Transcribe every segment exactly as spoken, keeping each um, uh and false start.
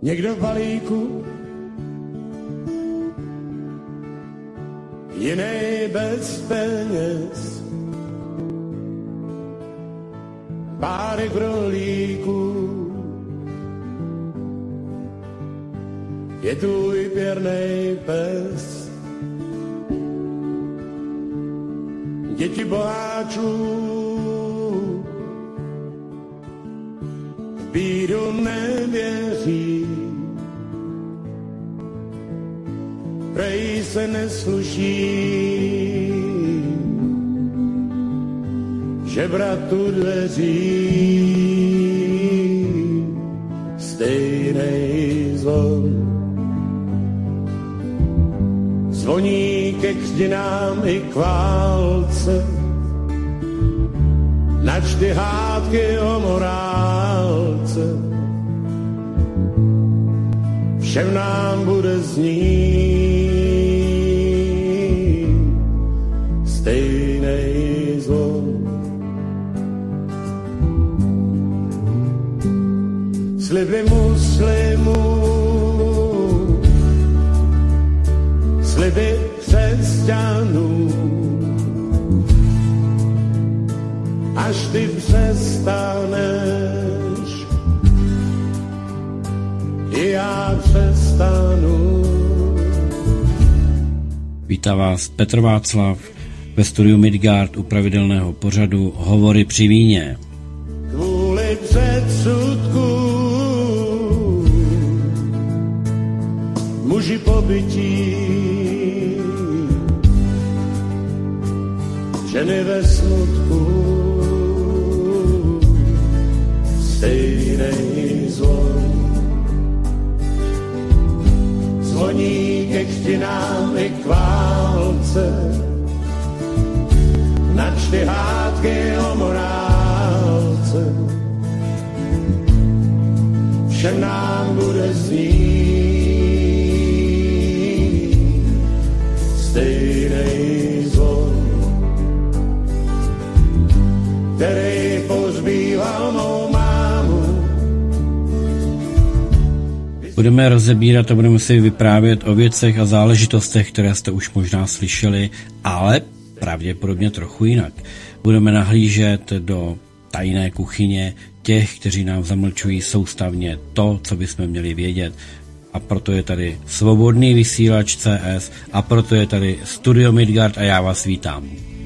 někdo v balíku, jiný bez peněz, párek brolíků, je tvůj pěrnej pes. Děti boháčů v bídu nevěří, prej se nesluší žebratu dveří, stejnej zvon zvoní ke křtinám i k válce, načty hádky o morálce, všem nám bude znít stejnej zvon. Sliby muslimů, sliby křesťanů, až ty přestaneš, i já přestanu. Vítá vás Petr Václav ve studiu Midgard u pravidelného pořadu Hovory při víně. Kvůli předsudku muži pobytí, ženy ve smutku, stejnej zvon zvoní ke křtinám i k válce, načty hádky o morálce, všem nám bude znít stejnej zvon, který pozbýval mou mámu. Budeme rozebírat a budeme si vyprávět o věcech a záležitostech, které jste už možná slyšeli, ale pravděpodobně trochu jinak. Budeme nahlížet do tajné kuchyně těch, kteří nám zamlčují soustavně to, co bychom měli vědět. A proto je tady Svobodný vysílač C S a proto je tady Studio Midgard a já vás vítám.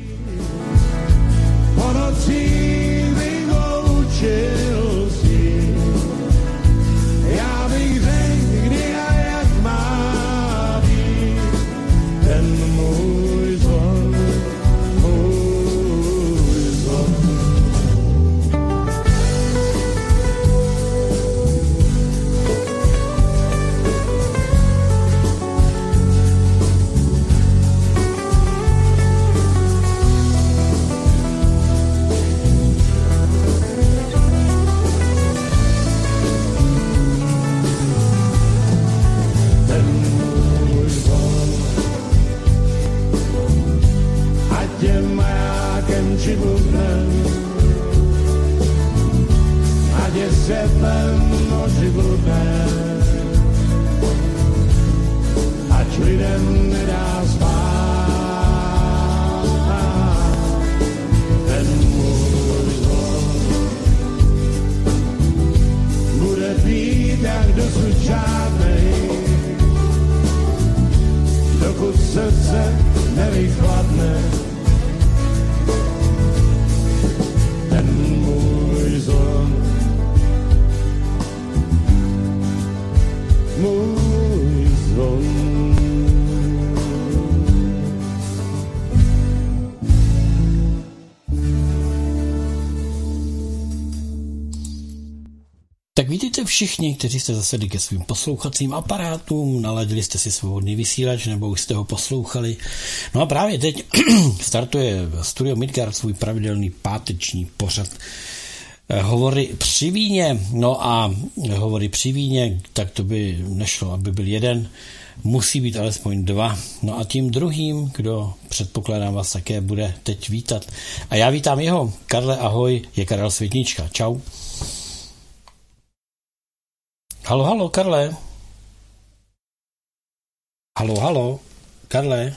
Tak vítejte všichni, kteří jste zasedli ke svým poslouchacím aparátům, naladili jste si Svobodný vysílač nebo už jste ho poslouchali. No a právě teď startuje Studio Midgard svůj pravidelný páteční pořad Hovory při víně. No a hovory při víně, tak to by nešlo, aby byl jeden, musí být alespoň dva. No a tím druhým, kdo předpokládám vás také bude teď vítat. A já vítám jeho. Karle, ahoj, je Karel Světnička. Čau. Halo, halo, Karle. Halo, halo, Karle.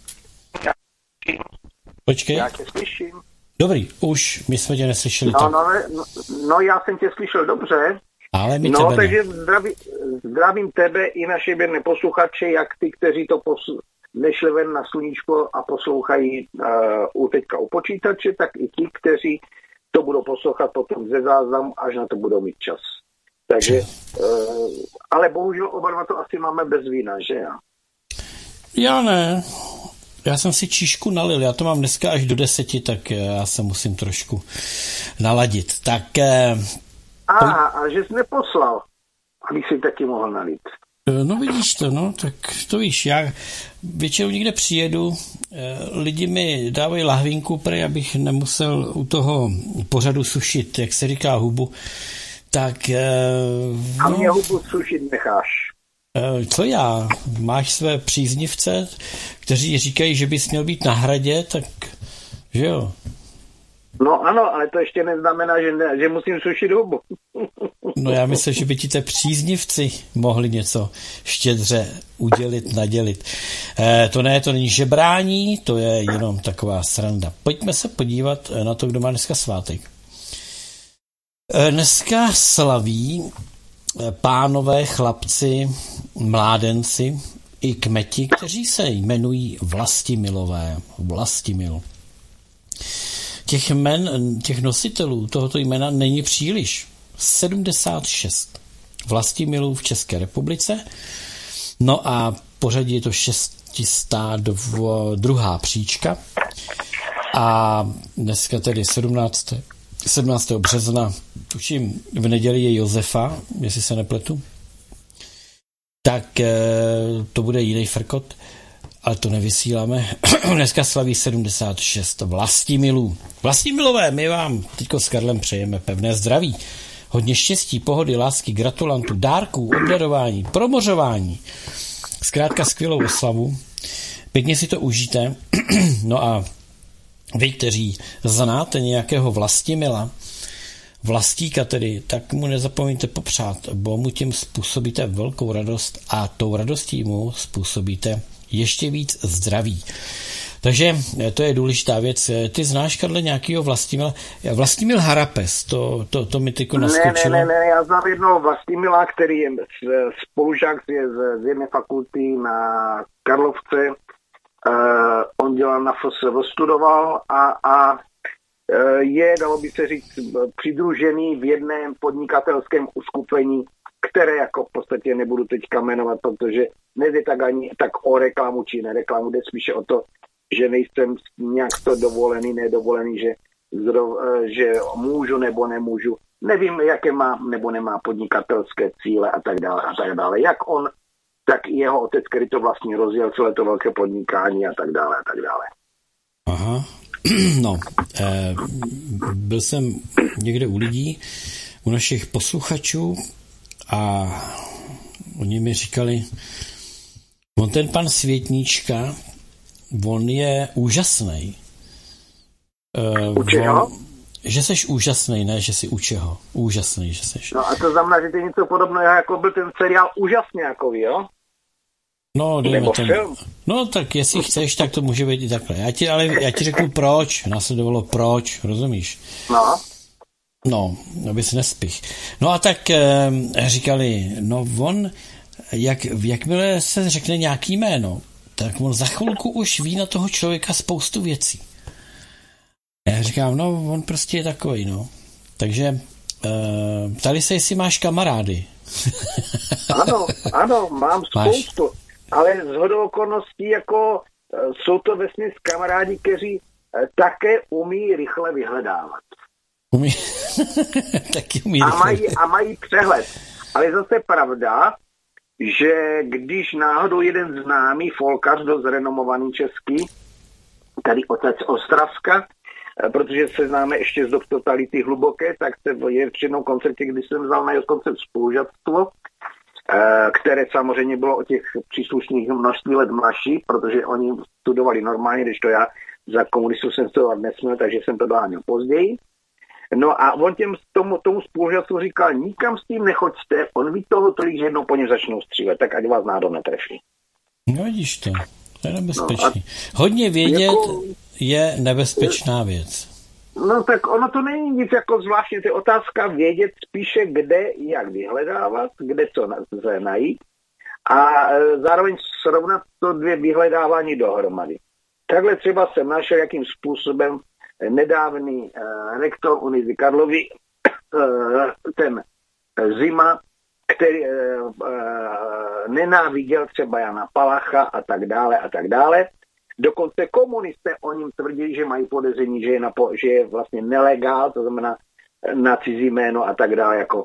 Počkej. Já tě slyším. Dobrý, už, my jsme tě neslyšeli. No, tak... no, no, no, já jsem tě slyšel dobře. Ale my no, tebe takže ne. zdraví, zdravím tebe i naše věrné posluchače, jak ty, kteří to posl- nešli ven na sluníčko a poslouchají uh, u teďka u počítače, tak i ti, kteří to budou poslouchat potom ze záznamu, až na to budou mít čas. Takže, uh, ale bohužel oba dva to asi máme bez vína, že já? Já ne. Já jsem si číšku nalil, já to mám dneska až do deseti, tak já se musím trošku naladit. Tak... Eh, a, poj... a že jsi neposlal, abych si taky mohl nalít. No vidíš to, no, tak to víš, já většinou někde přijedu, lidi mi dávají lahvinku, prej, abych nemusel u toho pořadu sušit, jak se říká, hubu, tak... No, a mě hubu sušit necháš. Co já? Máš své příznivce, kteří říkají, že bys měl být na hradě, tak že jo. No ano, ale to ještě neznamená, že, ne, že musím sušit hubu. No já myslím, že by ti te příznivci mohli něco štědře udělit, nadělit. E, to ne, to není žebrání, to je jenom taková sranda. Pojďme se podívat na to, kdo má dneska svátek. E, dneska slaví pánové, chlapci, mládenci i kmeti, kteří se jmenují Vlastimilové. Vlastimil. Těch jmen, těch nositelů tohoto jména není příliš. sedmdesát šest Vlastimilů v České republice. No a pořadí je to šestistá druhá příčka. A dneska tedy sedmnáctého března, tuším, v neděli je Josefa, jestli se nepletu. Tak to bude jiný frkot, ale to nevysíláme. Dneska slaví sedmdesát šest Vlastimilů. Vlastimilové, my vám teďko s Karlem přejeme pevné zdraví. Hodně štěstí, pohody, lásky, gratulantů, dárků, obdarování, promořování. Zkrátka skvělou oslavu. Pěkně si to užijte. No a vy, kteří znáte nějakého Vlastimila, Vlastíka tedy, tak mu nezapomeňte popřát, bo mu tím způsobíte velkou radost a tou radostí mu způsobíte ještě víc zdraví. Takže to je důležitá věc. Ty znáš, Karle, nějakýho Vlastimila? Vlastimil Harapes, to, to, to mi tyko naskočilo. Ne, ne, ne, já znám jednoho Vlastimila, který je spolužák je z, z jedné fakulty na Karlovce. Uh, on dělal na F S V, studoval a, a uh, je, dalo by se říct, přidružený v jednom podnikatelském uskupení, které jako v podstatě nebudu teďka jmenovat, protože nejde tak ani tak o reklamu či nereklamu, jde spíše o to, že nejsem nějak to dovolený, nedovolený, že, zrov, že můžu nebo nemůžu. Nevím, jaké má nebo nemá podnikatelské cíle a tak dále a tak dále. Jak on, tak i jeho otec, který to vlastně rozjel celé to velké podnikání a tak dále a tak dále. Aha, no, eh, byl jsem někde u lidí, u našich posluchačů a oni mi říkali, on ten pan Světníčka, on je úžasnej. Eh, u čeho? On, že seš úžasnej, ne, že jsi u čeho. Úžasnej, že seš. No a to znamená, že to je něco podobného, jako byl ten seriál Úžasňákový, jo? No, dejme Nebo tomu. film. No, tak jestli chceš, tak to může být i takhle. Já ti, ale já ti řeknu proč. Následovalo proč, rozumíš? No. No, aby se nespích. No a tak e, říkali, no on, jak, jakmile se řekne nějaký jméno, tak on za chvilku už ví na toho člověka spoustu věcí. Já říkám, no, on prostě je takový, no. Takže e, ptali se, jestli máš kamarády. Ano, ano, mám spoustu. Máš. Ale shodou okolností, jako jsou to vesměs kamarádi, kteří také umí rychle vyhledávat. Umí, taky umí a rychle. mají, a mají přehled. Ale je zase pravda, že když náhodou jeden známý folkař, dost renomovaný český, tady otec Ostravska, protože se známe ještě z Totality hluboké, tak se je v jednom koncertě, když jsem vzal na jeho koncert Spolužadstvo, které samozřejmě bylo o těch příslušných množství let mladší, protože oni studovali normálně, když to já za komunistů jsem studovat nesměl, takže jsem to doháněl později. No a on těm tomu, tomu spolužadstvu říkal, nikam s tím nechoďte, on ví toho tolik, že jednou po něm začnou střílet, tak ať vás náhodou netrefí. No vidíš to, to je nebezpečný. No hodně vědět jako, je nebezpečná věc. No tak ono to není nic jako zvláštně, to je otázka vědět spíše, kde, jak vyhledávat, kde co lze najít a zároveň srovnat to dvě vyhledávání dohromady. Takhle třeba jsem našel, jakým způsobem nedávný uh, rektor Univerzity Karlovy, uh, ten Zima, který uh, uh, nenáviděl třeba Jana Palacha a tak dále a tak dále. Dokonce komunisté o něm tvrdili, že mají podezření, že je, na po, že je vlastně nelegál, to znamená na cizí jméno a tak dále. Jako,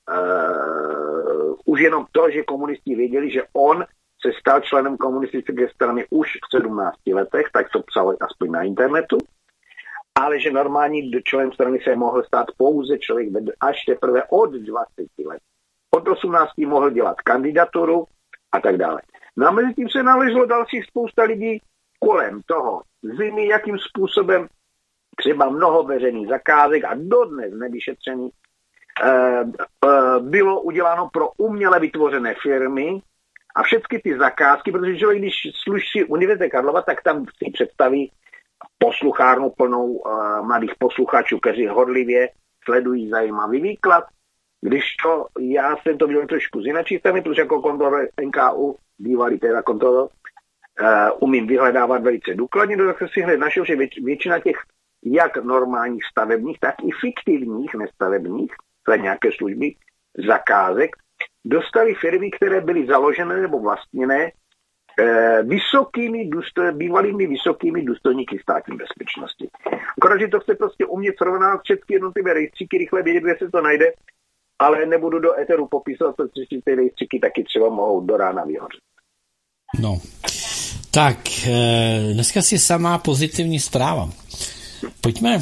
uh, už jenom to, že komunisti věděli, že on se stal členem komunistické strany už v sedmnácti letech, tak to psalo aspoň na internetu, ale že normální člen strany se mohl stát pouze člověk až teprve od dvaceti let. Od osmnácti mohl dělat kandidaturu a tak dále. No a mezi tím se naleželo dalších spousta lidí kolem toho Zimy, jakým způsobem třeba mnoho veřejných zakázek a dodnes nevyšetřených e, e, bylo uděláno pro uměle vytvořené firmy a všechny ty zakázky, protože člověk, když sluší Univerzita Karlova, tak tam si představí posluchárnu plnou e, mladých posluchačů, kteří horlivě sledují zajímavý výklad. Když to, já jsem to viděl trošku z jiné strany, protože jako kontrolor N K U, bývalý teda kontrolor, Uh, umím vyhledávat velice důkladně, tak jsem si hned našel, že věč, většina těch jak normálních stavebních, tak i fiktivních nestavebních, za nějaké služby, zakázek, dostali firmy, které byly založené nebo vlastněné uh, vysokými, důsto, bývalými vysokými důstojníky státní bezpečnosti. Akorát, že to chce prostě umět srovnat všechny jednotlivé rejstříky, rychle vědět, kde se to najde, ale nebudu do éteru popisovat, protože ty rejstříky taky třeba mohou do rána vyhořet. No. Tak, dneska si samá pozitivní zpráva. Pojďme,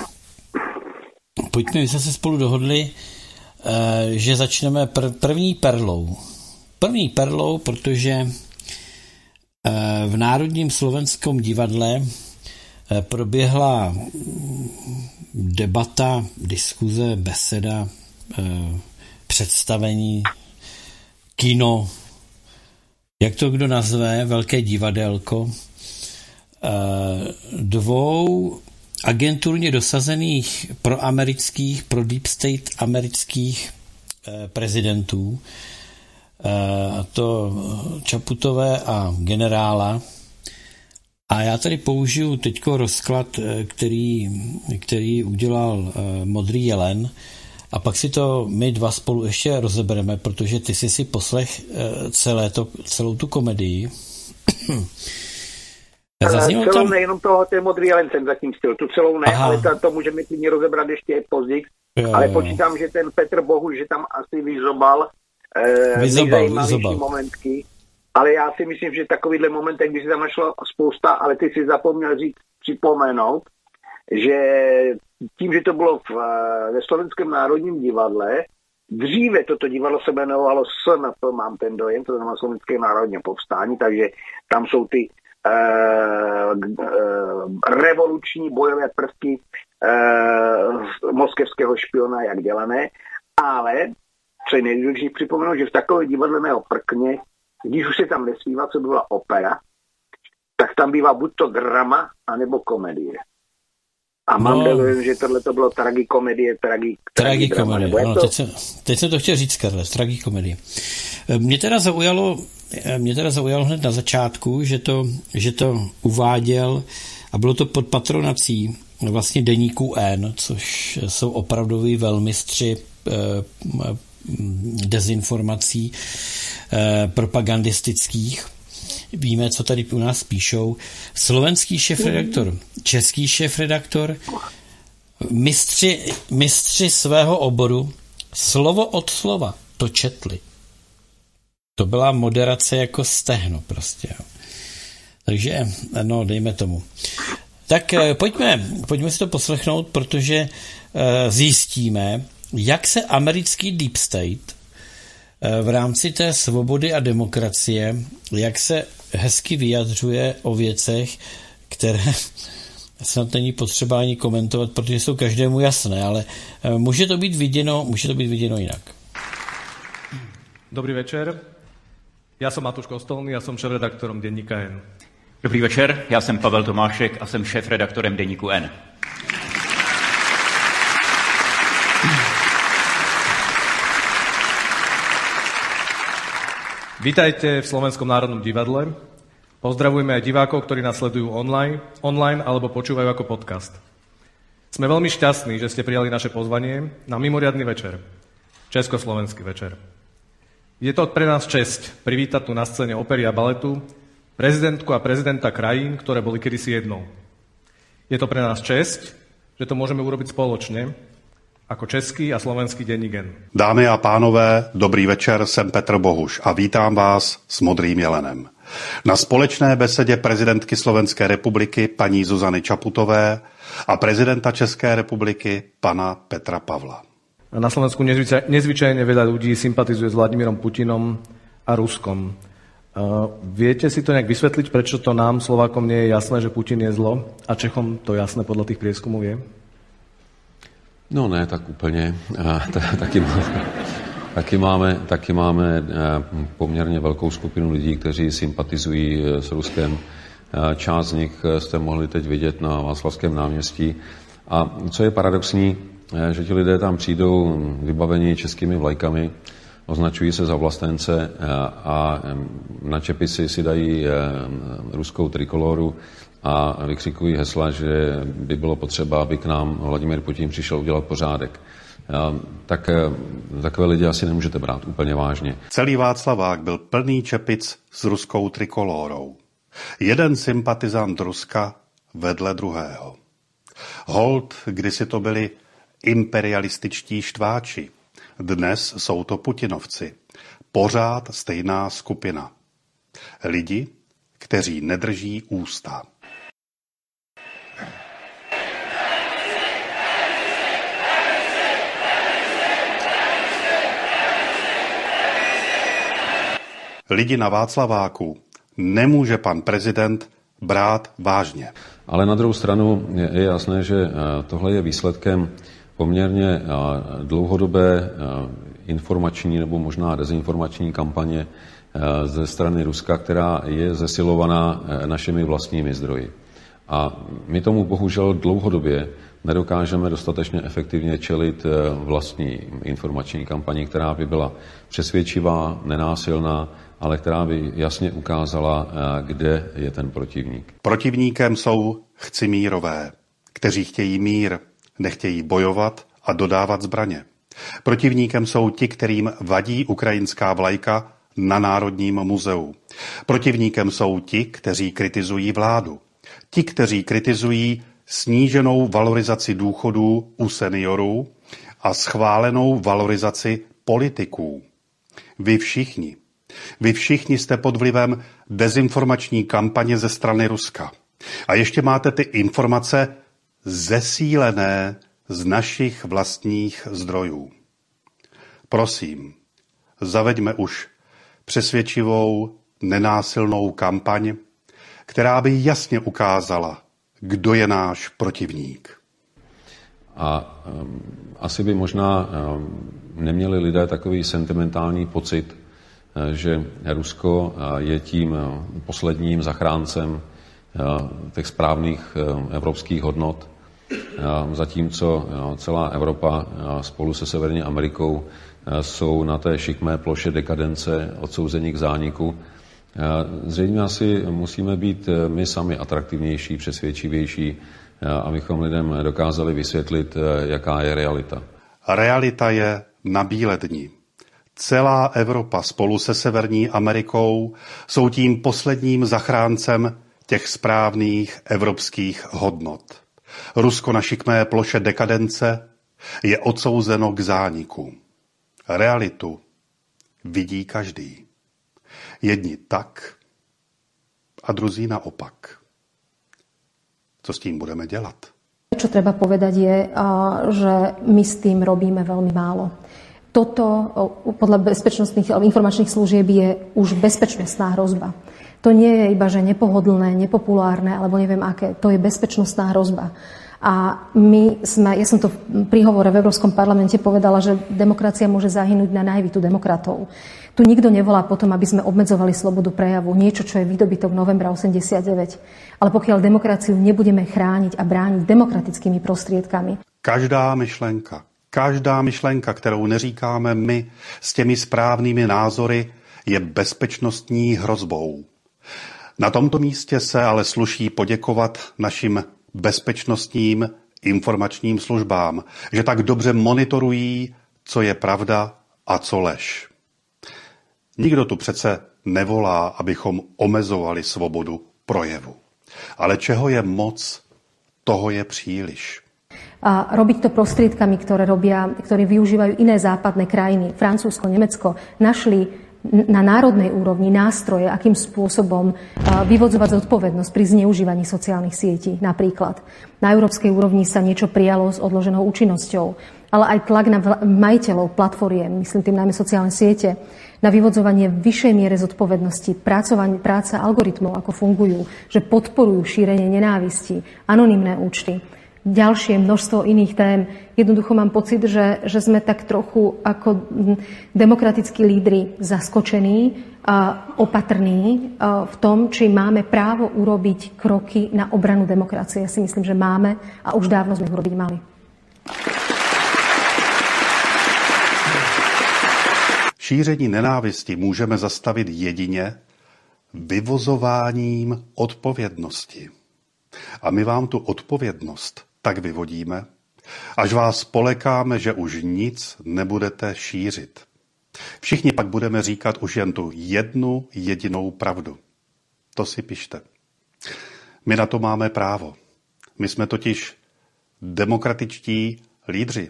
pojďme, my jsme se spolu dohodli, že začneme pr- první perlou. První perlou, protože v Národním slovenském divadle proběhla debata, diskuze, beseda, představení, kino, jak to kdo nazve, velké divadelko, dvou agenturně dosazených proamerických, pro deep state amerických prezidentů, a to Čaputové a generála. A já tady použiju teďko rozklad, který, který udělal Modrý jelen, a pak si to my dva spolu ještě rozebereme, protože ty jsi si poslech celé to, celou tu komedii. Zaznělo celou tam... nejenom toho, ten Modrý jelen jsem zatím styl, tu celou ne, Aha. ale to, to můžeme klidně rozebrat ještě později. Ale počítám, že ten Petr Bohuš, že tam asi vyzobal eh, nejzajímavější momentky. Ale já si myslím, že takovýhle momentek by si tam našlo spousta, ale ty si zapomněl říct, připomenout, že tím, že to bylo v, ve Slovenském národním divadle, dříve toto divadlo se jmenovalo S N P, mám ten dojem, to znamená Slovenské národní povstání, takže tam jsou ty uh, uh, revoluční bojové prvky uh, moskevského špiona, jak dělané, ale co je nejdůležitější připomenout, že v takové divadle mého prkně, když už se tam nesmívá, co byla opera, tak tam bývá buď to drama, anebo komedie. A mám no, dojem, že tohle to bylo tragikomedie, tragi, tragikomedie. Tragi no, teď, jsem, teď jsem to chtěl říct, Karle, tragikomedie. Mě teda zaujalo, mě teda zaujalo hned na začátku, že to, že to uváděl a bylo to pod patronací vlastně deníku N, což jsou opravdoví velmistři eh, dezinformací eh, propagandistických. Víme, co tady u nás píšou. Slovenský šéfredaktor, český šéfredaktor, mistři, mistři svého oboru, slovo od slova to četli. To byla moderace jako stehno prostě. Takže, no, dejme tomu. Tak pojďme, pojďme si to poslechnout, protože zjistíme, jak se americký deep state v rámci té svobody a demokracie, jak se hezky vyjadřuje o věcech, které snad není potřeba ani komentovat, protože jsou každému jasné, ale může to být viděno, může to být viděno jinak. Dobrý večer. Já jsem Matúš Kostolný, já jsem šéfredaktorom denníka N. Dobrý večer, já jsem Pavel Tomášek a jsem šéfredaktorem deníku N. Vítajte v Slovenskom národnom divadle. Pozdravujeme aj divákov, ktorí nás sledujú online, online alebo počúvajú ako podcast. Sme veľmi šťastní, že ste prijali naše pozvanie na mimoriadny večer. Československý večer. Je to pre nás česť privítať tu na scéne opery a baletu prezidentku a prezidenta krajín, ktoré boli kedysi jednou. Je to pre nás česť, že to môžeme urobiť spoločne, jako český a slovenský deník N. Dámy a pánové, dobrý večer, jsem Petr Bohuš a vítám vás s Modrým jelenem. Na společné besedě prezidentky Slovenské republiky paní Zuzany Čaputové a prezidenta České republiky pana Petra Pavla. Na Slovensku nezvyčaj, nezvyčajne veľa ľudí sympatizuje s Vladimírom Putinom a Ruskom. Uh, viete si to nejak vysvetliť, prečo to nám, Slovákom, nie je jasné, že Putin je zlo a Čechom to jasné podľa tých prieskumov je? No ne, tak úplně. taky, máme, taky, máme, taky máme poměrně velkou skupinu lidí, kteří sympatizují s Ruskem. Část z nich jste mohli teď vidět na Václavském náměstí. A co je paradoxní, že ti lidé tam přijdou vybaveni českými vlajkami, označují se za vlastence a na čepisy si dají ruskou trikoloru a vykřikují hesla, že by bylo potřeba, aby k nám Vladimír Putin přišel udělat pořádek. Tak takové lidi asi nemůžete brát úplně vážně. Celý Václavák byl plný čepic s ruskou trikolórou. Jeden sympatizant Ruska vedle druhého. Holt, kdysi to byli imperialističtí štváči. Dnes jsou to Putinovci. Pořád stejná skupina. Lidi, kteří nedrží ústa. Lidi na Václaváku nemůže pan prezident brát vážně. Ale na druhou stranu je jasné, že tohle je výsledkem poměrně dlouhodobé informační nebo možná dezinformační kampaně ze strany Ruska, která je zesilovaná našimi vlastními zdroji. A my tomu bohužel dlouhodobě nedokážeme dostatečně efektivně čelit vlastní informační kampani, která by byla přesvědčivá, nenásilná, ale která by jasně ukázala, kde je ten protivník. Protivníkem jsou chcimírové, kteří chtějí mír, nechtějí bojovat a dodávat zbraně. Protivníkem jsou ti, kterým vadí ukrajinská vlajka na Národním muzeu. Protivníkem jsou ti, kteří kritizují vládu. Ti, kteří kritizují sníženou valorizaci důchodů u seniorů a schválenou valorizaci politiků. Vy všichni, vy všichni jste pod vlivem dezinformační kampaně ze strany Ruska. A ještě máte ty informace zesílené z našich vlastních zdrojů. Prosím, zaveďme už přesvědčivou, nenásilnou kampaň, která by jasně ukázala, kdo je náš protivník. A um, asi by možná um, neměli lidé takový sentimentální pocit, že Rusko uh, je tím uh, posledním zachráncem uh, těch správných uh, evropských hodnot, uh, zatímco uh, celá Evropa uh, spolu se Severní Amerikou uh, jsou na té šikmé ploše dekadence odsouzení k zániku. Zřejmě asi musíme být my sami atraktivnější, přesvědčivější, abychom lidem dokázali vysvětlit, jaká je realita. Realita je na bílé dni. Celá Evropa spolu se Severní Amerikou jsou tím posledním zachráncem těch správných evropských hodnot. Rusko na šikmé ploše dekadence je odsouzeno k zániku. Realitu vidí každý. Jedni tak a druzí naopak. Co s tím budeme dělat? Čo treba povedať je, že my s tým robíme veľmi málo. Toto podľa bezpečnostných informačných služieb je už bezpečnostná hrozba. To nie je iba, že nepohodlné, nepopulárne, alebo neviem aké. To je bezpečnostná hrozba. A my sme, ja som to v príhovore v Európskom parlamente povedala, že demokracia môže zahynúť na najvitu demokratov. Tu nikto nevolá potom, aby sme obmedzovali slobodu prejavu, niečo, čo je výdobytok novembra osemdesiatdeväť. Ale pokiaľ demokraciu nebudeme chrániť a brániť demokratickými prostriedkami. Každá myšlenka, každá myšlenka, kterou neříkáme my s těmi správnými názory, je bezpečnostní hrozbou. Na tomto místě se ale sluší poděkovat našim bezpečnostním informačním službám, že tak dobře monitorují, co je pravda a co lež. Nikdo tu přece nevolá, abychom omezovali svobodu projevu. Ale čeho je moc, toho je příliš. A robiť to prostriedkami, ktoré robia, ktoré využívajú iné západné krajiny, Francúzsko, Nemecko, našli na národnej úrovni nástroje, akým spôsobom vyvodzovať zodpovednosť pri zneužívaní sociálnych sietí. Napríklad na európskej úrovni sa niečo prijalo s odloženou účinnosťou, ale aj tlak na majiteľov platformiem, myslím tým najmä sociálne siete, na vyvodzovanie vyššej miere zodpovednosti, práca algoritmov, ako fungujú, že podporujú šírenie nenávisti, anonymné účty, ďalšie množstvo iných tém. Jednoducho mám pocit, že, že sme tak trochu ako demokratickí lídri zaskočení, a opatrní v tom, či máme právo urobiť kroky na obranu demokracie. Ja si myslím, že máme a už dávno sme ich urobiť mali. Šíření nenávisti můžeme zastavit jedině vyvozováním odpovědnosti. A my vám tu odpovědnost tak vyvodíme, až vás polekáme, že už nic nebudete šířit. Všichni pak budeme říkat už jen tu jednu jedinou pravdu. To si pište. My na to máme právo. My jsme totiž demokratičtí lídři.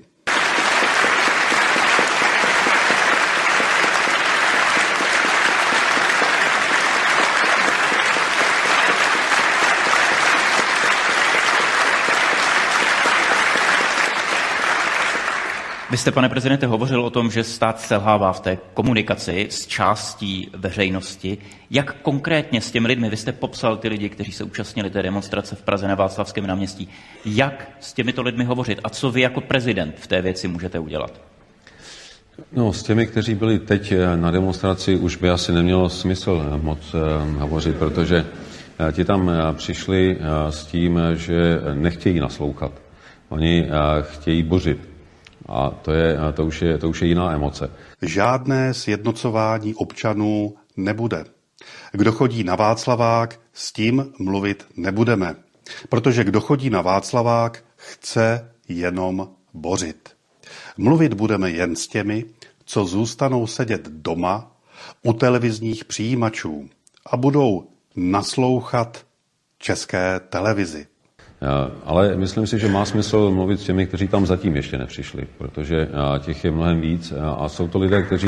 Vy jste, pane prezidente, hovořil o tom, že stát selhává v té komunikaci s částí veřejnosti. Jak konkrétně s těmi lidmi, vy jste popsal ty lidi, kteří se účastnili té demonstrace v Praze na Václavském náměstí, jak s těmito lidmi hovořit a co vy jako prezident v té věci můžete udělat? No, s těmi, kteří byli teď na demonstraci, už by asi nemělo smysl moc hovořit, protože ti tam přišli s tím, že nechtějí naslouchat. Oni chtějí bořit. A to, je, to, už je, to už je jiná emoce. Žádné sjednocování občanů nebude. Kdo chodí na Václavák, s tím mluvit nebudeme. Protože kdo chodí na Václavák, chce jenom bořit. Mluvit budeme jen s těmi, co zůstanou sedět doma u televizních přijímačů a budou naslouchat České televizi. Ale myslím si, že má smysl mluvit s těmi, kteří tam zatím ještě nepřišli, protože těch je mnohem víc a jsou to lidé, kteří...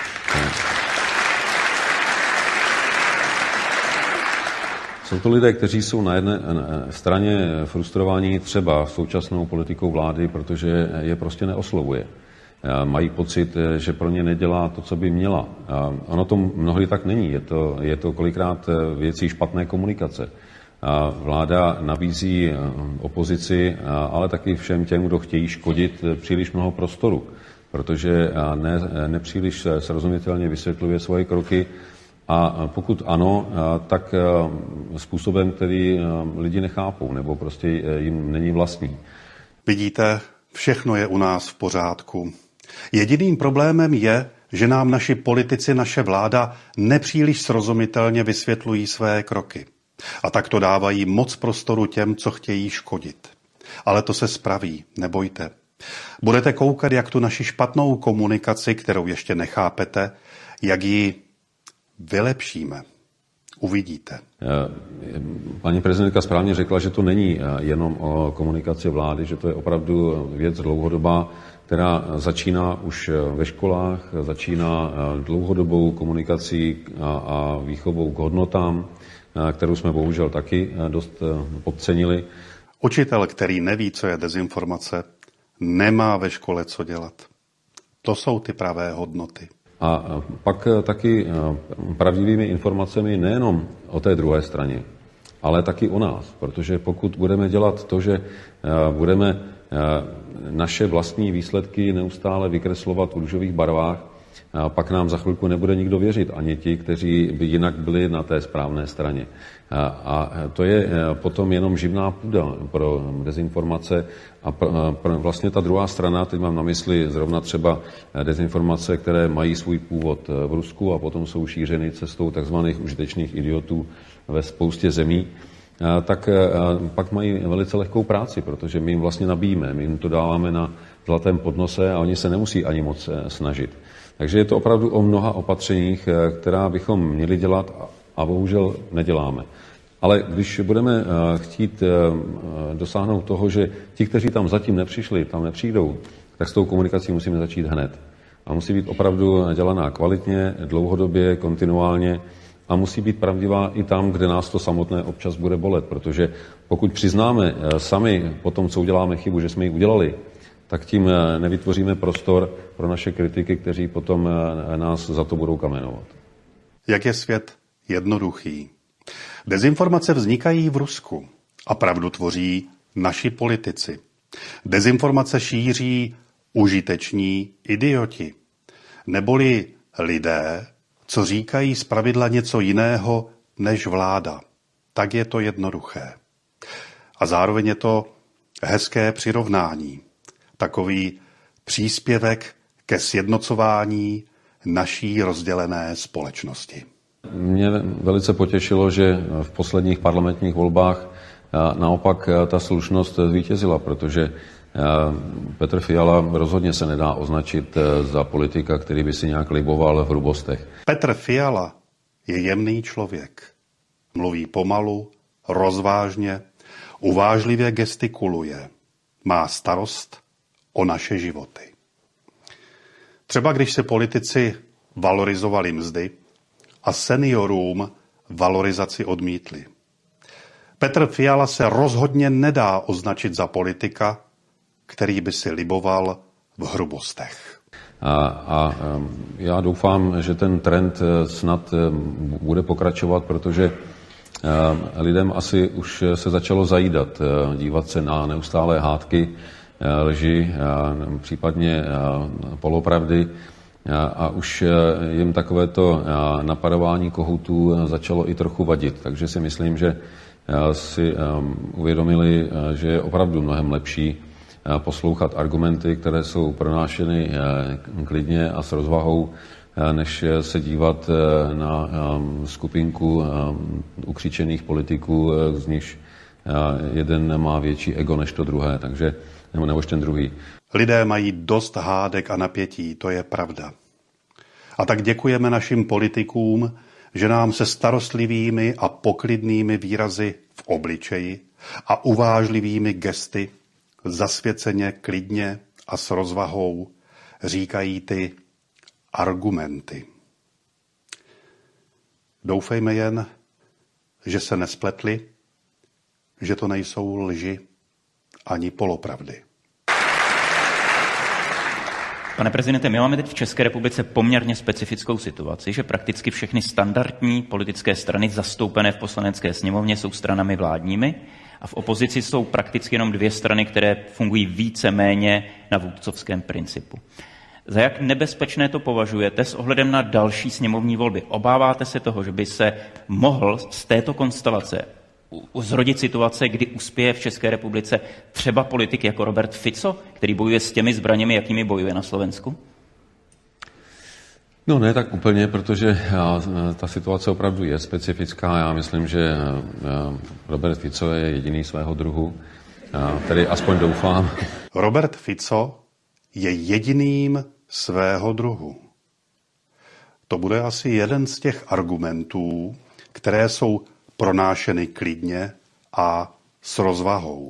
Jsou to lidé, kteří jsou na jedné straně frustrovaní třeba současnou politikou vlády, protože je prostě neoslovuje. Mají pocit, že pro ně nedělá to, co by měla. Ono to mnohdy tak není. Je to, je to kolikrát věcí špatné komunikace. Vláda nabízí opozici, ale taky všem těm, kdo chtějí škodit, příliš mnoho prostoru, protože ne, nepříliš srozumitelně vysvětluje svoje kroky a pokud ano, tak způsobem, který lidi nechápou nebo prostě jim není vlastní. Vidíte, všechno je u nás v pořádku. Jediným problémem je, že nám naši politici, naše vláda nepříliš srozumitelně vysvětlují své kroky. A tak to dávají moc prostoru těm, co chtějí škodit. Ale to se spraví, nebojte. Budete koukat, jak tu naši špatnou komunikaci, kterou ještě nechápete, jak ji vylepšíme. Uvidíte. Paní prezidentka správně řekla, že to není jenom o komunikaci vlády, že to je opravdu věc dlouhodobá, která začíná už ve školách, začíná dlouhodobou komunikací a výchovou k hodnotám, kterou jsme bohužel taky dost podcenili. Učitel, který neví, co je dezinformace, nemá ve škole co dělat. To jsou ty pravé hodnoty. A pak taky pravdivými informacemi nejenom o té druhé straně, ale taky o nás. Protože pokud budeme dělat to, že budeme naše vlastní výsledky neustále vykreslovat v růžových barvách, pak nám za chvilku nebude nikdo věřit, ani ti, kteří by jinak byli na té správné straně. A to je potom jenom živná půda pro dezinformace a vlastně ta druhá strana, teď mám na mysli zrovna třeba dezinformace, které mají svůj původ v Rusku a potom jsou šířeny cestou takzvaných užitečných idiotů ve spoustě zemí, tak pak mají velice lehkou práci, protože my jim vlastně nabíjíme, my jim to dáváme na zlatém podnose a oni se nemusí ani moc snažit. Takže je to opravdu o mnoha opatřeních, která bychom měli dělat a bohužel neděláme. Ale když budeme chtít dosáhnout toho, že ti, kteří tam zatím nepřišli, tam nepřijdou, tak s tou komunikací musíme začít hned. A musí být opravdu dělaná kvalitně, dlouhodobě, kontinuálně a musí být pravdivá i tam, kde nás to samotné občas bude bolet, protože pokud přiznáme sami po tom, co uděláme chybu, že jsme ji udělali, tak tím nevytvoříme prostor pro naše kritiky, kteří potom nás za to budou kamenovat. Jak je svět jednoduchý. Dezinformace vznikají v Rusku a pravdu tvoří naši politici. Dezinformace šíří užiteční idioti, neboli lidé, co říkají zpravidla něco jiného než vláda. Tak je to jednoduché. A zároveň je to hezké přirovnání. Takový příspěvek ke sjednocování naší rozdělené společnosti. Mě velice potěšilo, že v posledních parlamentních volbách naopak ta slušnost zvítězila, protože Petr Fiala rozhodně se nedá označit za politika, který by si nějak liboval v hrubostech. Petr Fiala je jemný člověk. Mluví pomalu, rozvážně, uvážlivě gestikuluje. Má starost o naše životy. Třeba když se politici valorizovali mzdy a seniorům valorizaci odmítli. Petr Fiala se rozhodně nedá označit za politika, který by si liboval v hrubostech. A, a já doufám, že ten trend snad bude pokračovat, protože lidem asi už se začalo zajídat, dívat se na neustálé hádky, lži, případně polopravdy a už jim takovéto napadování kohoutů začalo i trochu vadit. Takže si myslím, že si uvědomili, že je opravdu mnohem lepší poslouchat argumenty, které jsou pronášeny klidně a s rozvahou, než se dívat na skupinku ukřičených politiků, z nichž jeden má větší ego než to druhé, takže nebo než ten druhý. Lidé mají dost hádek a napětí, to je pravda. A tak děkujeme našim politikům, že nám se starostlivými a poklidnými výrazy v obličeji a uvážlivými gesty zasvěceně, klidně a s rozvahou říkají ty argumenty. Doufejme jen, že se nespletli, že to nejsou lži ani polopravdy. Pane prezidente, my máme teď v České republice poměrně specifickou situaci, že prakticky všechny standardní politické strany zastoupené v poslanecké sněmovně jsou stranami vládními a v opozici jsou prakticky jenom dvě strany, které fungují více-méně na vůdcovském principu. Za jak nebezpečné to považujete s ohledem na další sněmovní volby? Obáváte se toho, že by se mohl z této konstelace zrodit situace, kdy uspěje v České republice třeba politik jako Robert Fico, který bojuje s těmi zbraněmi, jakými bojuje na Slovensku? No ne tak úplně, protože ta situace opravdu je specifická. Já myslím, že Robert Fico je jediný svého druhu, tedy aspoň doufám. Robert Fico je jediným svého druhu. To bude asi jeden z těch argumentů, které jsou pronášeny klidně a s rozvahou.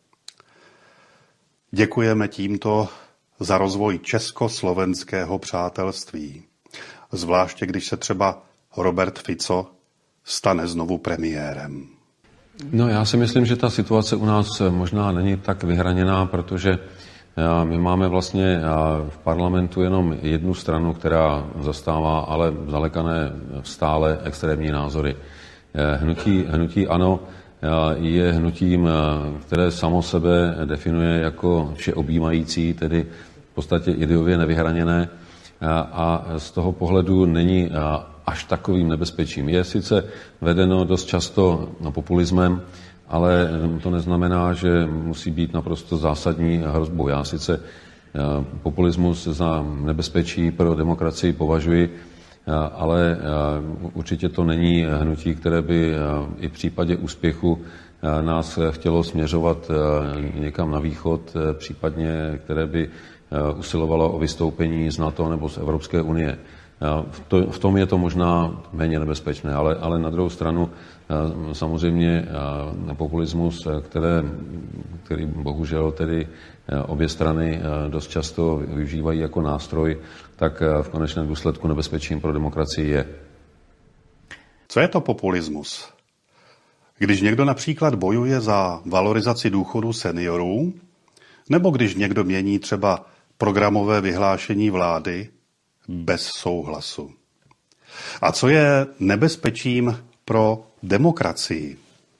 Děkujeme tímto za rozvoj československého přátelství, zvláště když se třeba Robert Fico stane znovu premiérem. No já si myslím, že ta situace u nás možná není tak vyhraněná, protože My máme vlastně v parlamentu jenom jednu stranu, která zastává ale zalekané stále extrémní názory. Hnutí, hnutí ANO je hnutím, které samo sebe definuje jako všeobjímající, tedy v podstatě ideově nevyhraněné a z toho pohledu není až takovým nebezpečím. Je sice vedeno dost často populismem, ale to neznamená, že musí být naprosto zásadní hrozbou. Já sice populismus za nebezpečí pro demokracii považuji, ale určitě to není hnutí, které by i v případě úspěchu nás chtělo směřovat někam na východ, případně které by usilovalo o vystoupení z NATO nebo z Evropské unie. V tom je to možná méně nebezpečné, ale, ale na druhou stranu samozřejmě populismus, které, který bohužel tedy obě strany dost často využívají jako nástroj, tak v konečném důsledku nebezpečím pro demokracii je. Co je to populismus? Když někdo například bojuje za valorizaci důchodu seniorů, nebo když někdo mění třeba programové vyhlášení vlády bez souhlasu. A co je nebezpečím pro demokracii?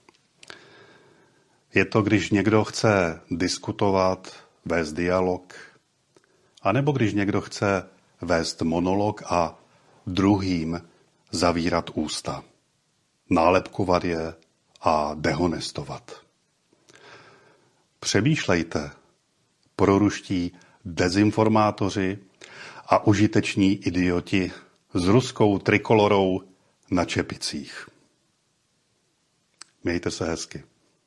Je to, když někdo chce diskutovat, vést dialog, anebo když někdo chce vést monolog a druhým zavírat ústa, nálepkovat je a dehonestovat. Přemýšlejte, proruští dezinformátoři a užiteční idioti s ruskou trikolorou na čepicích. Mějte se hezky.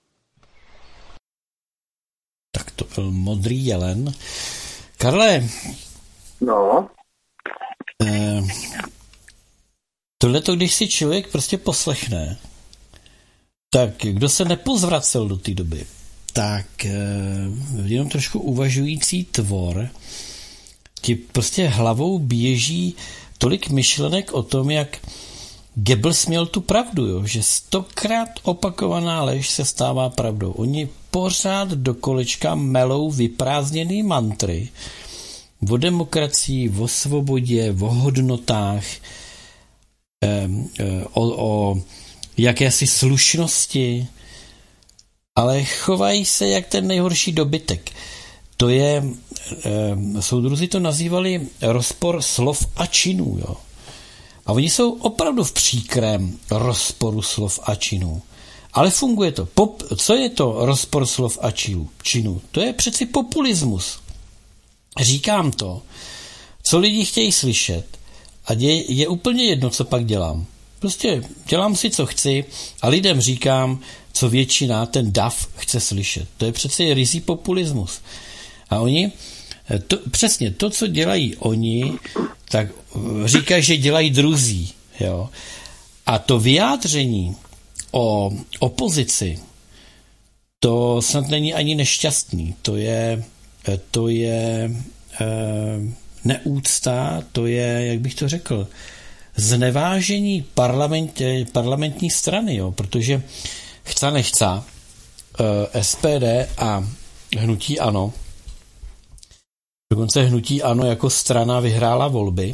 Tak to byl Modrý jelen. Karle. No. Eh, tohleto, když si člověk prostě poslechne, tak kdo se nepozvracel do té doby, tak eh, jenom trošku uvažující tvor ti prostě hlavou běží tolik myšlenek o tom, jak Goebbels měl tu pravdu, jo? Že stokrát opakovaná lež se stává pravdou. Oni pořád do kolečka melou vyprázdněný mantry o demokracii, o svobodě, o hodnotách, o, o jakési slušnosti, ale chovají se jak ten nejhorší dobytek. To je, soudruzi to nazývali rozpor slov a činů, jo. A oni jsou opravdu v příkrém rozporu slov a činů. Ale funguje to. Pop, co je to rozpor slov a činů? To je přeci populismus. Říkám to, co lidi chtějí slyšet a je, je úplně jedno, co pak dělám. Prostě dělám si, co chci a lidem říkám, co většina, ten dav, chce slyšet. To je přeci rizí populismus. A oni, to, přesně to, co dělají oni, tak říkají, že dělají druzí. Jo? A to vyjádření o opozici, to snad není ani nešťastný. To je, to je e, neúcta, to je, jak bych to řekl, znevážení parlament, parlamentní strany, jo? Protože chce nechce e, S P D a hnutí ANO, dokonce hnutí ANO jako strana vyhrála volby,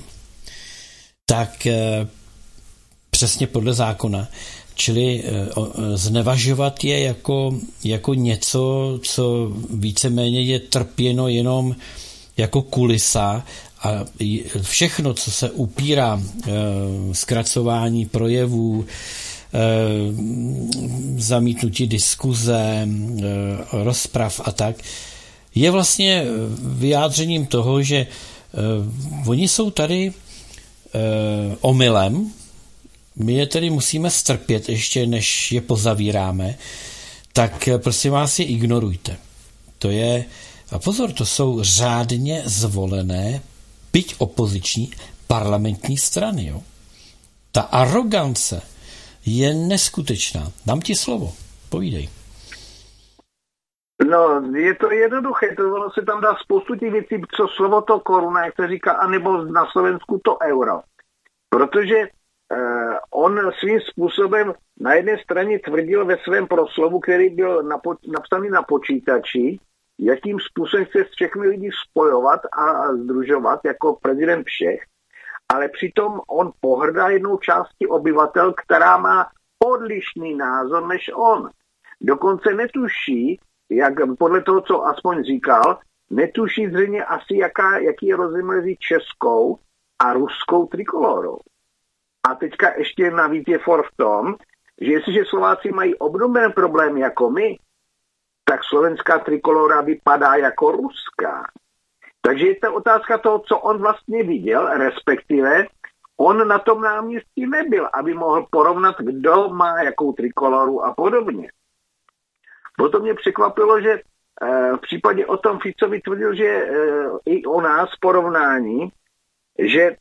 tak e, přesně podle zákona, čili e, znevažovat je jako, jako něco, co víceméně je trpěno jenom jako kulisa a všechno, co se upírá e, zkracování projevů, e, zamítnutí diskuze, e, rozprav a tak, je vlastně vyjádřením toho, že uh, oni jsou tady uh, omylem, my je tedy musíme strpět ještě, než je pozavíráme, tak prosím vás je ignorujte. To je, a pozor, to jsou řádně zvolené, byť opoziční, parlamentní strany. Jo? Ta arogance je neskutečná. Dám ti slovo, povídej. No, je to jednoduché, to ono se tam dá spoustu těch věcí, co slovo to koruna, jak se říká, anebo na Slovensku to euro. Protože eh, on svým způsobem na jedné straně tvrdil ve svém proslovu, který byl napo- napsaný na počítači, jakým způsobem chce všechny lidi spojovat a sdružovat jako prezident všech, ale přitom on pohrdá jednou částí obyvatel, která má odlišný názor než on. Dokonce netuší, jak podle toho, co aspoň říkal, netuší zřejmě asi, jaká, jaký je rozdíl mezi českou a ruskou trikolorou. A teďka ještě navíc je for v tom, že jestliže Slováci mají obdobné problémy jako my, tak slovenská trikolora vypadá jako ruská. Takže je to otázka toho, co on vlastně viděl, respektive on na tom náměstí nebyl, aby mohl porovnat, kdo má jakou trikoloru a podobně. Potom mě překvapilo, že v případě o tom Ficovi tvrdil, že i o nás porovnání, že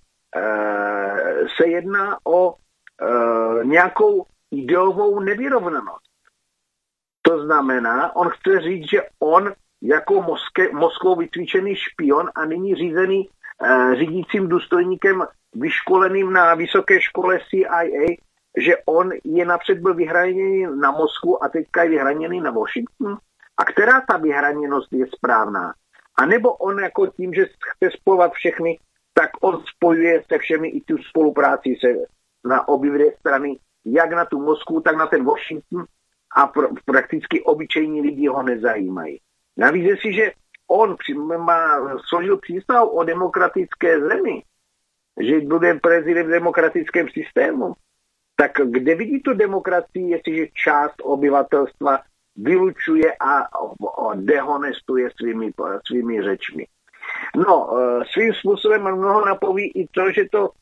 se jedná o nějakou ideovou nevyrovnanost. To znamená, on chce říct, že on jako Moské, Moskvou vycvičený špion a nyní řízený řídícím důstojníkem vyškoleným na vysoké škole C I A, že on je napřed byl vyhraněný na Moskvu a teďka je vyhraněný na Washington. A která ta vyhraněnost je správná? A nebo on jako tím, že chce spojovat všechny, tak on spojuje se všemi i tu spolupráci se na obě dvě strany, jak na tu Moskvu, tak na ten Washington a pr- prakticky obyčejní lidi ho nezajímají. Navíc je si, že on má, složil přístav o demokratické zemi, že bude prezident v demokratickém systému, tak kde vidí tu demokracii, jestliže část obyvatelstva vylučuje a dehonestuje svými, svými řečmi. No, svým způsobem mnoho napoví i to, že to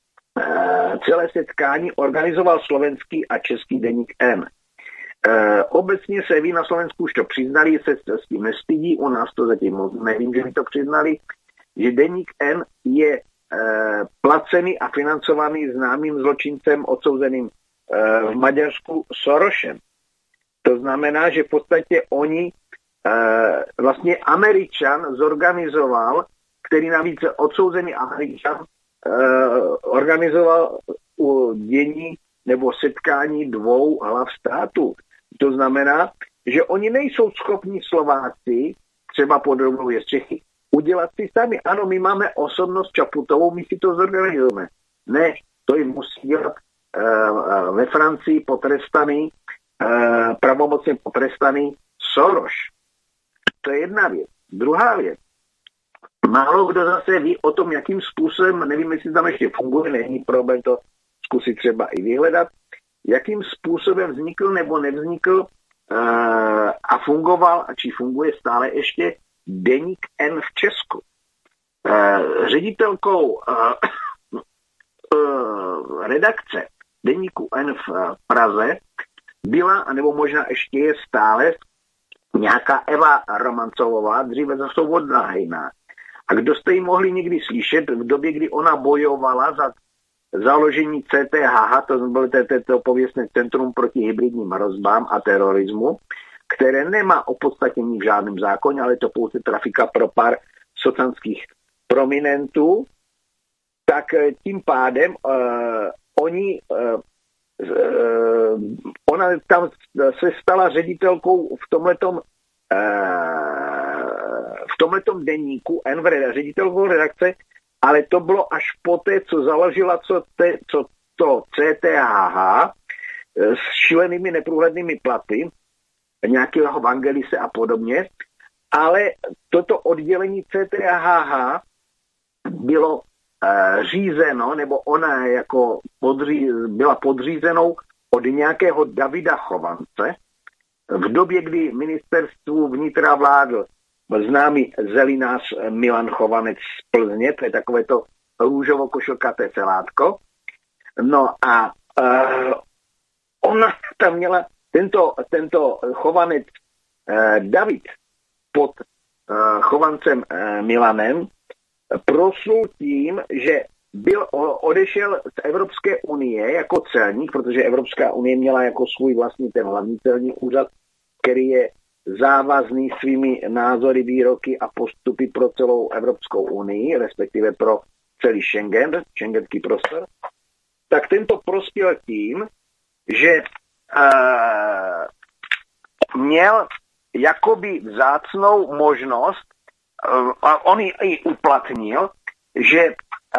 celé setkání organizoval slovenský a český deník N. Obecně se ví, na Slovensku už to přiznali, se s tím nestydí, u nás to zatím moc nevím, že by to přiznali, že deník N je placený a financovaný známým zločincem odsouzeným v Maďarsku Sorosem. To znamená, že v podstatě oni, vlastně Američan zorganizoval, který navíc odsouzený Američan, organizoval dění nebo setkání dvou hlav států. To znamená, že oni nejsou schopni Slováci, třeba podobnou je z Čechy, udělat si sami. Ano, my máme osobnost Čaputovou, my si to zorganizujeme. Ne, to jim musí dělat uh, ve Francii potrestaný, uh, pravomocně potrestaný Soros. To je jedna věc. Druhá věc. Málo kdo zase ví o tom, jakým způsobem, nevím, jestli tam ještě funguje, není problém to zkusit třeba i vyhledat, jakým způsobem vznikl nebo nevznikl uh, a fungoval, a či funguje stále ještě, deník N v Česku. Uh, ředitelkou uh, uh, redakce deníku N v uh, Praze byla, anebo možná ještě je stále, nějaká Eva Romancovová, dříve za Svobodná hejná. A kdo jste ji mohli někdy slyšet v době, kdy ona bojovala za založení C T H H, to bylo to pověstné Centrum proti hybridním hrozbám a terorismu, které nemá opodstatnění v žádném zákoně, ale je to pouze trafika pro pár socanských prominentů, tak tím pádem uh, oni, uh, uh, ona tam se stala ředitelkou v tomhletom uh, v tomhletom deníku N V, ředitelkou redakce, ale to bylo až poté, co založila co, te, co to C T H H s šílenými neprůhlednými platy, nějakého Vangelise a podobně, ale toto oddělení C T H H bylo e, řízeno, nebo ona jako podří, byla podřízenou od nějakého Davida Chovance v době, kdy ministerstvu vnitra vládl známý zelinář Milan Chovanec z Plzně, to je takové to růžovo-košilkaté celátko. No a uh, ona tam měla tento, tento Chovanec uh, David pod uh, Chovancem uh, Milanem proslul tím, že byl, odešel z Evropské unie jako celník, protože Evropská unie měla jako svůj vlastní ten hlavní celní úřad, který je závazný svými názory, výroky a postupy pro celou Evropskou unii, respektive pro celý Schengen, schengenský prostor, tak tento prospěl tím, že uh, měl jakoby vzácnou možnost, a on ji i uplatnil, že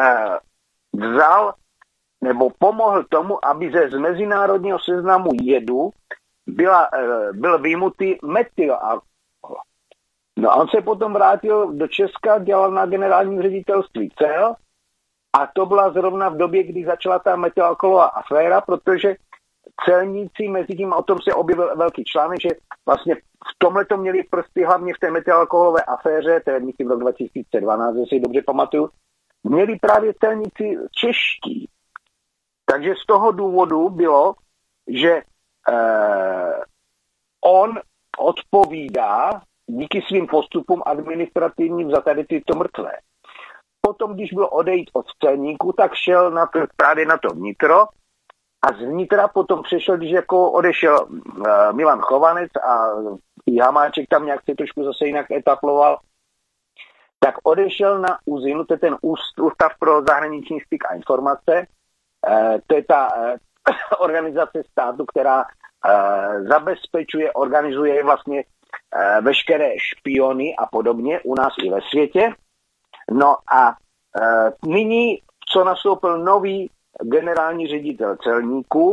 vzal nebo pomohl tomu, aby ze z mezinárodního seznamu jedu byla, byl vyjmutý metylalkohol. No a on se potom vrátil do Česka, dělal na generálním ředitelství cel a to byla zrovna v době, kdy začala ta metylalkoholová aféra, protože celníci mezi tím, o tom se objevil velký článek, že vlastně v tomhle to měli prsty hlavně v té metylalkoholové aféře, to je myslím rok dva tisíce dvanáct, jestli si dobře pamatuju, měli právě celníci čeští. Takže z toho důvodu bylo, že eh, on odpovídá díky svým postupům administrativním za tady tyto mrtvé. Potom, když bylo odejít od celníku, tak šel na to, právě na to vnitro a z vnitra potom přešel, když jako odešel uh, Milan Chovanec a i Hamáček tam nějak se trošku zase jinak etaploval, tak odešel na úzinu, to je ten Ústav pro zahraniční styk a informace, uh, to je ta uh, organizace státu, která uh, zabezpečuje, organizuje vlastně uh, veškeré špiony a podobně u nás i ve světě. No a uh, nyní, co nastoupil nový generální ředitel celníků,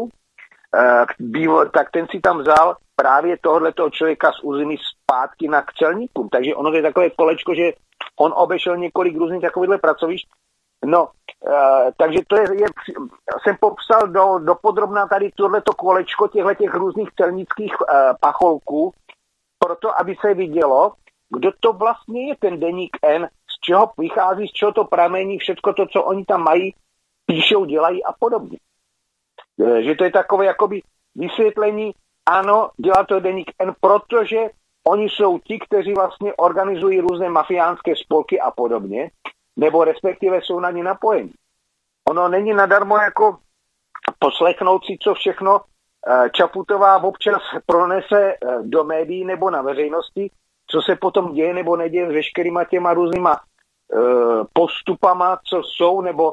uh, tak ten si tam vzal právě tohoto člověka z území zpátky na k celníkům. Takže ono je takové kolečko, že on obešel několik různých takovýchhle pracovišť. No, uh, takže to je, je, jsem popsal do, do podrobná tady tohleto kolečko těchto těch různých celnických uh, pacholků, proto aby se vidělo, kdo to vlastně je ten deník N, z čeho vychází, z čeho to pramení, všechno to, co oni tam mají, píšou, dělají a podobně. Že to je takové jakoby vysvětlení, ano, dělá to deník N, protože oni jsou ti, kteří vlastně organizují různé mafiánské spolky a podobně, nebo respektive jsou na ně napojeni. Ono není nadarmo jako poslechnout si, co všechno Čaputová občas pronese do médií nebo na veřejnosti, co se potom děje nebo neděje s veškerýma těma různýma postupama, co jsou, nebo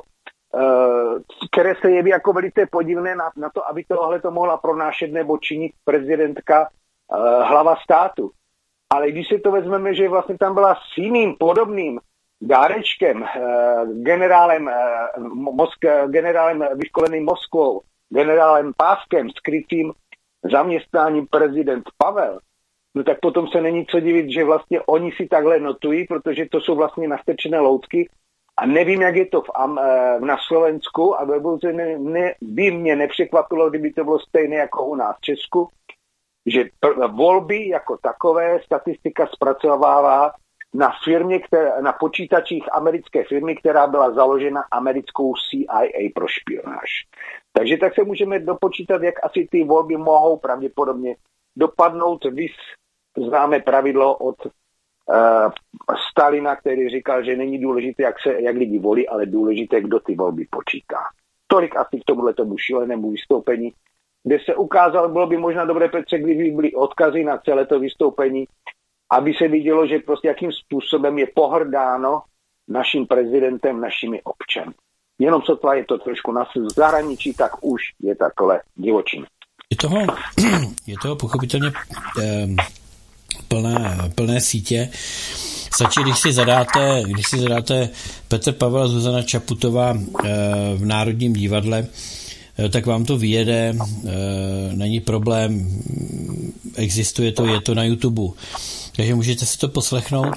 které se jeví jako velice podivné na, na to, aby tohle to mohla pronášet nebo činit prezidentka uh, hlava státu. Ale když si to vezmeme, že vlastně tam byla s jiným podobným dárečkem, uh, generálem, uh, Mosk- generálem vyškoleným Moskvou, generálem Páskem, skrytým zaměstnáním prezident Pavel, no tak potom se není co divit, že vlastně oni si takhle notují, protože to jsou vlastně nastrčené loutky. A nevím, jak je to v, v, na Slovensku a ne, ne, by mě nepřekvapilo, kdyby to bylo stejné jako u nás v Česku, že pr- volby jako takové statistika zpracovává na firmě, které, na počítačích americké firmy, která byla založena americkou C I A pro špionáž. Takže tak se můžeme dopočítat, jak asi ty volby mohou pravděpodobně dopadnout. Vys známe pravidlo od Uh, Stalina, který říkal, že není důležité, jak, se, jak lidi volí, ale důležité, kdo ty volby počítá. Tolik asi k tomuhle tomu šílenému vystoupení, kde se ukázalo, bylo by možná dobré, Petře, kdyby byly odkazy na celé to vystoupení, aby se vidělo, že prostě jakým způsobem je pohrdáno naším prezidentem, našimi občany. Jenom sotva je to trošku na zahraničí, tak už je takhle divočina. Je toho, je toho pochopitelně um... Plné, plné sítě. Stačí, když si zadáte, když si zadáte Petr Pavel, Zuzana Čaputová v Národním divadle, tak vám to vyjede, není problém, existuje to, je to na YouTube. Takže můžete si to poslechnout.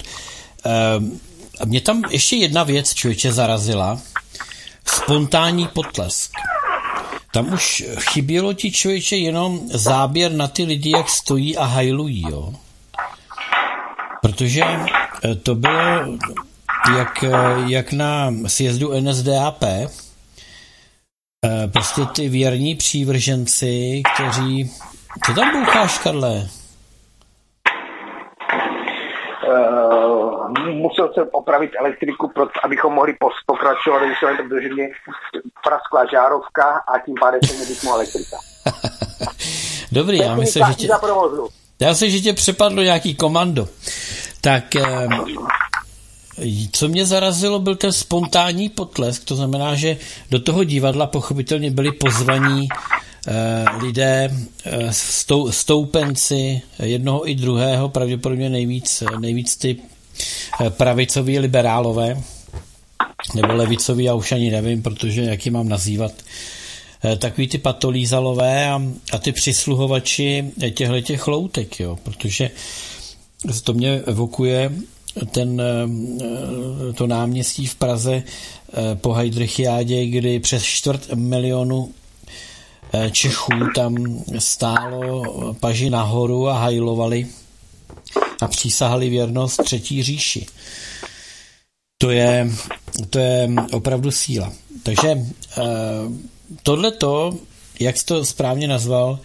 A mě tam ještě jedna věc, člověče, zarazila. Spontánní potlesk. Tam už chybělo ti, člověče, jenom záběr na ty lidi, jak stojí a hajlují, jo. Protože to bylo jak, jak na sjezdu N S D A P, prostě ty věrní přívrženci, kteří... Co tam boucháš, Karle? Uh, musel jsem opravit elektriku, abychom mohli pokračovat, protože mě praskla žárovka a tím pádem se mi vypnula elektrika. Dobrý, já myslím, že tě... Já myslím, že tě přepadlo nějaký komando. Tak co mě zarazilo, byl ten spontánní potlesk, to znamená, že do toho divadla pochopitelně byli pozvaní lidé, stoupenci jednoho i druhého, pravděpodobně nejvíc, nejvíc ty pravicoví liberálové, nebo levicoví, já už ani nevím, protože jak ji mám nazývat, takový ty patolízalové a, a ty přisluhovači těchhletěch chloutek, jo, protože to mě evokuje ten, to náměstí v Praze po Heydrichiádě, kdy přes čtvrt milionu Čechů tam stálo paži nahoru a hajlovali a přísahali věrnost třetí říši. To je, to je opravdu síla. Takže tohleto, jak jsi to správně nazval,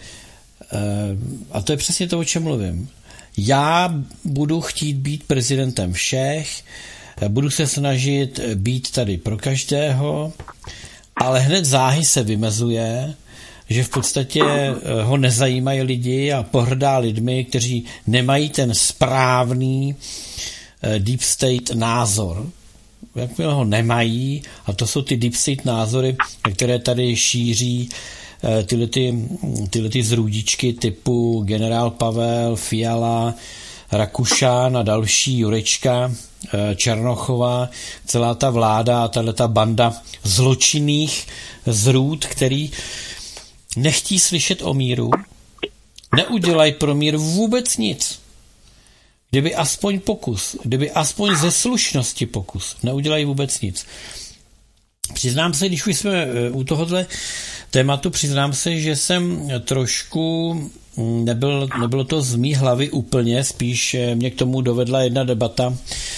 a to je přesně to, o čem mluvím. Já budu chtít být prezidentem všech, budu se snažit být tady pro každého, ale hned záhy se vymezuje, že v podstatě ho nezajímají lidi a pohrdá lidmi, kteří nemají ten správný deep state názor. Jakmile ho nemají, a to jsou ty deep state názory, které tady šíří tyhle, ty, tyhle ty zrůdičky typu generál Pavel, Fiala, Rakušan a další, Jurečka, Černochová, celá ta vláda a tahleta banda zločinných zrůd, který nechtí slyšet o míru, neudělají pro mír vůbec nic. Kdyby aspoň pokus, kdyby aspoň ze slušnosti pokus, neudělají vůbec nic. Přiznám se, když už jsme u tohohle tématu, přiznám se, že jsem trošku, nebyl, nebylo to z mý hlavy úplně, spíš mě k tomu dovedla jedna debata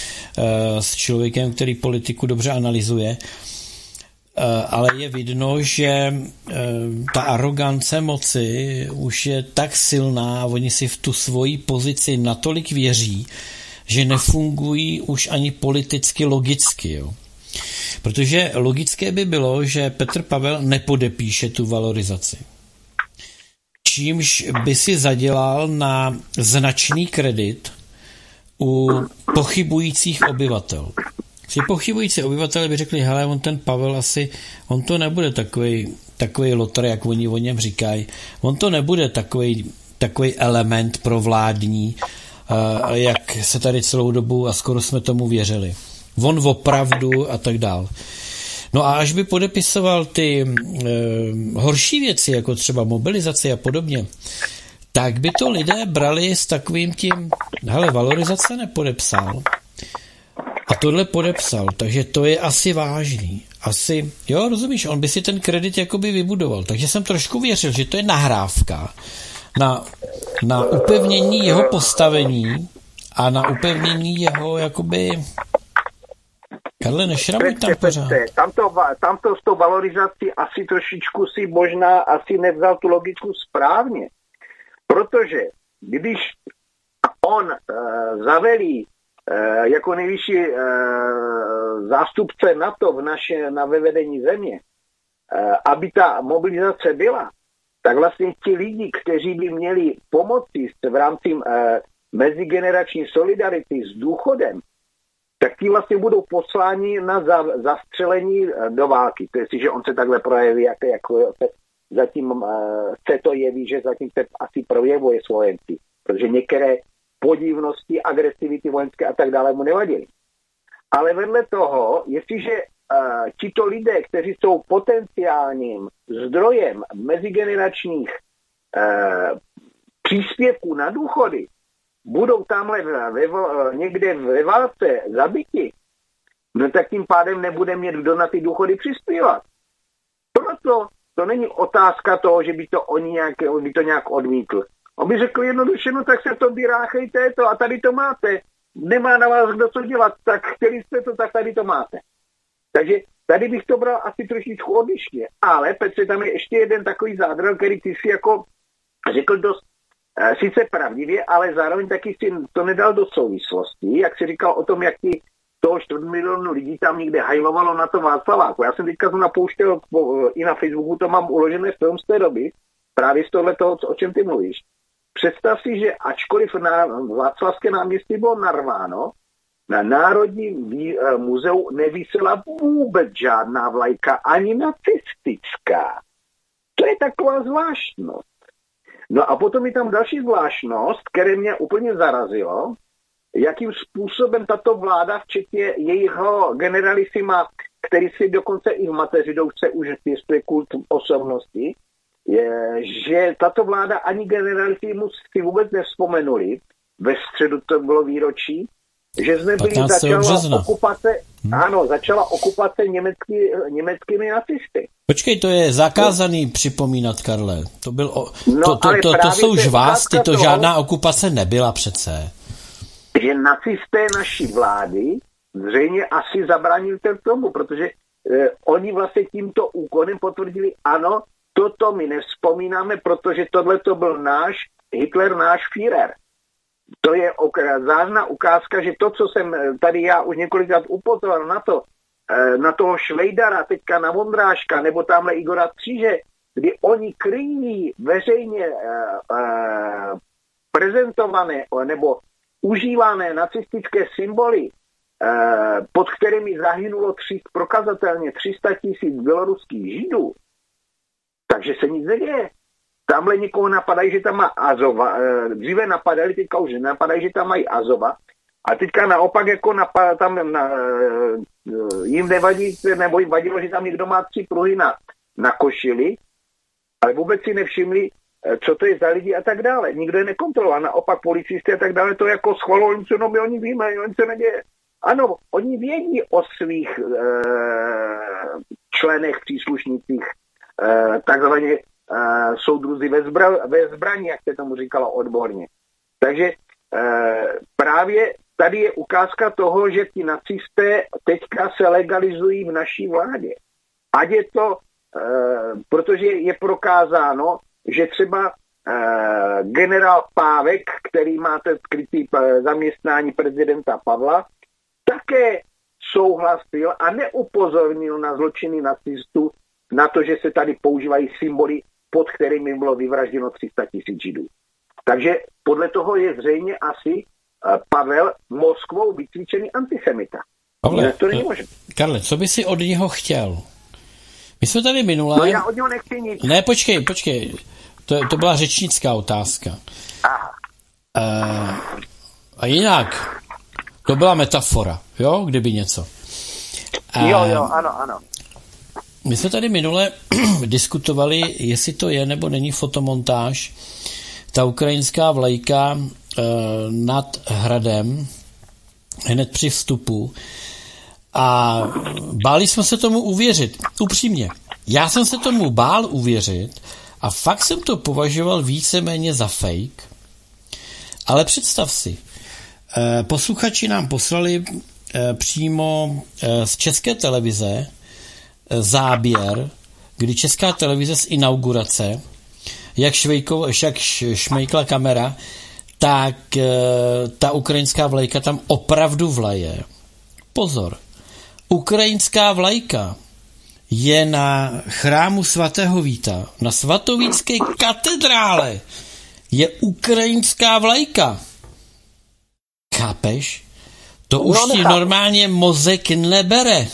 s člověkem, který politiku dobře analyzuje, ale je vidno, že ta arogance moci už je tak silná a oni si v tu svoji pozici natolik věří, že nefungují už ani politicky logicky. Jo. Protože logické by bylo, že Petr Pavel nepodepíše tu valorizaci. Čímž by si zadělal na značný kredit u pochybujících obyvatel. Ti pochybující obyvatelé by řekli, hele, on ten Pavel asi, on to nebude takový, takový lotr, jak oni o něm říkají. On to nebude takový, takový element provládní, jak se tady celou dobu a skoro jsme tomu věřili. On opravdu a tak dál. No a až by podepisoval ty e, horší věci, jako třeba mobilizaci a podobně, tak by to lidé brali s takovým tím, hele, valorizace nepodepsal a tohle podepsal, takže to je asi vážný. Asi, jo, rozumíš, on by si ten kredit jakoby vybudoval, takže jsem trošku věřil, že to je nahrávka na, na upevnění jeho postavení a na upevnění jeho jakoby... Karle, nešramuj tam pořád. Tamto, tamto s tou valorizací asi trošičku si možná asi nevzal tu logiku správně. Protože když on e, zavelí e, jako nejvyšší e, zástupce NATO v naše, na vyvedení země, e, aby ta mobilizace byla, tak vlastně ti lidi, kteří by měli pomoci v rámci e, mezigenerační solidarity s důchodem, tak ti vlastně budou posláni na zastřelení do války. To je si, že on se takhle projeví, jako, jako se, zatím uh, se to jeví, že zatím se asi projevuje svojenci, protože některé podivnosti, agresivity vojenské a tak dále mu nevadily. Ale vedle toho, jestliže uh, tito lidé, kteří jsou potenciálním zdrojem mezigeneračních uh, příspěvků na důchody, budou tamhle ve, ve, někde ve válce zabiti, no tak tím pádem nebude mít kdo na ty důchody přispívat. Proto to není otázka toho, že by to oni nějak, by to nějak odmítl. On by řekl jednoduše, no tak se to vyráchejte to a tady to máte. Nemá na vás kdo co dělat, tak chtěli jste to, tak tady to máte. Takže tady bych to bral asi trošičku odlišně. Ale Petře, tam je ještě jeden takový zádrhel, který ty si jako řekl dost sice pravdivě, ale zároveň taky si to nedal do souvislosti, jak si říkal o tom, jak ti toho čtvrt milionu lidí tam někde hajlovalo na to Václaváku. Já jsem teďka jsem napouštěl i na Facebooku, to mám uložené film z té doby, právě z tohle toho, o čem ty mluvíš. Představ si, že ačkoliv na Václavské náměstí bylo narváno, na Národním muzeu nevysela vůbec žádná vlajka, ani nacistická. To je taková zvláštnost. No a potom je tam další zvláštnost, které mě úplně zarazilo, jakým způsobem tato vláda, včetně jejího generalisima, který si dokonce i v mateřidouce už pěstuje kult osobnosti, je, že tato vláda ani generalisimu si vůbec nevzpomenuli, ve středu to bylo výročí, že jsme byli začala okupace, hmm. ano, začala okupace německý, německými nacisty. Počkej, to je zakázaný připomínat, Karle. To, byl o, no, to, to, to, to jsou žvásty, to toho, žádná okupace nebyla přece. Že nacisté naší vlády zřejmě asi zabránili tomu, protože eh, oni vlastně tímto úkonem potvrdili, ano, toto my nevzpomínáme, protože tohle to byl náš Hitler, náš Führer. To je zářná ukázka, že to, co jsem tady já už několikrát upozoril na to, na toho Švejdara, teďka na Vondráška, nebo tamhle Igora Kříže, kdy oni kryjí veřejně prezentované nebo užívané nacistické symboly, pod kterými zahynulo tři, prokazatelně tři sta tisíc běloruských Židů, takže se nic neděje. Tamhle někoho napadají, že tam má Azova. Dříve napadali, teďka už napadají, že tam mají Azova. A teďka naopak jako napad, tam na, jim nevadí, nebo jim vadilo, že tam někdo má tři pruhy na, na košili, ale vůbec si nevšimli, co to je za lidi a tak dále. Nikdo je nekontroloval. Naopak policisty a tak dále to jako schvalují, co no my oni víme, oni se neděje. Ano, oni vědí o svých e, členech, příslušnících, e, takzvaně Uh, soudruzi ve, zbra, ve zbraní, jak se tomu říkalo odborně. Takže uh, právě tady je ukázka toho, že ti nacisté teďka se legalizují v naší vládě. Ať je to, uh, protože je prokázáno, že třeba uh, generál Pávek, který má ten skrytý zaměstnání prezidenta Pavla, také souhlasil a neupozornil na zločiny nacistů, na to, že se tady používají symboly, pod kterými bylo vyvražděno tři sta tisíc Židů. Takže podle toho je zřejmě asi Pavel Moskvou vycvičený antisemita. Pavle, to není možné. Karle, co by si od něho chtěl? My jsme tady minule... No já od něho nechci nic. Ne, počkej, počkej. To, to byla řečnická otázka. Aha. Uh, a jinak, to byla metafora, jo, kdyby něco. Uh, jo, jo, ano, ano. My jsme tady minule diskutovali, jestli to je nebo není fotomontáž, ta ukrajinská vlajka e, nad hradem hned při vstupu a báli jsme se tomu uvěřit. Upřímně, já jsem se tomu bál uvěřit a fakt jsem to považoval víceméně za fake, ale představ si, e, posluchači nám poslali e, přímo e, z České televize záběr, kdy Česká televize z inaugurace, jak, švejko, jak šmejkla kamera, tak ta ukrajinská vlajka tam opravdu vlaje. Pozor, ukrajinská vlajka je na chrámu svatého Víta, na svatovícké katedrále je ukrajinská vlajka. Chápeš? To už no, ti normálně mozek nebere.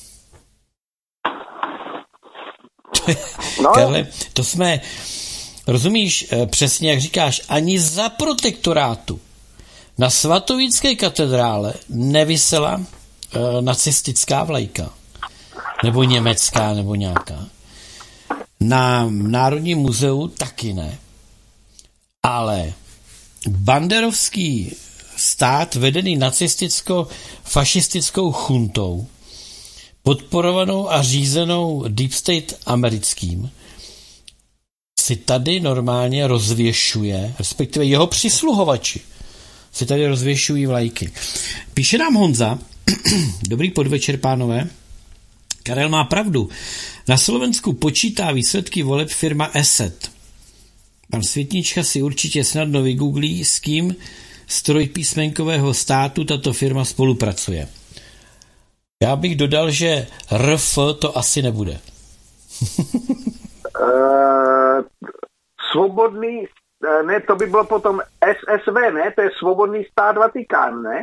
No. Karle, to jsme, rozumíš, přesně jak říkáš, ani za protektorátu na svatovícké katedrále nevisela e, nacistická vlajka. Nebo německá, nebo nějaká. Na Národním muzeu taky ne. Ale banderovský stát vedený nacisticko-fašistickou chuntou podporovanou a řízenou Deep State americkým, si tady normálně rozvěšuje, respektive jeho přisluhovači si tady rozvěšují vlajky. Píše nám Honza, dobrý podvečer, pánové, Karel má pravdu, na Slovensku počítá výsledky voleb firma Eset. Pan Světnička si určitě snadno vygooglí, s kým z trojpísmenkového státu tato firma spolupracuje. Já bych dodal, že R F to asi nebude. uh, svobodný, ne, to by bylo potom S S V, ne? To je svobodný stát Vatikán, ne?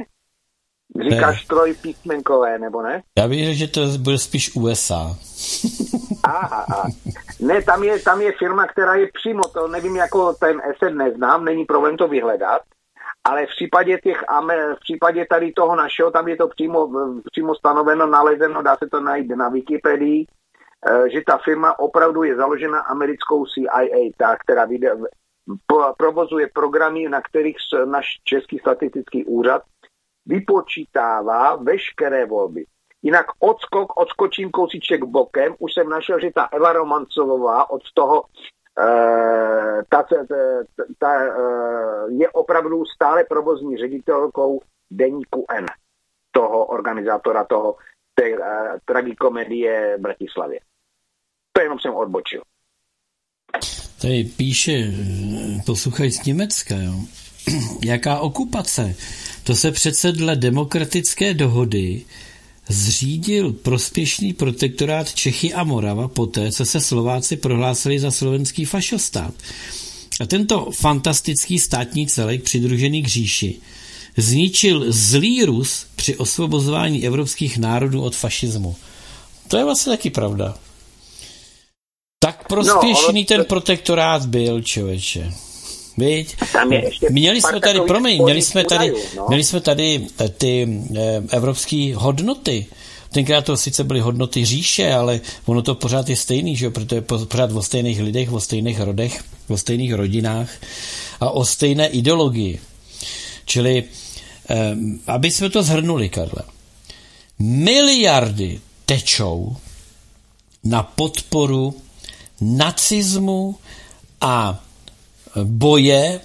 Říkáš ne. Trojpísmenkové, nebo ne? Já bych řekl, že to bude spíš U S A. Aha, aha. Ne, tam je, tam je firma, která je přímo, to nevím, jako ten asset neznám, není problém to vyhledat, ale v případě těch, v případě tady toho našeho, tam je to přímo, přímo stanoveno, nalezeno, dá se to najít na Wikipedii, že ta firma opravdu je založena americkou C I A, ta, která vyde, provozuje programy, na kterých náš Český statistický úřad vypočítává veškeré volby. Jinak odskok, odskočím kousíček bokem, už jsem našel, že ta Eva Romancová od toho uh, ta, ta, ta, ta, uh, je opravdu stále provozní ředitelkou deníku N, toho organizátora toho té uh, tragikomedie v Bratislavě. To jenom jsem odbočil. Tady píše posluchač z Německa, jo. Jaká okupace? To se přece dle demokratické dohody zřídil prospěšný protektorát Čechy a Morava poté, co se Slováci prohlásili za slovenský fašostát. A tento fantastický státní celek přidružený k říši zničil zlý Rus při osvobozování evropských národů od fašismu. To je vlastně taky pravda. Tak prospěšný no, ten protektorát byl, člověče. Víď? Měli jsme tady, promiň, měli jsme tady, no. měli jsme tady ty eh, evropské hodnoty. Tenkrát to sice byly hodnoty říše, ale ono to pořád je stejný, že? Protože je pořád o stejných lidech, o stejných rodech, o stejných rodinách a o stejné ideologii. Čili, eh, aby jsme to shrnuli, Karle, miliardy tečou na podporu nacismu a boje,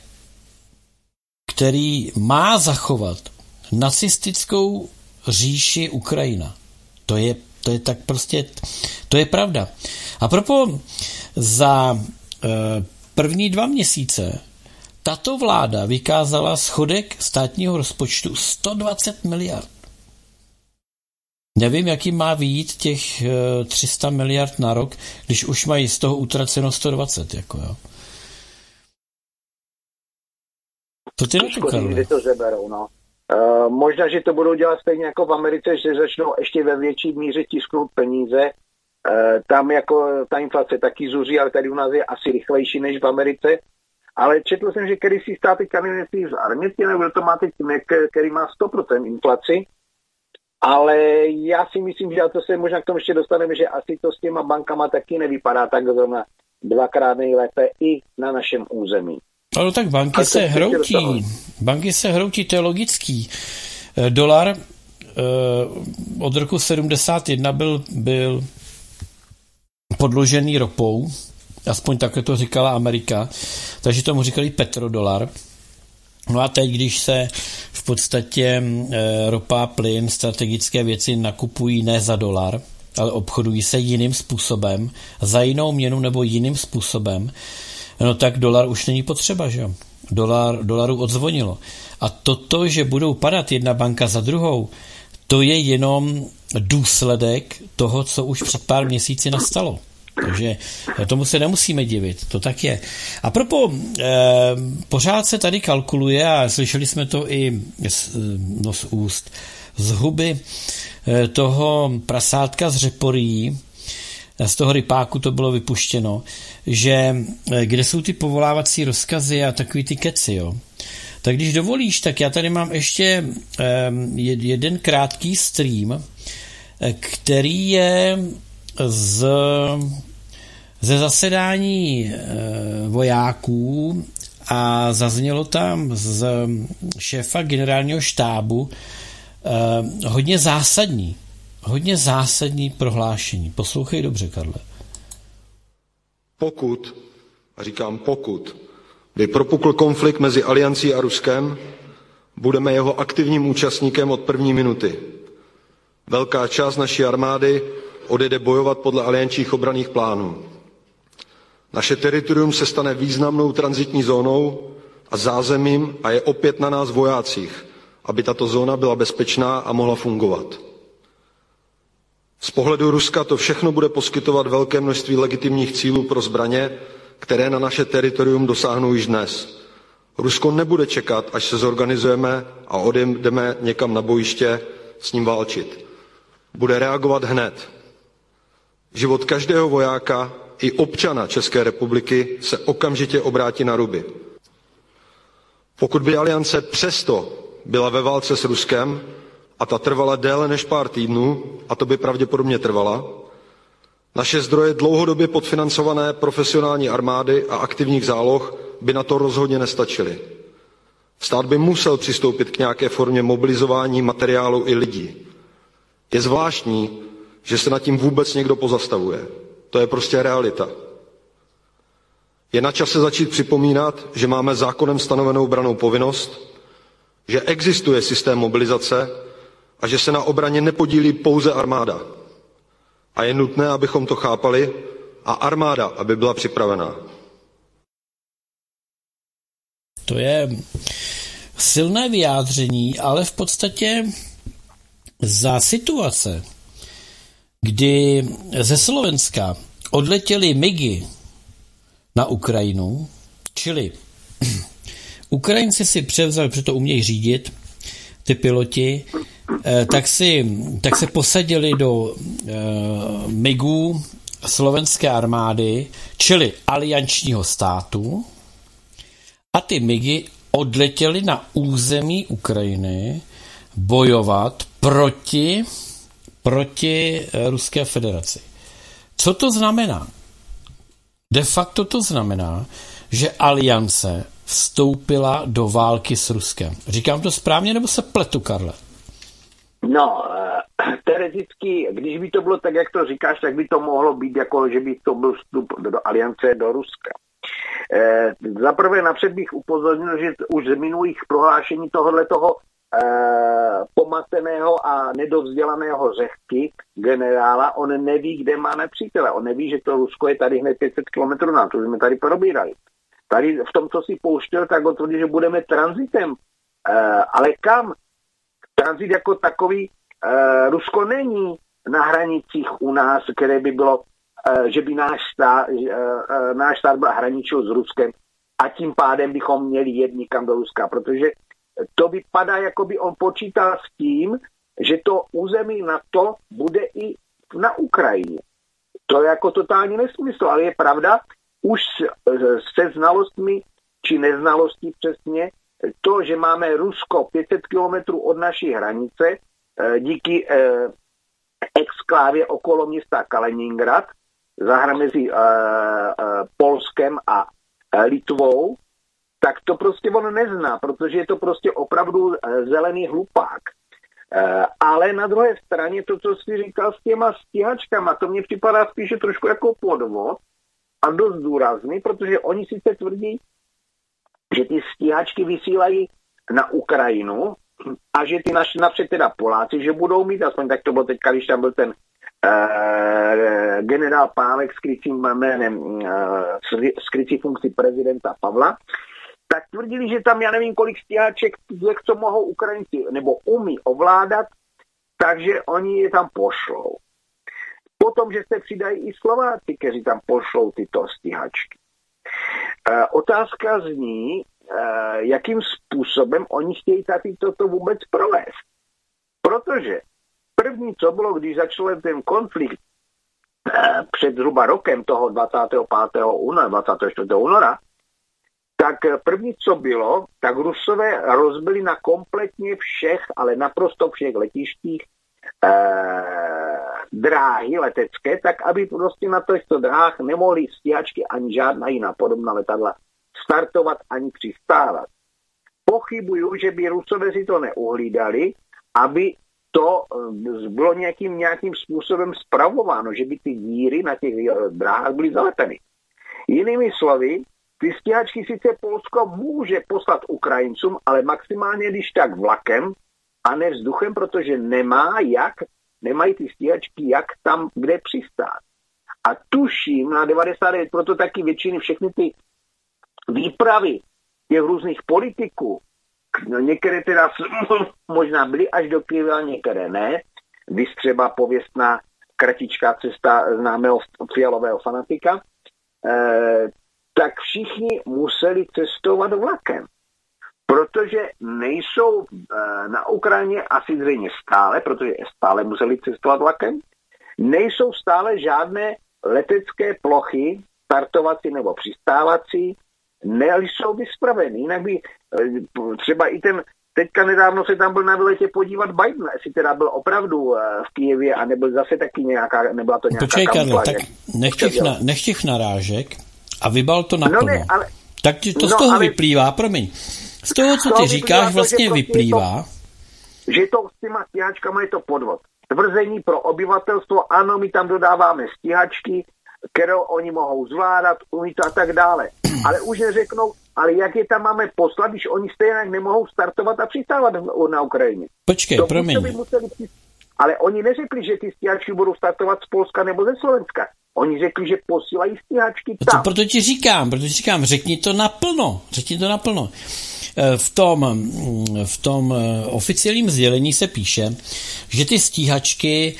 který má zachovat nacistickou říši Ukrajina. To je, to je tak prostě, to je pravda. A propo za e, první dva měsíce tato vláda vykázala schodek státního rozpočtu sto dvacet miliard. Nevím, jaký má vyjít těch e, tři sta miliard na rok, když už mají z toho utraceno sto dvacet, jako jo. To ty že to zeberou, no. Uh, možná, že to budou dělat stejně jako v Americe, že začnou ještě ve větší míře tisknout peníze. Uh, tam jako ta inflace taky zuří, ale tady u nás je asi rychlejší než v Americe. Ale četl jsem, že když si státy kabinety z Armětě, nebo to má teď, který má sto procent inflaci. Ale já si myslím, že a to se možná k tomu ještě dostaneme, že asi to s těma bankama taky nevypadá tak zrovna dvakrát nejlépe i na našem území. Ale tak banky se hroutí. Banky se hroutí, to je logický. Dolar od roku sedmdesát jedna byl, byl podložený ropou, aspoň takhle to říkala Amerika, takže tomu říkali petrodolar. No a teď, když se v podstatě ropa, plyn, strategické věci nakupují ne za dolar, ale obchodují se jiným způsobem, za jinou měnu nebo jiným způsobem, no tak dolar už není potřeba, že jo? Dolar, dolaru odzvonilo. A toto, že budou padat jedna banka za druhou, to je jenom důsledek toho, co už před pár měsíci nastalo. Takže tomu se nemusíme divit, to tak je. A propo, eh, pořád se tady kalkuluje, a slyšeli jsme to i z, no, z úst, z huby eh, toho prasátka z Řeporí, z toho rypáku to bylo vypuštěno, že kde jsou ty povolávací rozkazy a takový ty keci, jo. Tak když dovolíš, tak já tady mám ještě jeden krátký stream, který je z, ze zasedání vojáků a zaznělo tam z šéfa generálního štábu hodně zásadní Hodně zásadní prohlášení. Poslouchej dobře, Karle. Pokud, a říkám pokud, by propukl konflikt mezi Aliancí a Ruskem, budeme jeho aktivním účastníkem od první minuty. Velká část naší armády odjede bojovat podle aliančních obranných plánů. Naše teritorium se stane významnou tranzitní zónou a zázemím a je opět na nás vojácích, aby tato zóna byla bezpečná a mohla fungovat. Z pohledu Ruska to všechno bude poskytovat velké množství legitimních cílů pro zbraně, které na naše teritorium dosáhnou již dnes. Rusko nebude čekat, až se zorganizujeme a odjedeme někam na bojiště s ním válčit. Bude reagovat hned. život každého vojáka i občana České republiky se okamžitě obrátí na ruby. Pokud by Aliance přesto byla ve válce s Ruskem, a ta trvala déle než pár týdnů, a to by pravděpodobně trvala, naše zdroje dlouhodobě podfinancované profesionální armády a aktivních záloh by na to rozhodně nestačily. Stát by musel přistoupit k nějaké formě mobilizování materiálu i lidí. Je zvláštní, že se nad tím vůbec někdo pozastavuje. To je prostě realita. Je na čase začít připomínat, že máme zákonem stanovenou brannou povinnost, že existuje systém mobilizace a že se na obraně nepodílí pouze armáda. A je nutné, abychom to chápali, a armáda, aby byla připravená. To je silné vyjádření, ale v podstatě za situace, kdy ze Slovenska odletěly migy na Ukrajinu, čili Ukrajinci si převzali, protože to umějí řídit, ty piloti, tak, si, tak se posadili do uh, migů slovenské armády, čili aliančního státu, a ty migy odletěly na území Ukrajiny bojovat proti, proti Ruské federaci. Co to znamená? De facto to znamená, že Aliance vstoupila do války s Ruskem. Říkám to správně, nebo se pletu, Karle? No, teoreticky, když by to bylo tak, jak to říkáš, tak by to mohlo být, jako že by to byl vstup do, do Aliance do Ruska. E, zaprvé napřed bych upozornil, že už z minulých prohlášení tohohle toho e, pomateného a nedovzdělaného řehky generála, on neví, kde má nepřítele. On neví, že to Rusko je tady hned pět set kilometrů nám, to jsme tady probírali. Tady v tom, co si pouštěl, tak on tvrdí, že budeme transitem. E, ale kam? Transit jako takový, e, Rusko není na hranicích u nás, které by bylo, e, že by náš stát, e, náš stát byl hraničil s Ruskem a tím pádem bychom měli jet nikam do Ruska, protože to vypadá, jako by on počítal s tím, že to území NATO bude i na Ukrajině. To je jako totální nesmysl, ale je pravda, už se znalostmi či neznalostí přesně, to, že máme Rusko pět set kilometrů od naší hranice díky eh, exklávě okolo města Kaliningrad, za mezi eh, eh, Polskem a eh, Litvou, tak to prostě on nezná, protože je to prostě opravdu eh, zelený hlupák. Eh, ale na druhé straně to, co jsi říkal s těma stíhačkama, to mně připadá spíše trošku jako podvod a dost důrazný, protože oni sice tvrdí, že ty stíhačky vysílají na Ukrajinu a že ty naši napřed teda Poláci, že budou mít, aspoň tak to bylo teďka, když tam byl ten uh, generál Pávek s krycím jménem, uh, s krycí funkcí prezidenta Pavla, tak tvrdili, že tam já nevím kolik stíhaček, co mohou Ukrajinci nebo umí ovládat, takže oni je tam pošlou. Potom, že se přidají i Slováci, kteří tam pošlou tyto stíhačky. E, otázka zní, e, jakým způsobem oni chtějí tady toto vůbec provést. Protože první, co bylo, když začal ten konflikt e, před zhruba rokem toho dvacátého pátého února, dvacátého čtvrtého února, tak první, co bylo, tak Rusové rozbili na kompletně všech, ale naprosto všech letištích eh, dráhy letecké, tak aby prostě na těchto dráhách nemohly stíhačky ani žádná jiná podobná letadla startovat ani přistávat. Pochybuju, že by Rusové si to neuhlídali, aby to bylo nějakým, nějakým způsobem spravováno, že by ty díry na těch dráhách byly zalepeny. Jinými slovy, ty stíhačky sice Polsko může poslat Ukrajincům, ale maximálně když tak vlakem a ne vzduchem, protože nemá jak, nemají ty stíhačky jak tam, kde přistát. A tuším na devadesát devět, proto taky většiny všechny ty výpravy těch různých politiků, některé teda možná byly až do Kyjeva, některé ne, když třeba pověstná kratičká cesta známého fialového fanatika, eh, tak všichni museli cestovat vlakem. Protože nejsou e, na Ukrajině asi zřejmě stále, protože stále museli cestovat vlakem. nejsou stále žádné letecké plochy, startovací nebo přistávací, nejsou vyspraveny. Jinak by třeba i ten, teďka nedávno se tam byl na výletě podívat Biden, jestli teda byl opravdu v Kyjevě a nebyl zase taky nějaká, nebyla to nějaká Počkej, kampaň. Karlo, tak nech těch, na, nech těch narážek a vybal to naplno. No ne, ale, tak to z no, toho ale, vyplývá, promiň, z toho, co ty říkáš, to, vlastně prostě vyplývá. To, že to s těma stíhačkama je to podvod. Tvrzení pro obyvatelstvo, ano, my tam dodáváme stíhačky, které oni mohou zvládat, umí to a tak dále. Ale už neřeknou, ale jak je tam máme poslat, když oni stejně nemohou startovat a přistávat na Ukrajině. Počkej, to promiň. By museli, ale oni neřekli, že ty stíhačky budou startovat z Polska nebo ze Slovenska. Oni řekli, že posílají stíhačky tam. To proto ti říkám, proto ti říkám, řekni to naplno, řekni to naplno. V tom, v tom oficiálním sdělení se píše, že ty stíhačky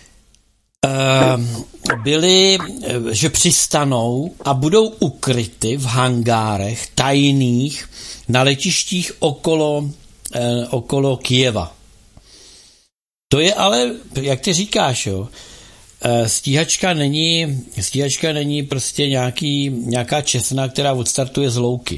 byly, že přistanou a budou ukryty v hangárech tajných na letištích okolo, okolo Kyjeva. To je ale, jak ty říkáš, jo, stíhačka není, stíhačka není prostě nějaký, nějaká česna, která odstartuje z louky.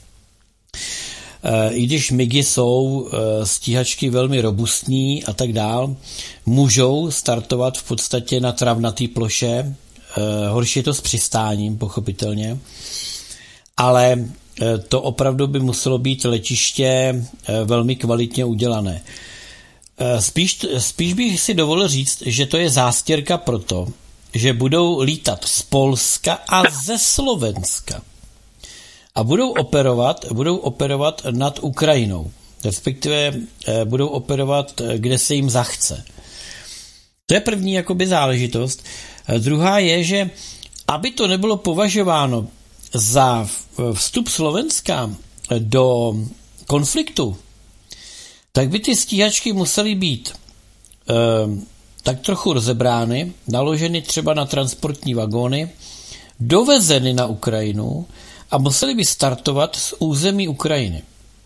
I když migy jsou stíhačky velmi robustní a tak dál, můžou startovat v podstatě na travnatý ploše, horší je to s přistáním, pochopitelně, ale to opravdu by muselo být letiště velmi kvalitně udělané. Spíš, spíš bych si dovolil říct, že to je zástěrka proto, že budou lítat z Polska a ze Slovenska. A budou operovat, budou operovat nad Ukrajinou. Respektive budou operovat, kde se jim zachce. To je první jakoby záležitost. Druhá je, že aby to nebylo považováno za vstup Slovenska do konfliktu, tak by ty stíhačky musely být eh, tak trochu rozebrány, naloženy třeba na transportní vagóny, dovezeny na Ukrajinu a museli by startovat z území Ukrajiny.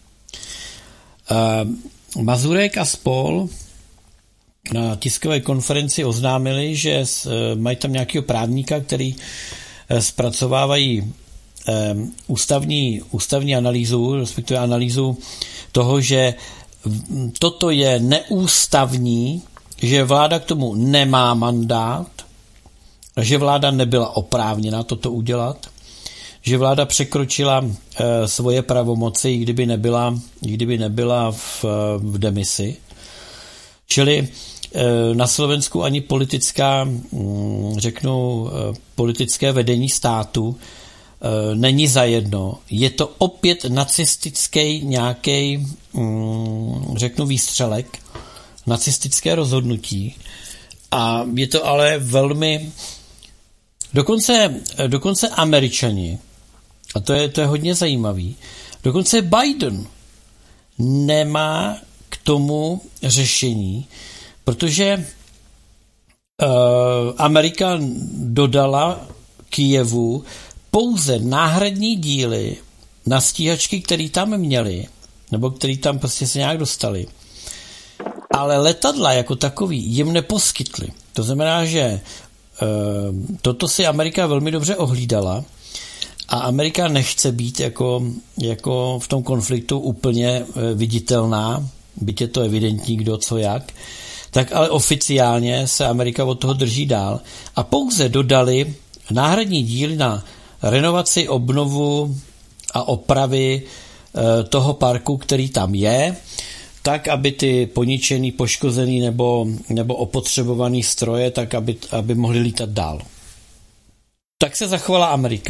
Eh, Mazurek a spol na tiskové konferenci oznámili, že eh, mají tam nějakého právníka, který eh, zpracovávají eh, ústavní, ústavní analýzu, respektive analýzu toho, že toto je neústavní, že vláda k tomu nemá mandát, že vláda nebyla oprávněna toto udělat, že vláda překročila e, svoje pravomoci, i kdyby nebyla, i kdyby nebyla v, v demisi. Čili e, na Slovensku ani politická, řeknu, e, politické vedení státu e, není zajedno. Je to opět nacistický nějaký, řeknu, výstřelek, nacistické rozhodnutí. A je to ale velmi... Dokonce, dokonce Američani, a to je, to je hodně zajímavý, dokonce Biden nemá k tomu řešení, protože uh, Amerika dodala Kyjevu pouze náhradní díly na stíhačky, které tam měli, nebo který tam prostě se nějak dostali. Ale letadla jako takový jim neposkytli. To znamená, že e, toto si Amerika velmi dobře ohlídala a Amerika nechce být jako, jako v tom konfliktu úplně e, viditelná, byť je to evidentní, kdo co jak, tak ale oficiálně se Amerika od toho drží dál a pouze dodali náhradní díly na renovaci, obnovu a opravy toho parku, který tam je, tak, aby ty poničený, poškozený nebo, nebo opotřebovaný stroje, tak, aby, aby mohly lítat dál. Tak se zachovala Amerika.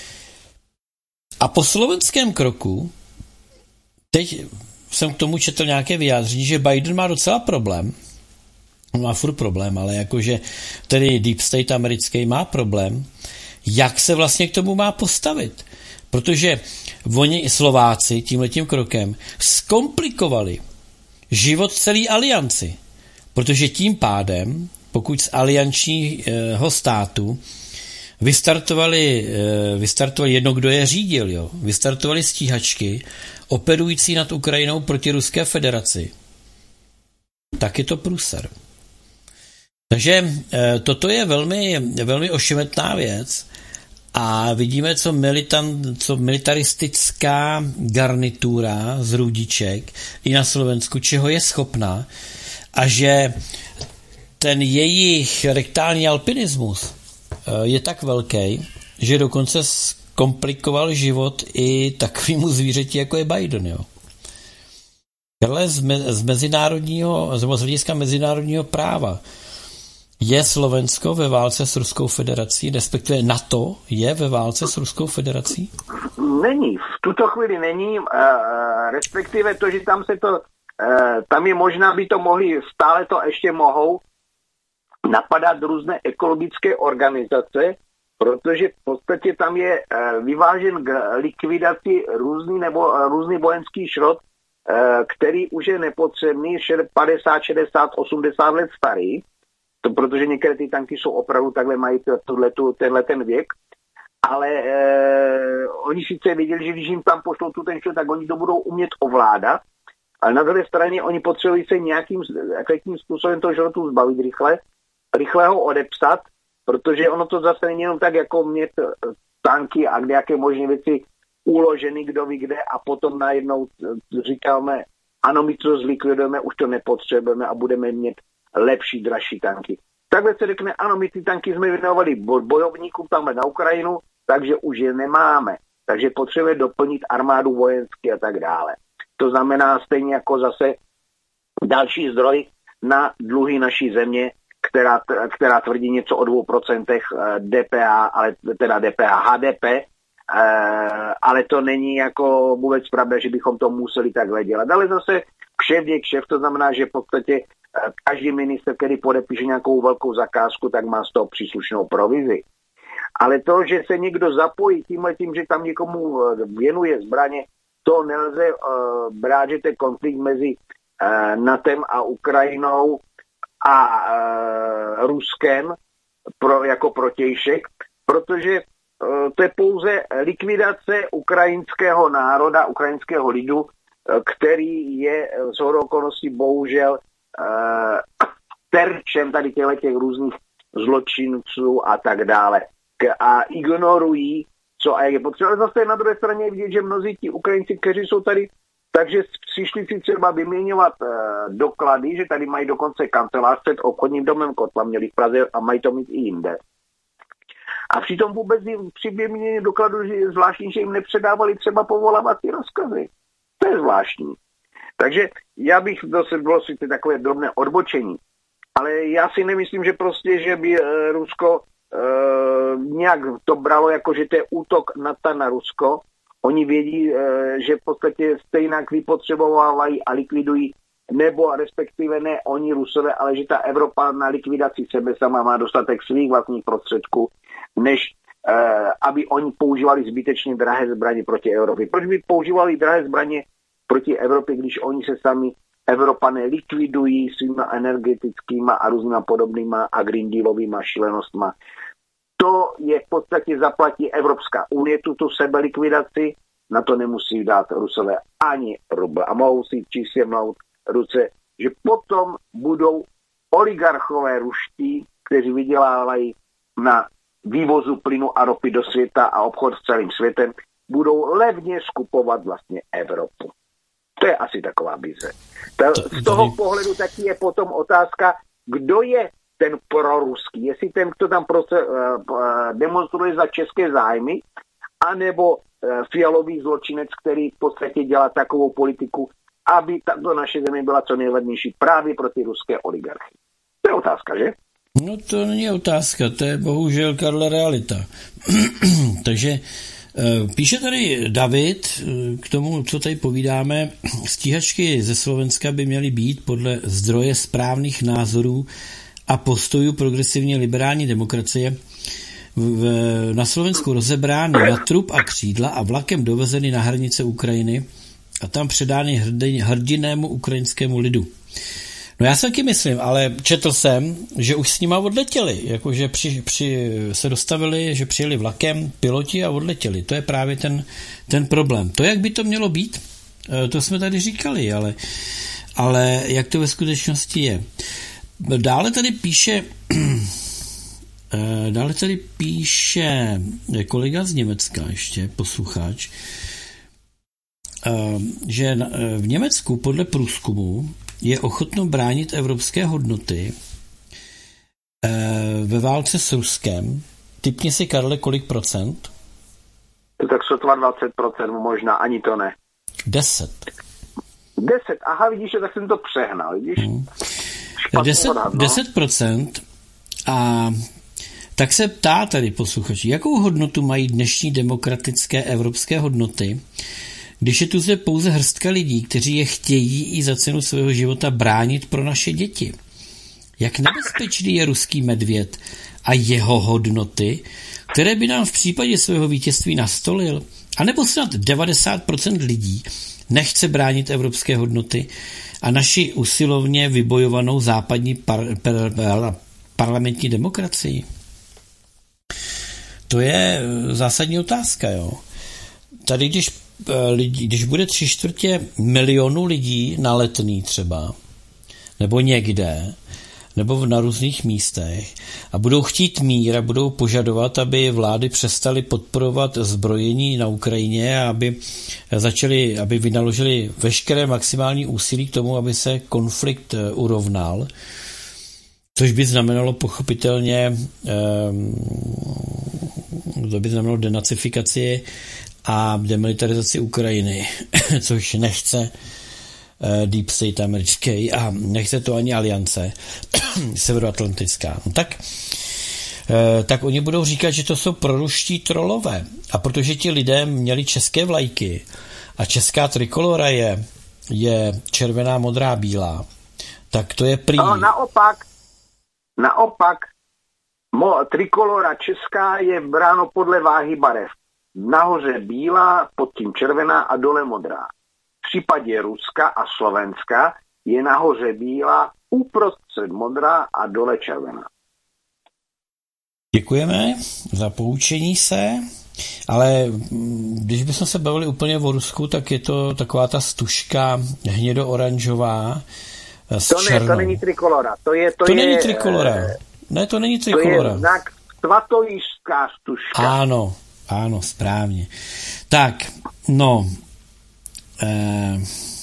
A po slovenském kroku, teď jsem k tomu četl nějaké vyjádření, že Biden má docela problém, on má furt problém, ale jakože tedy Deep State americký má problém, jak se vlastně k tomu má postavit. Protože oni i Slováci tímhletím krokem zkomplikovali život celé alianci. Protože tím pádem, pokud z aliančního státu vystartovali, vystartovali jedno, kdo je řídil, jo, vystartovali stíhačky operující nad Ukrajinou proti Ruské federaci, tak je to průser. Takže toto je velmi, velmi ošemetná věc a vidíme, co, militan, co militaristická garnitura z Růdiček i na Slovensku, čeho je schopná a že ten jejich rektální alpinismus je tak velký, že dokonce komplikoval život i takovému zvířeti, jako je Biden. Jo. Karle, z, me, z mezinárodního, z hlediska mezinárodního práva je Slovensko ve válce s Ruskou federací, respektive NATO je ve válce s Ruskou federací? Není, v tuto chvíli není, respektive to, že tam se to, tam je možná, by to mohli, stále to ještě mohou napadat různé ekologické organizace, protože v podstatě tam je vyvážen k likvidaci různý nebo různý vojenský šrot, který už je nepotřebný, padesát, šedesát, osmdesát let starý, to, protože některé ty tanky jsou opravdu takhle, mají tuhletu, tenhle ten věk, ale eh, oni sice viděli, že když jim tam pošlou tu ten šrot, tak oni to budou umět ovládat, ale na druhé straně oni potřebují se nějakým efektním způsobem toho šrotu zbavit rychle, rychle ho odepsat, protože ono to zase není jenom tak, jako mít tanky a nějaké možné věci uloženy, kdo ví kde a potom najednou říkáme, ano, my to zlikvidujeme, už to nepotřebujeme a budeme mít lepší, dražší tanky. Takhle se řekne, ano, my ty tanky jsme věnovali bojovníkům tamhle na Ukrajinu, takže už je nemáme. Takže potřebujeme doplnit armádu vojensky a tak dále. To znamená stejně jako zase další zdroj na dluhy naší země, která, která tvrdí něco o dvou procentech D P H, ale teda D P H, H D P, ale to není jako vůbec pravda, že bychom to museli takhle dělat. Ale zase kšeft je kšeft, to znamená, že v podstatě každý minister, který podepíše nějakou velkou zakázku, tak má z toho příslušnou provizi. Ale to, že se někdo zapojí tímhle tím, že tam někomu věnuje zbraně, to nelze uh, brát, že to je konflikt mezi uh, NATEM a Ukrajinou a uh, Ruskem pro, jako protějšek, protože uh, to je pouze likvidace ukrajinského národa, ukrajinského lidu, uh, který je z hodou okolností bohužel uh, terčem tady těchto těch různých zločinců a tak dále. A ignorují, co a jak je potřeba. Ale zase na druhé straně vidět, že mnozí ti Ukrajinci, kteří jsou tady, takže přišli si třeba vyměňovat uh, doklady, že tady mají dokonce kancelář před obchodním domem Kotla, měli v Praze a mají to mít i jinde. A přitom vůbec při vyměnění dokladu že je zvláštní, že jim nepředávali třeba povolávací rozkazy. To je zvláštní. Takže já bych, to bylo sice takové drobné odbočení, ale já si nemyslím, že prostě, že by uh, Rusko Uh, nějak to bralo jako, že to je útok NATO na Rusko. Oni vědí, uh, že v podstatě stejnak vypotřebovávají a likvidují, nebo respektive ne oni Rusové, ale že ta Evropa na likvidaci sebe sama má dostatek svých vlastních prostředků, než uh, aby oni používali zbytečně drahé zbraně proti Evropě. Proč by používali drahé zbraně proti Evropě, když oni se sami Evropané likvidují svýma energetickýma a různýma podobnýma a Green Dealovýma šílenostma. To je v podstatě zaplatí Evropská unie tuto sebelikvidaci, na to nemusí dát Rusové ani rubl a mohou si čístěmnout ruce, že potom budou oligarchové ruští, kteří vydělávají na vývozu plynu a ropy do světa a obchod s celým světem, budou levně skupovat vlastně Evropu. To je asi taková vize. Z toho pohledu taky je potom otázka, kdo je ten proruský. Jestli ten, kdo tam proce, demonstruje za české zájmy, anebo fialový zločinec, který v podstatě dělá takovou politiku, aby tato naše země byla co nejlevnější právě pro ty ruské oligarchy. To je otázka, že? No to není otázka, to je bohužel, Karle, realita. Takže píše tady David k tomu, co tady povídáme. Stíhačky ze Slovenska by měly být podle zdroje správných názorů a postojů progresivně liberální demokracie v, na Slovensku rozebrány na trup a křídla a vlakem dovezeny na hranice Ukrajiny a tam předány hrdin, hrdinnému ukrajinskému lidu. No já se taky myslím, ale četl jsem, že už s nima odletěli, jakože při, při, se dostavili, že přijeli vlakem piloti a odletěli. To je právě ten, ten problém. To, jak by to mělo být, to jsme tady říkali, ale, ale jak to ve skutečnosti je. dále tady píše dále tady píše kolega z Německa ještě, posluchač, že v Německu podle průzkumu je ochotno bránit evropské hodnoty ve válce s Ruskem. Tipni si, Karle, kolik procent? Tak sotva dvacet procent, možná, ani to ne. deset. deset, aha, vidíš, tak jsem to přehnal, vidíš? Hmm. deset, deset procent a tak se ptá tady posluchači, jakou hodnotu mají dnešní demokratické evropské hodnoty, když je tu zde pouze hrstka lidí, kteří je chtějí i za cenu svého života bránit pro naše děti. Jak nebezpečný je ruský medvěd a jeho hodnoty, které by nám v případě svého vítězství nastolil, anebo snad devadesát procent lidí nechce bránit evropské hodnoty a naši usilovně vybojovanou západní par, par, par, parlamentní demokracii? To je zásadní otázka, jo. Tady, když, lidi, když bude tři čtvrtě milionu lidí na Letný třeba, nebo někde, nebo na různých místech a budou chtít mír a budou požadovat, aby vlády přestaly podporovat zbrojení na Ukrajině a aby začali, aby vynaložili veškeré maximální úsilí k tomu, aby se konflikt urovnal, což by znamenalo pochopitelně to by znamenalo denacifikaci a demilitarizaci Ukrajiny, což nechce Deep State americký a nechce to ani aliance severoatlantická. No tak, tak oni budou říkat, že to jsou proruští trolové. A protože ti lidé měli české vlajky a česká trikolora je, je červená, modrá, bílá, tak to je prý... No, naopak, naopak, mo, trikolora česká je bráno podle váhy barev. Nahoře bílá, pod tím červená a dole modrá. V případě Ruska a Slovenska je nahoře bílá, uprostřed modrá a dole červená. Děkujeme za poučení se, ale když bychom se bavili úplně o Rusku, tak je to taková ta stužka hnědo-oranžová s to ne, černou. To není trikolora. To, je, to, to je, není trikolora. Ne, to není trikolora. To je znak svatojířská stužka. Ano, ano, správně. Tak, no... Eh,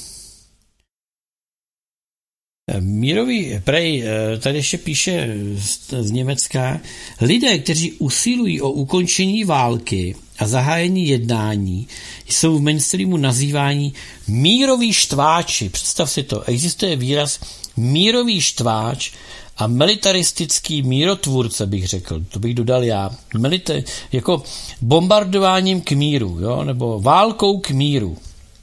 mírový prej, tady ještě píše z, z Německa, lidé, kteří usilují o ukončení války a zahájení jednání, jsou v mainstreamu nazýváni míroví štváči. Představ si to, existuje výraz mírový štváč a militaristický mírotvůrce, bych řekl, to bych dodal já, Milita- jako bombardováním k míru, jo? Nebo válkou k míru.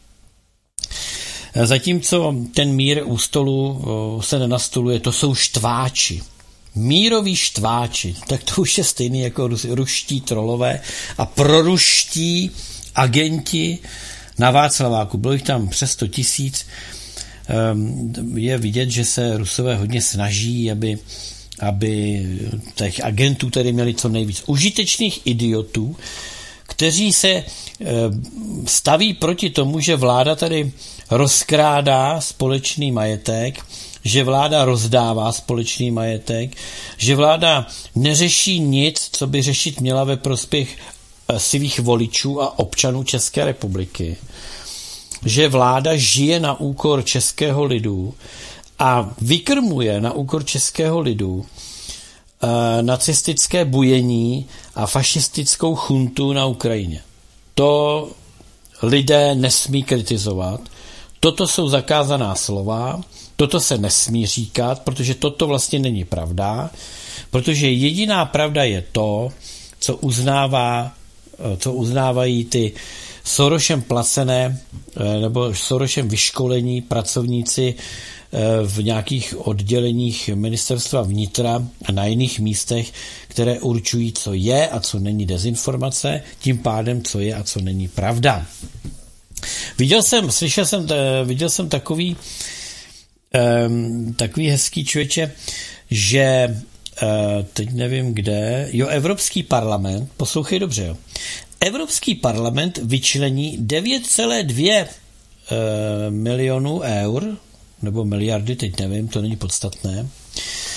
Zatímco ten mír u stolu se nenastoluje, to jsou štváči. Míroví štváči. Tak to už je stejný jako ruští trolové a proruští agenti na Václaváku. Bylo jich tam přes sto tisíc. Je vidět, že se Rusové hodně snaží, aby, aby těch agentů tady měli co nejvíc užitečných idiotů, kteří se staví proti tomu, že vláda tady rozkrádá společný majetek, že vláda rozdává společný majetek, že vláda neřeší nic, co by řešit měla ve prospěch svých voličů a občanů České republiky, že vláda žije na úkor českého lidu a vykrmuje na úkor českého lidu nacistické bujení a fašistickou chuntu na Ukrajině. To lidé nesmí kritizovat. Toto jsou zakázaná slova, toto se nesmí říkat, protože toto vlastně není pravda, protože jediná pravda je to, co uznává, co uznávají ty Sorosem placené nebo Sorosem vyškolení pracovníci v nějakých odděleních ministerstva vnitra a na jiných místech, které určují, co je a co není dezinformace, tím pádem, co je a co není pravda. Viděl jsem, slyšel jsem, viděl jsem takový, um, takový hezký člověče, že uh, teď nevím kde, jo, Evropský parlament, poslouchej dobře, jo, Evropský parlament vyčlení devět celá dvě uh, milionů eur, nebo miliardy, teď nevím, to není podstatné,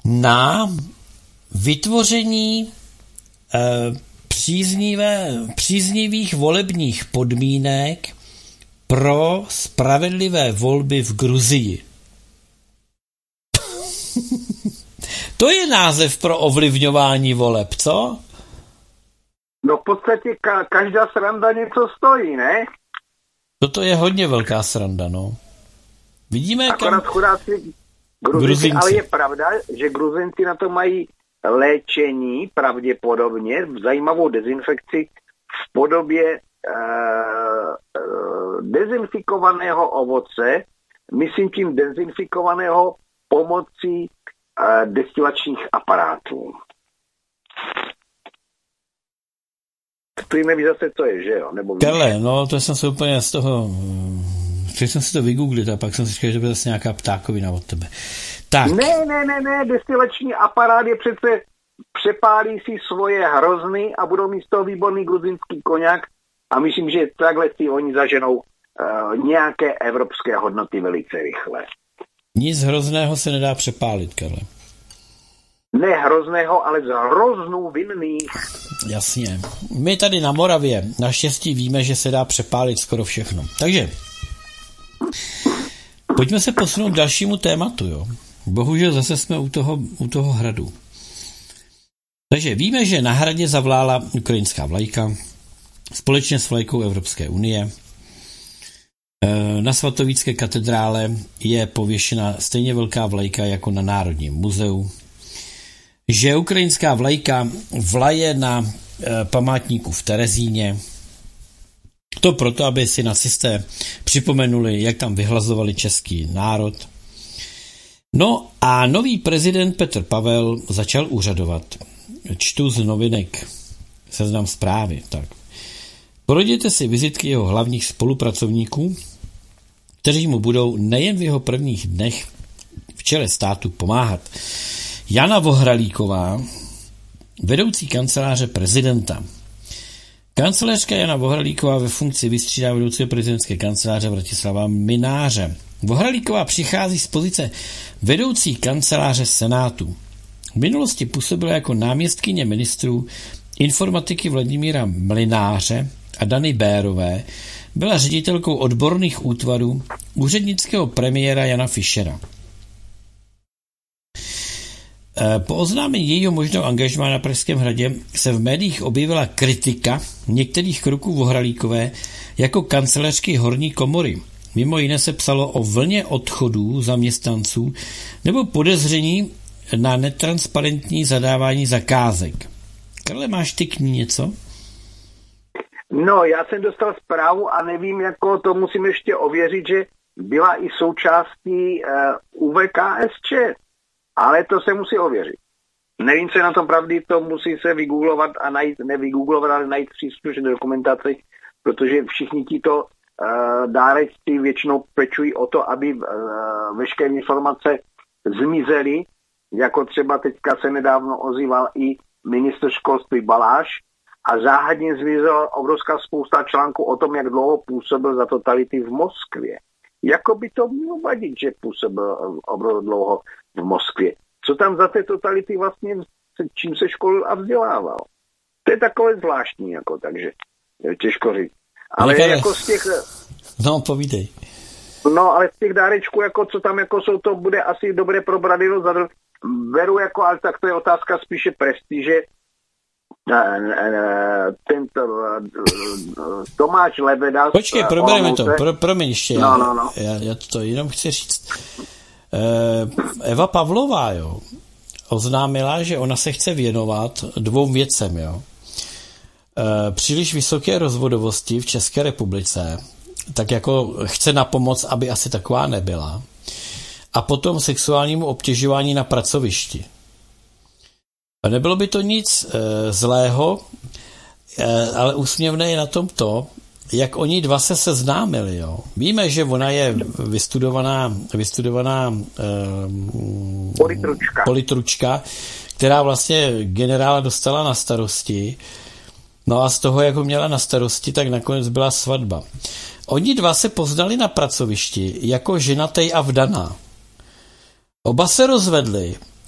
na vytvoření eh, příznivé, příznivých volebních podmínek pro spravedlivé volby v Gruzii. To je název pro ovlivňování voleb, co? No v podstatě ka- každá sranda něco stojí, ne? Toto je hodně velká sranda, no. Vidíme, akorát kam... chudáci Gruzinci, ale je pravda, že Gruzinci na to mají léčení, pravděpodobně, zajímavou dezinfekci v podobě uh, uh, dezinfikovaného ovoce, myslím tím dezinfikovaného pomocí uh, destilačních aparátů. To jim neví zase, co je, že jo? Nebo Karle, no to jsem se úplně z toho... Chtěl jsem si to vygooglit a pak jsem si říkal, že to bude zase nějaká ptákovina od tebe. Tak. Ne, ne, ne, ne, destilační aparát je přece, přepálí si svoje hrozny a budou mít z toho výborný gruzinský koněk a myslím, že takhle si oni zaženou uh, nějaké evropské hodnoty velice rychle. Nic hrozného se nedá přepálit, Karle. Ne hrozného, ale z hroznů vinných. Jasně. My tady na Moravě naštěstí víme, že se dá přepálit skoro všechno. Takže pojďme se posunout k dalšímu tématu, jo. Bohužel zase jsme u toho, u toho hradu. Takže víme, že na hradě zavlála ukrajinská vlajka společně s vlajkou Evropské unie. Na svatovícké katedrále je pověšena stejně velká vlajka jako na Národním muzeu. Že ukrajinská vlajka vlaje na památníku v Terezíně. To proto, aby si nacisté připomenuli, jak tam vyhlazovali český národ. No a nový prezident Petr Pavel začal úřadovat. Čtu z novinek Seznam Zprávy. Tak. Porodíte si vizitky jeho hlavních spolupracovníků, kteří mu budou nejen v jeho prvních dnech v čele státu pomáhat. Jana Vohralíková, vedoucí kanceláře prezidenta. Kancelářka Jana Vohralíková ve funkci vystřídá vedoucího prezidentské kanceláře Vratislava Mynáře. Vohralíková přichází z pozice vedoucí kanceláře Senátu. V minulosti působila jako náměstkyně ministrů informatiky Vladimíra Mlynáře a Dany Bérové, byla ředitelkou odborných útvarů úřednického premiéra Jana Fischera. Po oznámení jejího možného angažmá na Pražském hradě se v médiích objevila kritika některých kroků Vohralíkové jako kancléřky horní komory. Mimo jiné se psalo o vlně odchodů zaměstnanců nebo podezření na netransparentní zadávání zakázek. Karle, máš ty k ní něco? No, já jsem dostal zprávu a nevím, jako to musím ještě ověřit, že byla i součástí uh, U V K S Č. Ale to se musí ověřit. Nevím, co je na tom pravdy, to musí se vygooglovat a najít, nevygooglovat, ale najít příslušné dokumentaci, protože všichni tito uh, dárečci většinou pečují o to, aby uh, veškeré informace zmizely, jako třeba teďka se nedávno ozýval i ministr školství Baláš a záhadně zmizela obrovská spousta článků o tom, jak dlouho působil za totality v Moskvě. Jako by to mělo vadit, že působil obrovsky dlouho v Moskvě. Co tam za té totality vlastně, čím se školil a vzdělával. To je takové zvláštní, jako, takže těžko říct. Ale Někde... jako z těch... No, povídej. No, ale z těch dárečků, jako co tam jako jsou, to bude asi dobré pro Bradilo zadl. Beru jako, ale tak to je otázka spíše prestiže. Tento Tomáš Lebeda. Počkej, probereme to, pro, promiň ještě. No, no, no. Já, já to jenom chci říct. Eva Pavlová, jo, oznámila, že ona se chce věnovat dvou věcem, jo. Příliš vysoké rozvodovosti v České republice, tak jako chce na pomoc, aby asi taková nebyla. A potom sexuálnímu obtěžování na pracovišti. A nebylo by to nic e, zlého, e, ale úsměvné je na tom to, jak oni dva se seznámili. Jo. Víme, že ona je vystudovaná, vystudovaná e, politručka. politručka, která vlastně generála dostala na starosti. No a z toho, jak ho měla na starosti, tak nakonec byla svatba. Oni dva se poznali na pracovišti jako ženatej a vdaná. Oba se rozvedli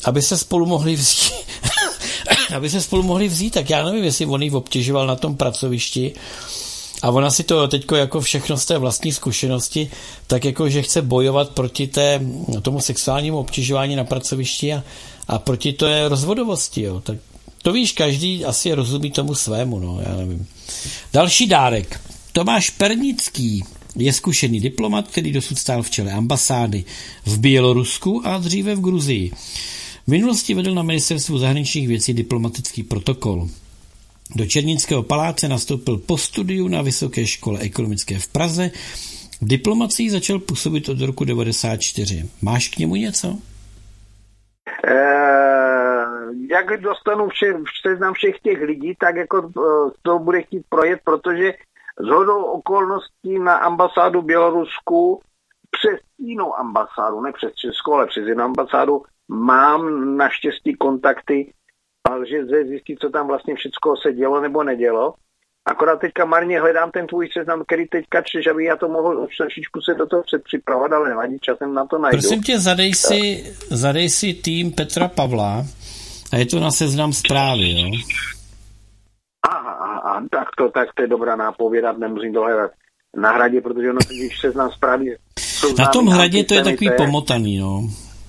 aby se spolu mohli vzít, aby se spolu mohli vzít, tak já nevím, jestli on jí obtěžoval na tom pracovišti a ona si to teďko jako všechno z té vlastní zkušenosti, tak jako, že chce bojovat proti té, tomu sexuálnímu obtěžování na pracovišti a, a proti té rozvodovosti, jo. Tak to víš, každý asi rozumí tomu svému, no, já nevím. Další dárek. Tomáš Pernický je zkušený diplomat, který dosud stál v čele ambasády v Bělorusku a dříve v Gruzii. V minulosti vedl na ministerstvu zahraničních věcí diplomatický protokol. Do Černínského paláce nastoupil po studiu na Vysoké škole ekonomické v Praze. V diplomacii začal působit od roku devadesát čtyři. Máš k němu něco? E, jak dostanu vše, seznam všech těch lidí, tak jako to bude chtít projet, protože shodou okolností na ambasádu Bělorusku přes jinou ambasádu, ne přes Českou, ale přes jinou ambasádu, mám naštěstí kontakty, ale že lze zjistit, co tam vlastně všechno se dělo nebo nedělo. Akorát teďka marně hledám ten tvůj seznam, který teďka čteš, aby já to mohl už trošičku se do toho předpřipravovat, ale nevadí, časem na to najdu. Prosím tě, zadej si, zadej si tým Petra Pavla a je to na seznam zprávy, jo? Aha, aha, tak to, tak to je dobrá nápověda, nemusím to hledat na hradě, protože ono, když seznam zprávy... Na tom hradě to je takový pomotaný, no.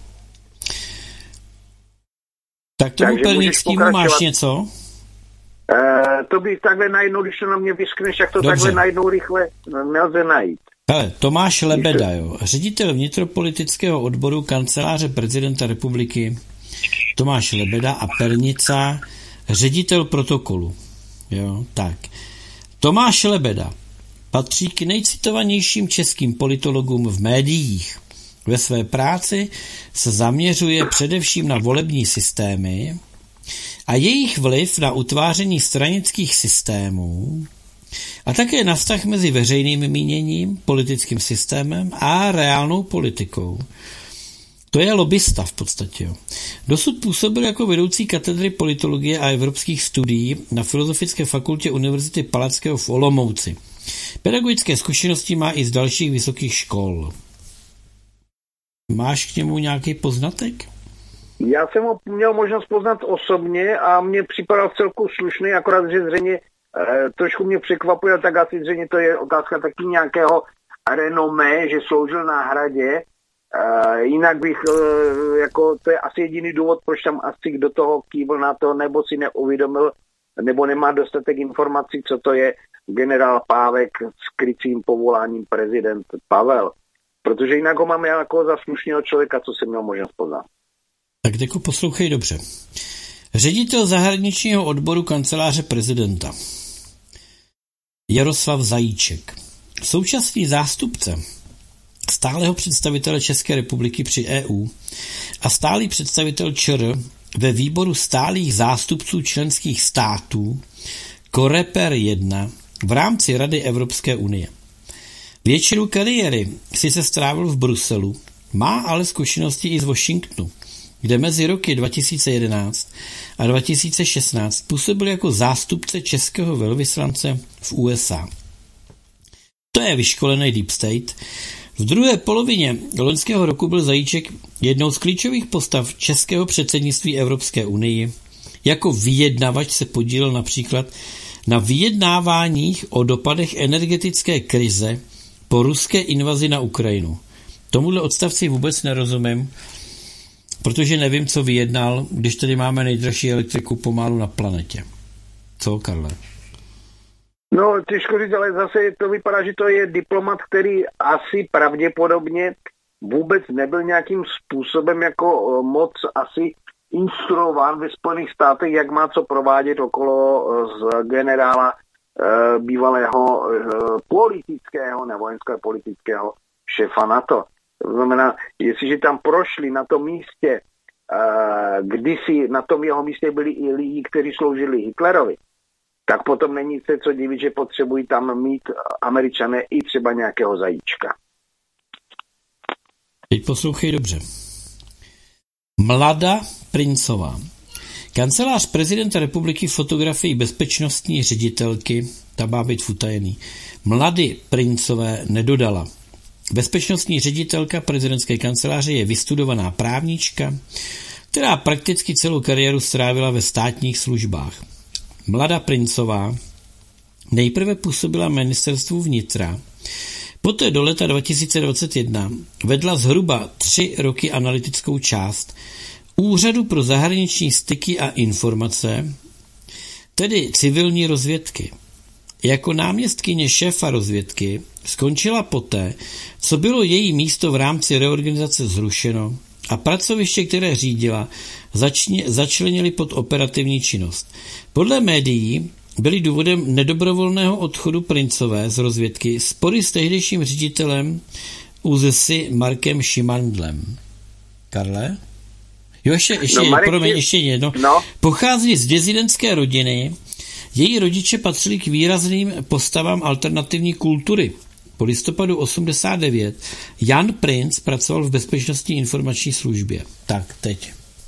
Tak tomu Pernickému máš něco? Uh, to by takhle najednou, když to na mě vyskneš, jak to Dobře. Takhle najednou rychle nelze najít. Hele, Tomáš Lebeda, jo, ředitel vnitropolitického odboru kanceláře prezidenta republiky, Tomáš Lebeda a Pernica, ředitel protokolu. Jo, tak. Tomáš Lebeda patří k nejcitovanějším českým politologům v médiích. Ve své práci se zaměřuje především na volební systémy a jejich vliv na utváření stranických systémů a také na vztah mezi veřejným míněním, politickým systémem a reálnou politikou. To je lobista v podstatě. Dosud působil jako vedoucí katedry politologie a evropských studií na Filozofické fakultě Univerzity Palackého v Olomouci. Pedagogické zkušenosti má i z dalších vysokých škol. Máš k němu nějaký poznatek? Já jsem ho měl možnost poznat osobně a mně připadal celku slušný, akorát, že zřejmě eh, trošku mě překvapuje, tak asi zřejmě to je otázka taky nějakého renomé, že sloužil na hradě. Eh, jinak bych, eh, jako to je asi jediný důvod, proč tam asi do toho kývl na to, nebo si neuvědomil, nebo nemá dostatek informací, co to je generál Pávek s krycím povoláním prezident Pavel. Protože jinak ho máme jako za slušného člověka, co jsem měl možnost poznat. Tak jako poslouchej dobře. Ředitel zahraničního odboru kanceláře prezidenta Jaroslav Zajíček. Současný zástupce stálého představitele České republiky při E U a stálý představitel ČR ve výboru stálých zástupců členských států Coreper jedna v rámci Rady Evropské unie. Většinu kariéry si se strávil v Bruselu, má ale zkušenosti i z Washingtonu, kde mezi roky dva tisíce jedenáct a dva tisíce šestnáct působil jako zástupce českého velvyslance v U S A. To je vyškolený Deep State. V druhé polovině loňského roku byl Zajíček jednou z klíčových postav českého předsednictví Evropské unii. Jako vyjednavač se podílel například na vyjednáváních o dopadech energetické krize po ruské invazi na Ukrajinu. Tomuhle odstavci vůbec nerozumím, protože nevím, co vyjednal, když tady máme nejdražší elektriku pomalu na planetě. Co, Karle? No, těžko říct, ale zase to vypadá, že to je diplomat, který asi pravděpodobně vůbec nebyl nějakým způsobem jako moc asi instruován ve Spojených státech, jak má co provádět okolo z generála e, bývalého e, politického, nevojenského politického šéfa NATO. To znamená, jestliže tam prošli na tom místě, e, kdysi na tom jeho místě byli i lidi, kteří sloužili Hitlerovi, tak potom není se co divit, že potřebují tam mít Američané i třeba nějakého Zajíčka. Teď poslouchej dobře. Mlada Princová. Kancelář prezidenta republiky fotografii bezpečnostní ředitelky, ta má být utajený, Mlady Princové nedodala. Bezpečnostní ředitelka prezidentské kanceláře je vystudovaná právnička, která prakticky celou kariéru strávila ve státních službách. Mlada Princová nejprve působila ministerstvu vnitra, poté do leta dva tisíce dvacet jedna vedla zhruba tři roky analytickou část Úřadu pro zahraniční styky a informace, tedy civilní rozvědky. Jako náměstkyně šéfa rozvědky skončila poté, co bylo její místo v rámci reorganizace zrušeno a pracoviště, které řídila, začně, začlenili pod operativní činnost. Podle médií byly důvodem nedobrovolného odchodu Princové z rozvědky spory s tehdejším ředitelem ú zet es í Markem Šimandlem. Karle? Jo, ještě, ještě, no, Marek, promiň, ještě jedno. No. Pochází z dezidentské rodiny. Její rodiče patřili k výrazným postavám alternativní kultury. Po listopadu osmdesát devět Jan Princ pracoval v bezpečnostní informační službě. Tak, teď.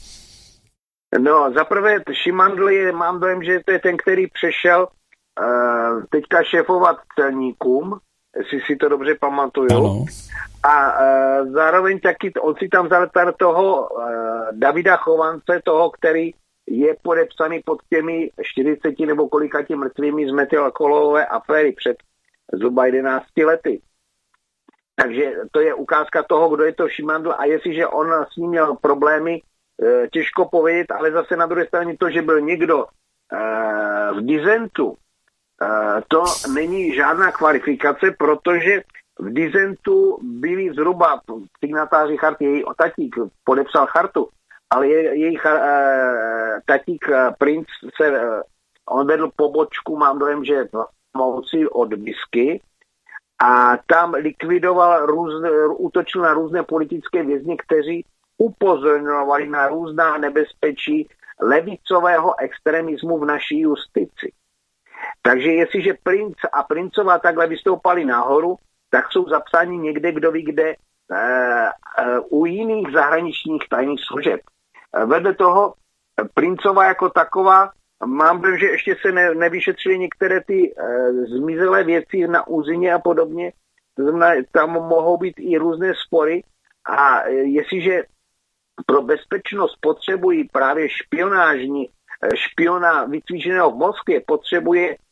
No, zaprvé Šimandl je, mám dojem, že to je ten, který přešel uh, teďka šéfovat celníkům, jestli si to dobře pamatuju. Ano. A uh, zároveň taky, on si tam vzal toho uh, Davida Chovance, toho, který je podepsaný pod těmi čtyřiceti nebo kolikati mrtvými z metylkolové aféry před zhruba jedenácti lety. Takže to je ukázka toho, kdo je to Šimandl, a jestliže on s ním měl problémy, těžko povědět, ale zase na druhé straně to, že byl někdo v dizentu, to není žádná kvalifikace, protože v dizentu byli zhruba signatáři charty, její tatík podepsal chartu, ale je, její uh, tatík uh, Princ se, uh, on vedl pobočku, mám dojem, že moci od Bisky, a tam likvidoval, různe, útočil na různé politické vězně, kteří upozorňovali na různá nebezpečí levicového extremismu v naší justici. Takže jestliže Princ a Princová takhle vystoupali nahoru, tak jsou zapsáni někde, kdo ví kde, uh, uh, u jiných zahraničních tajných služeb. Vedle toho Princová jako taková, mám dojem, že ještě se ne, nevyšetřily některé ty e, zmizelé věci na Uzině a podobně. To znamená, tam mohou být i různé spory, a e, jestliže pro bezpečnost potřebují právě špionážní, špiona vycvičeného v Moskvě, potřebuje e,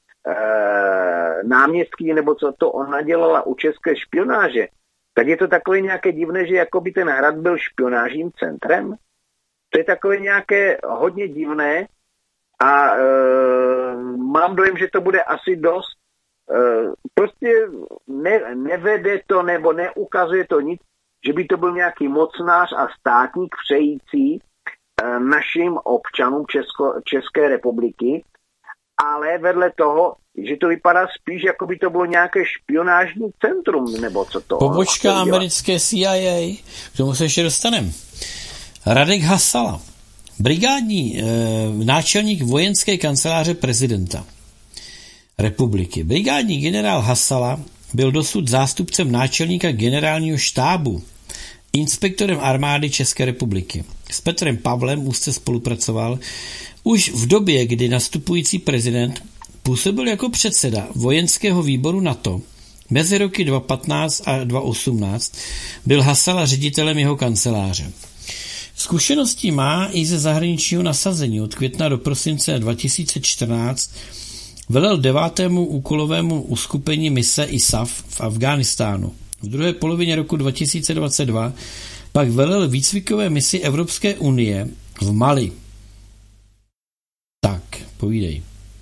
náměstky, nebo co to ona dělala u české špionáže, tak je to takové nějaké divné, že jakoby ten hrad byl špionážním centrem. To je takové nějaké hodně divné a e, mám dojem, že to bude asi dost. E, prostě ne, nevede to nebo neukazuje to nic, že by to byl nějaký mocnář a státník přející e, našim občanům Česko, České republiky, ale vedle toho, že to vypadá spíš, jako by to bylo nějaké špionážní centrum, nebo co to. Pobočka americké C I A, k tomu se ještě dostaneme. Radek Hasala, brigádní e, náčelník vojenské kanceláře prezidenta republiky. Brigádní generál Hasala byl dosud zástupcem náčelníka generálního štábu, inspektorem armády České republiky. S Petrem Pavlem úzce spolupracoval už v době, kdy nastupující prezident působil jako předseda vojenského výboru NATO. Mezi roky dva tisíce patnáct a dva tisíce osmnáct byl Hasala ředitelem jeho kanceláře. Zkušenosti má i ze zahraničního nasazení. Od května do prosince dva tisíce čtrnáct velel devátému úkolovému uskupení mise I S A F v Afghánistánu. V druhé polovině roku dva tisíce dvacet dva pak velel výcvikové misi Evropské unie v Mali. Tak, povídej.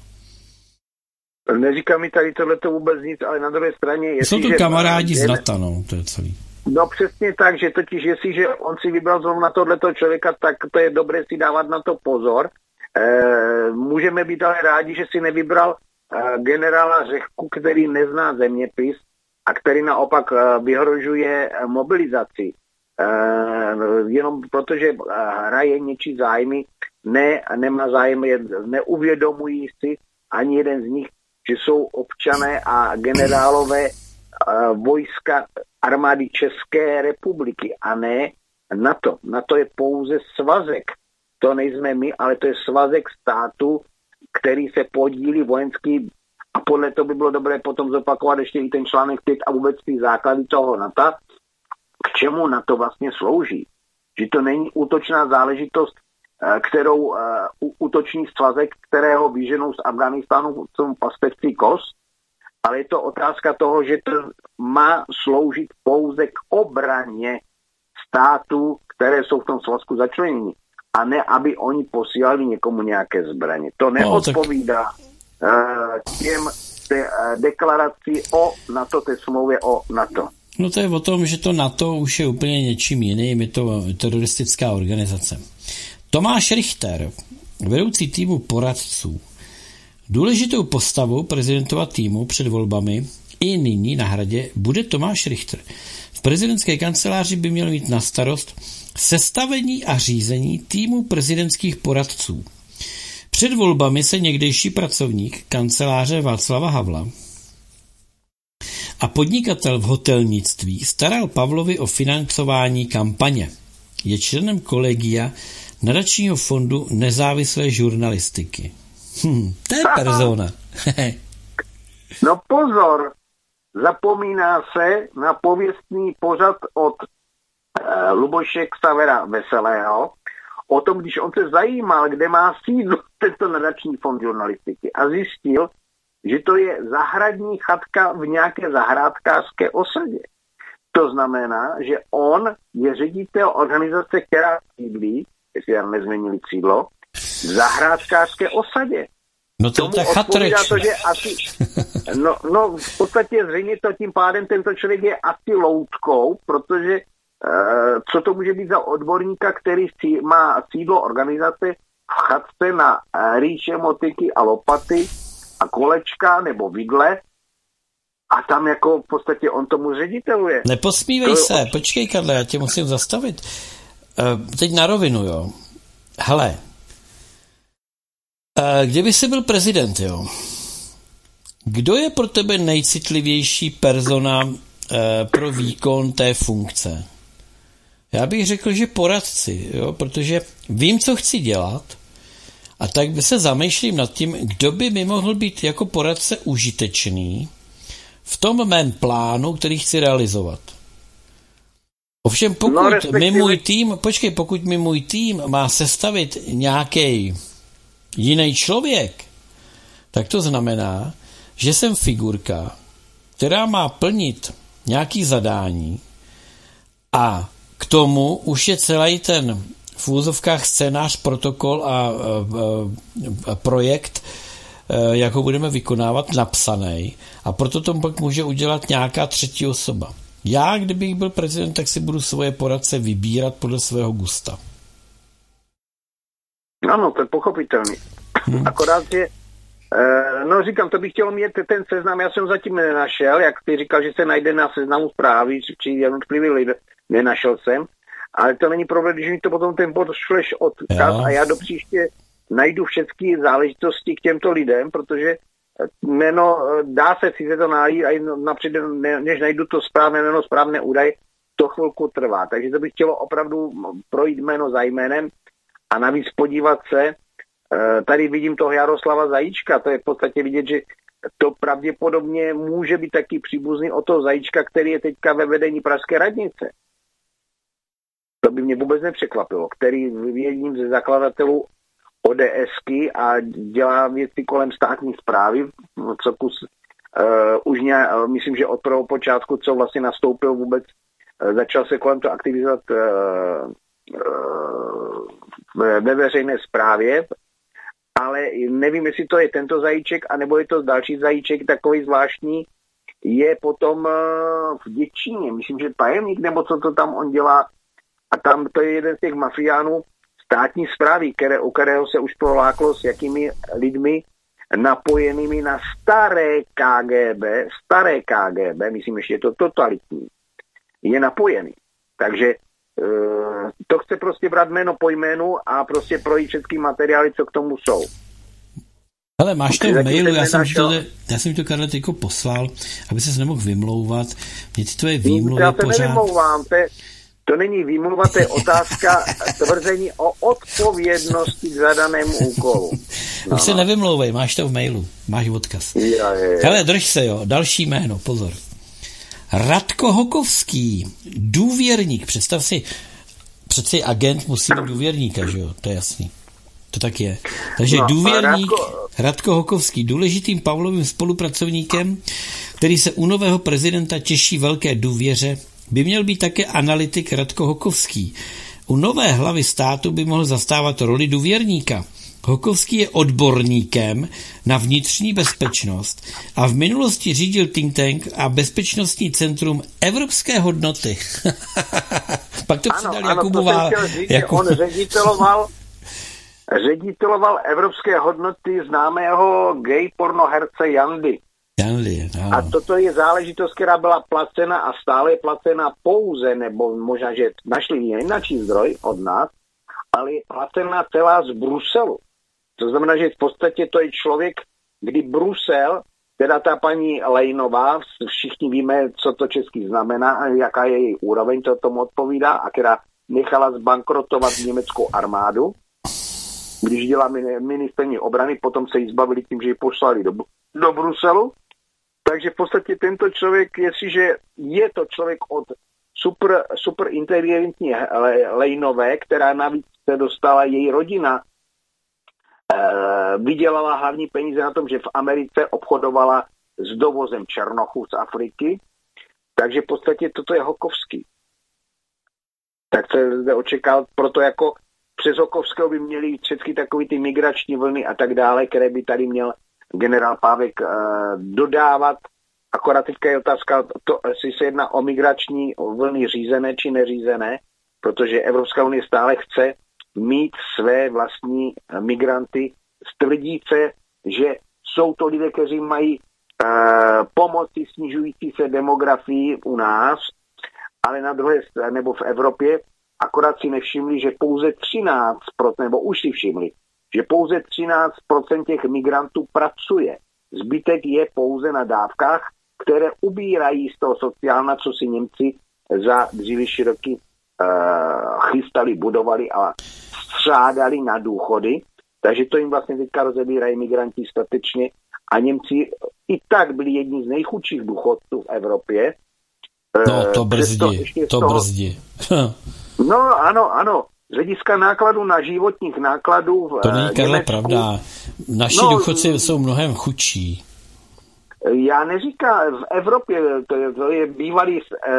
Neříká mi tady tohleto vůbec nic, ale na druhé straně... Jsou to kamarádi z NATO, no, to je celý. No přesně tak, že totiž jestliže on si vybral zrovna tohleto člověka, tak to je dobré si dávat na to pozor. E, můžeme být ale rádi, že si nevybral e, generála Řehku, který nezná zeměpis a který naopak e, vyhrožuje e, mobilizaci. E, jenom protože hraje něčí zájmy, ne, nemá zájem, neuvědomují si ani jeden z nich, že jsou občané a generálové vojska armády České republiky a ne NATO. NATO je pouze svazek. To nejsme my, ale to je svazek států, který se podílí vojenský, a podle toho by bylo dobré potom zopakovat ještě i ten článek pět a vůbec ty základy toho NATO, k čemu NATO vlastně slouží. Že to není útočná záležitost kterou útoční svazek, kterého vyženou z Afghánistánu jsou pastevci kos, ale je to otázka toho, že to má sloužit pouze k obraně států, které jsou v tom svazku začleněni, a ne, aby oni posílali někomu nějaké zbraně. To neodpovídá no, tak... těm te, deklaraci o NATO, té smlouvě o NATO. No to je o tom, že to NATO už je úplně něčím jiným, je to teroristická organizace. Tomáš Richter, vedoucí týmu poradců, důležitou postavou prezidentova týmu před volbami i nyní na Hradě bude Tomáš Richter. V prezidentské kanceláři by měl mít na starost sestavení a řízení týmu prezidentských poradců. Před volbami se někdejší pracovník kanceláře Václava Havla a podnikatel v hotelnictví staral Pavlovi o financování kampaně. Je členem kolegia nadačního fondu nezávislé žurnalistiky. Hm, to je persona. No pozor, zapomíná se na pověstný pořad od uh, Luboše Xavera Veselého o tom, když on se zajímal, kde má sídlo tento nadační fond žurnalistiky a zjistil, že to je zahradní chatka v nějaké zahrádkářské osadě. To znamená, že on je ředitel organizace, která sídlí, jestli já nezměnili sídlo, v zahrádkářské osadě. No to je ta chatreč. To, že asi, no, no v podstatě zřejmě to tím pádem tento člověk je asi loutkou, protože uh, co to může být za odborníka, který sí, má sídlo organizace v chatce na uh, rýše, motyky a lopaty a kolečka nebo vidle a tam jako v podstatě on tomu řediteluje. Neposmívej to se, od... počkej Karle, já tě musím zastavit. Uh, teď na rovinu, jo. Hele, uh, kdyby jsi byl prezident, jo, kdo je pro tebe nejcitlivější persona uh, pro výkon té funkce? Já bych řekl, že poradci, jo, protože vím, co chci dělat, a tak by se zamýšlím nad tím, kdo by mi mohl být jako poradce užitečný v tom mém plánu, který chci realizovat. Ovšem pokud no, respektive... mi můj tým, počkej, pokud mi můj tým má sestavit nějaký jiný člověk, tak to znamená, že jsem figurka, která má plnit nějaký zadání a k tomu už je celý ten v úzovkách scénář, protokol a, a, a projekt, jak ho budeme vykonávat, napsaný. A proto to pak může udělat nějaká třetí osoba. Já, kdybych byl prezident, tak si budu svoje poradce vybírat podle svého gusta. Ano, to je pochopitelný. Hmm. Akorát, že no říkám, to bych chtělo mít ten seznam, já jsem zatím nenašel, jak ty říkal, že se najde na seznamu zprávy, či jednotlivý lidé, nenašel jsem. Ale to není problém, když mi to potom ten pošleš odkaz a já do příště najdu všechny záležitosti k těmto lidem, protože jméno, dá se sice to najít, a napřed, než najdu to správné jméno, správné údaje, to chvilku trvá. Takže to bych chtělo opravdu projít jméno za jménem a navíc podívat se. Tady vidím toho Jaroslava Zajíčka, to je v podstatě vidět, že to pravděpodobně může být taky příbuzný od toho Zajíčka, který je teďka ve vedení pražské radnice. To by mě vůbec nepřekvapilo, který je jedním ze zakladatelů ODSky a dělá věci kolem státní správy, co kus, uh, už nějak, myslím, že od prvého počátku, co vlastně nastoupil vůbec, uh, začal se kolem to aktivizovat uh, uh, ve veřejné správě, ale nevím, jestli to je tento Zajíček, anebo je to další Zajíček, takový zvláštní, je potom uh, v Děčíně, myslím, že tajemník, nebo co to tam on dělá. A tam to je jeden z těch mafiánů státní správy, které, u kterého se už proláklo s jakými lidmi napojenými na staré K G B, staré K G B, myslím, že je to totalitní, je napojený. Takže e, to chce prostě brát jméno po jménu a prostě projít všechny materiály, co k tomu jsou. Ale máš to v mailu, já jsem, to, já jsem to Karle tyko poslal, aby ses nemohl vymlouvat. Mě ty tvoje výmluvy já se pořád... nevymlouvám, to je, To není výmluva, to je otázka tvrzení o odpovědnosti k zadanému úkolu. No, už se nevymlouvej, máš to v mailu, máš odkaz. Ja, je, je. Hele, drž se, jo, další jméno, pozor. Radko Hokovský, důvěrník, představ si, přeci agent musí mít důvěrníka, že jo? To je jasný. To tak je. Takže no, důvěrník Radko... Radko Hokovský, důležitým Pavlovým spolupracovníkem, který se u nového prezidenta těší velké důvěře, by měl být také analytik Radko Hokovský. U nové hlavy státu by mohl zastávat roli důvěrníka. Hokovský je odborníkem na vnitřní bezpečnost a v minulosti řídil think tank a bezpečnostní centrum Evropské hodnoty. Pak to přidal Jakubová. Jakub... On řediteloval, řediteloval Evropské hodnoty známého gay pornoherce Jandy. Jandy, no. A toto je záležitost, která byla placena a stále je placena pouze, nebo možná, že našli jiný zdroj od nás, ale je placena celá z Bruselu. To znamená, že v podstatě to je člověk, kdy Brusel, teda ta paní Lejnová, všichni víme, co to česky znamená, jaká je její úroveň, to tomu odpovídá, a která nechala zbankrotovat německou armádu, když dělá ministerní obrany, potom se jí zbavili tím, že ji poslali do, do Bruselu. Takže v podstatě tento člověk, jestliže je to člověk od super, super inteligentní Lejnové, která navíc se dostala, její rodina eh, vydělala hlavní peníze na tom, že v Americe obchodovala s dovozem černochů z Afriky, takže v podstatě toto je Hokovský. Tak se zde očekal, proto jako přes Hokovského by měly všechny takové ty migrační vlny a tak dále, které by tady měl generál Pávek eh, dodávat. Akorát teďka je otázka, to, jestli se jedná o migrační vlny řízené či neřízené, protože Evropská unie stále chce mít své vlastní migranty. Stvrdí se, že jsou to lidé, kteří mají eh, pomoci snižující se demografii u nás, ale na druhé straně, nebo v Evropě, akorát si nevšimli, že pouze třináct procent, nebo už si všimli, že pouze třináct procent těch migrantů pracuje. Zbytek je pouze na dávkách, které ubírají z toho sociálna, co si Němci za dřívější roky uh, chystali, budovali a střádali na důchody. Takže to jim vlastně teďka rozebírají migranti statečně a Němci i tak byli jedni z nejchudších důchodců v Evropě. No to brzdí, to toho... brzdí. No ano, ano. Z hlediska nákladů na životních nákladů... To není, Karle, pravda. Naši no, důchodci jsou mnohem chudší. Já neříkám, v Evropě, to je, to je bývalý eh,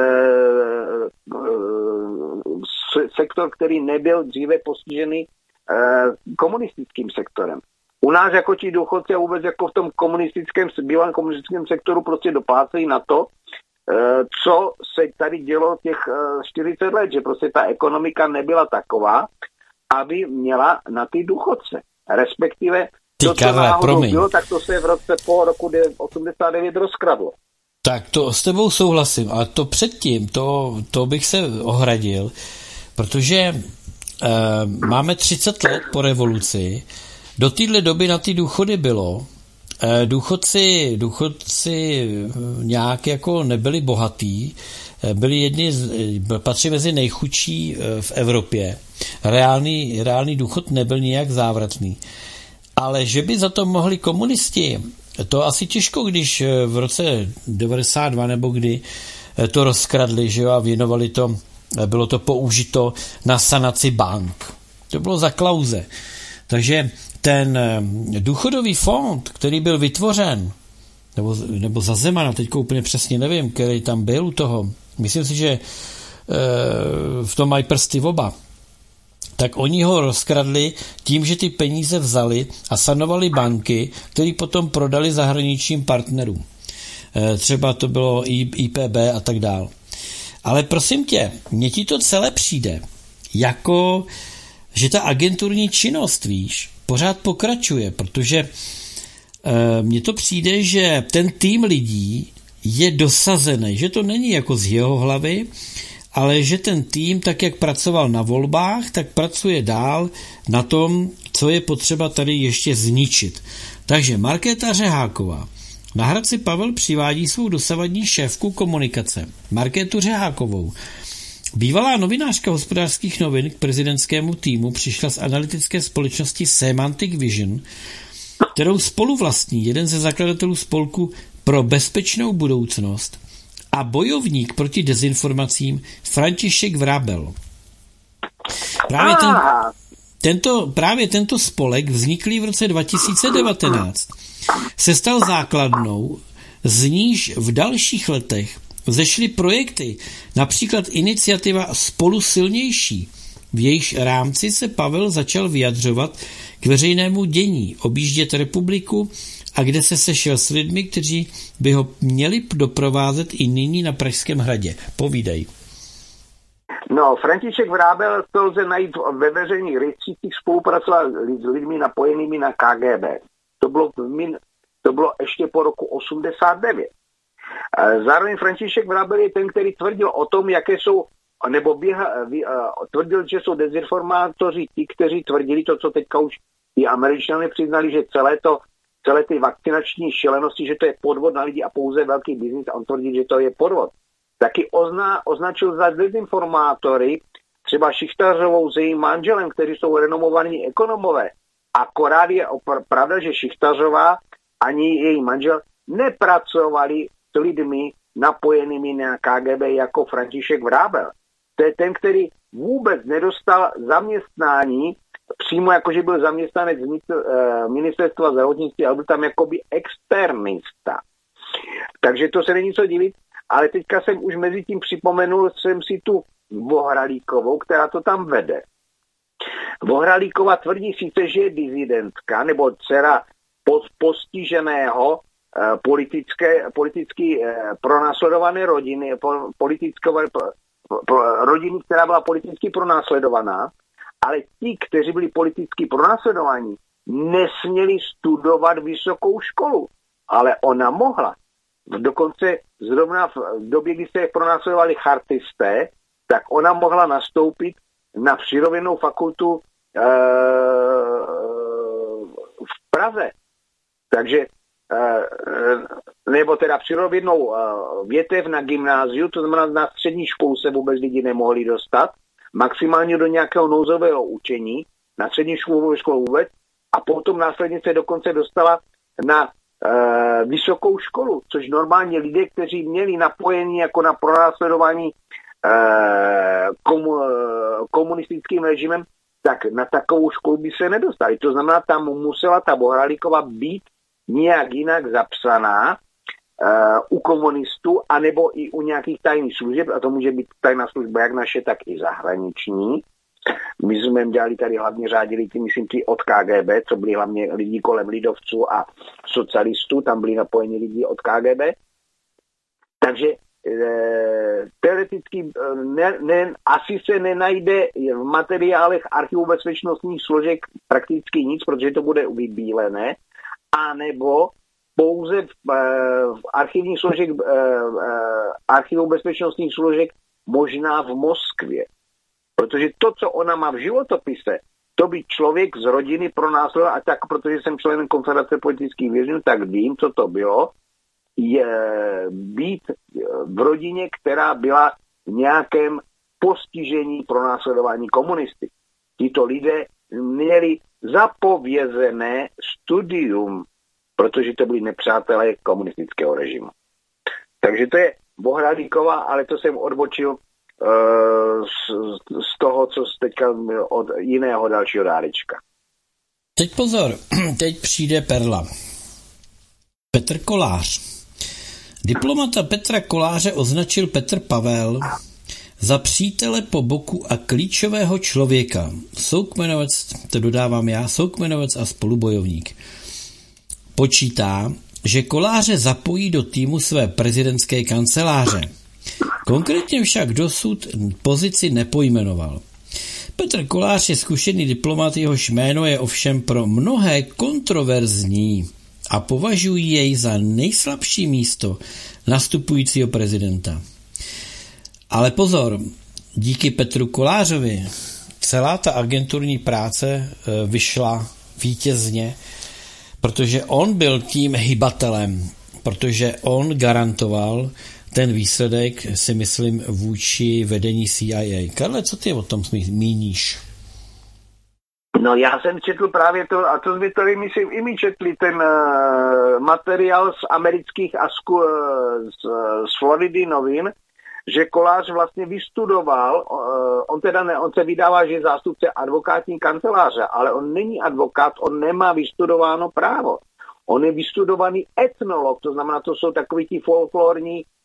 eh, sektor, který nebyl dříve postižený eh, komunistickým sektorem. U nás jako ti důchodci a vůbec jako v tom komunistickém, bývalém komunistickém sektoru prostě doplácejí na to, eh, co se tady dělo těch eh, čtyřicet let, že prostě ta ekonomika nebyla taková, aby měla na ty důchodce. Respektive Ty, to, co Karle, náhodou promiň. bylo, tak to se v roce po roku osmdesát devět rozkradlo. Tak to s tebou souhlasím, ale to předtím, to, to bych se ohradil, protože e, máme třicet let po revoluci, do téhle doby na ty důchody bylo, e, důchodci, důchodci nějak jako nebyli bohatí, e, byli jedni, z, patří mezi nejchudší v Evropě. Reálný, reálný důchod nebyl nijak závratný. Ale že by za to mohli komunisti, to asi těžko, když v roce devadesát dva nebo kdy to rozkradli, že jo, a věnovali to, bylo to použito na sanaci bank. To bylo za Klause. Takže ten důchodový fond, který byl vytvořen, nebo, nebo za Zemana, teďko úplně přesně nevím, který tam byl u toho, myslím si, že e, v tom mají prsty oba, tak oni ho rozkradli tím, že ty peníze vzali a sanovali banky, které potom prodali zahraničním partnerům. E, třeba to bylo I P B a tak dál. Ale prosím tě, mně ti to celé přijde, jako, že ta agenturní činnost, víš, pořád pokračuje, protože e, mně to přijde, že ten tým lidí je dosazený, že to není jako z jeho hlavy, ale že ten tým, tak jak pracoval na volbách, tak pracuje dál na tom, co je potřeba tady ještě zničit. Takže Markéta Řeháková. Na Hradci Pavel přivádí svou dosavadní šéfku komunikace, Markétu Řehákovou. Bývalá novinářka Hospodářských novin k prezidentskému týmu přišla z analytické společnosti Semantic Vision, kterou spoluvlastní jeden ze zakladatelů spolku pro bezpečnou budoucnost a bojovník proti dezinformacím František Vrabel. Právě, ten, tento, právě tento spolek, vzniklý v roce dva tisíce devatenáct, se stal základnou, z níž v dalších letech vzešly projekty, například iniciativa Spolu silnější. V jejíž rámci se Pavel začal vyjadřovat k veřejnému dění, objíždět republiku a kde se sešel s lidmi, kteří by ho měli doprovázet i nyní na Pražském hradě. Povídej. No, František Vrábel to lze najít ve veřejných rejstřících, spolupracoval s lidmi napojenými na K G B. To bylo, to bylo ještě po roku osmdesát devět. Zároveň František Vrábel je ten, který tvrdil o tom, jaké jsou, nebo běha, tvrdil, že jsou dezinformátoři ti, kteří tvrdili to, co teďka už i Američané přiznali, že celé to, celé ty vakcinační šílenosti, že to je podvod na lidi a pouze velký biznis, a on tvrdí, že to je podvod. Taky ozna, označil za dezinformátory třeba Šichtařovou s jejím manželem, kteří jsou renomovaní ekonomové. Akorát je opr- pravda, že Šichtařová ani její manžel nepracovali s lidmi napojenými na K G B jako František Vrábel. To je ten, který vůbec nedostal zaměstnání, přímo jakože byl zaměstnanec ministerstva zdravotnictví, ale byl tam jakoby externista. Takže to se není co divit, ale teďka jsem už mezi tím připomenul, jsem si tu Vohralíkovou, která to tam vede. Vohralíková tvrdí sice, že je dizidentka, nebo dcera postiženého eh, politické, politicky eh, pronásledované rodiny, po, politické, po, po, rodiny, která byla politicky pronásledovaná, ale ti, kteří byli politicky pronásledovaní, nesměli studovat vysokou školu, ale ona mohla. Dokonce zrovna v době, kdy se pronásledovali chartisté, tak ona mohla nastoupit na přírodovědnou fakultu e, v Praze. Takže, e, nebo teda přírodovědnou e, větev na gymnáziu, to znamená na střední školu se vůbec lidi nemohli dostat, maximálně do nějakého nouzového učení, na střední školu, školu vůbec, a potom následně se dokonce dostala na e, vysokou školu, což normálně lidé, kteří měli napojení jako na pronásledování Komu, komunistickým režimem, tak na takovou školu by se nedostali. To znamená, tam musela ta Vohralíková být nějak jinak zapsaná uh, u komunistů, anebo i u nějakých tajných služeb, a to může být tajná služba jak naše, tak i zahraniční. My jsme dělali tady hlavně řádili ty, myslím, ty od K G B, co byli hlavně lidi kolem lidovců a socialistů, tam byli napojeni lidi od K G B. Takže teoreticky ne, ne, asi se nenajde v materiálech archivu bezpečnostních složek prakticky nic, protože to bude vybílené, anebo pouze v, v archivních složek, archivu bezpečnostních složek možná v Moskvě. Protože to, co ona má v životopise, to by člověk z rodiny pronásledoval, a tak, protože jsem členem Konfederace politických vězňů, tak vím, co to bylo, je být v rodině, která byla v nějakém postižení pronásledování komunisty. Tito lidé měli zapovězené studium, protože to byli nepřátelé komunistického režimu. Takže to je Vohralíková, ale to jsem odbočil uh, z, z toho, co teďka od jiného dalšího dárečka. Teď pozor, teď přijde perla. Petr Kolář. Diplomata Petra Koláře označil Petr Pavel za přítele po boku a klíčového člověka. Soukmenovec, to dodávám já, soukmenovec a spolubojovník. Počítá, že Koláře zapojí do týmu své prezidentské kanceláře. Konkrétně však dosud pozici nepojmenoval. Petr Kolář je zkušený diplomat, jehož jméno je ovšem pro mnohé kontroverzní a považují jej za nejslabší místo nastupujícího prezidenta. Ale pozor, díky Petru Kolářovi celá ta agenturní práce vyšla vítězně, protože on byl tím hybatelem, protože on garantoval ten výsledek, si myslím, vůči vedení C I A. Karle, co ty o tom míníš? No, já jsem četl právě to, a to jsme tady, myslím, i my četli ten uh, materiál z amerických a z, z, z Floridy novin, že Kolář vlastně vystudoval, on teda ne, on se vydává, že je zástupce advokátní kanceláře, ale on není advokát, on nemá vystudováno právo. On je vystudovaný etnolog, to znamená, to jsou takoví ti folklorní e,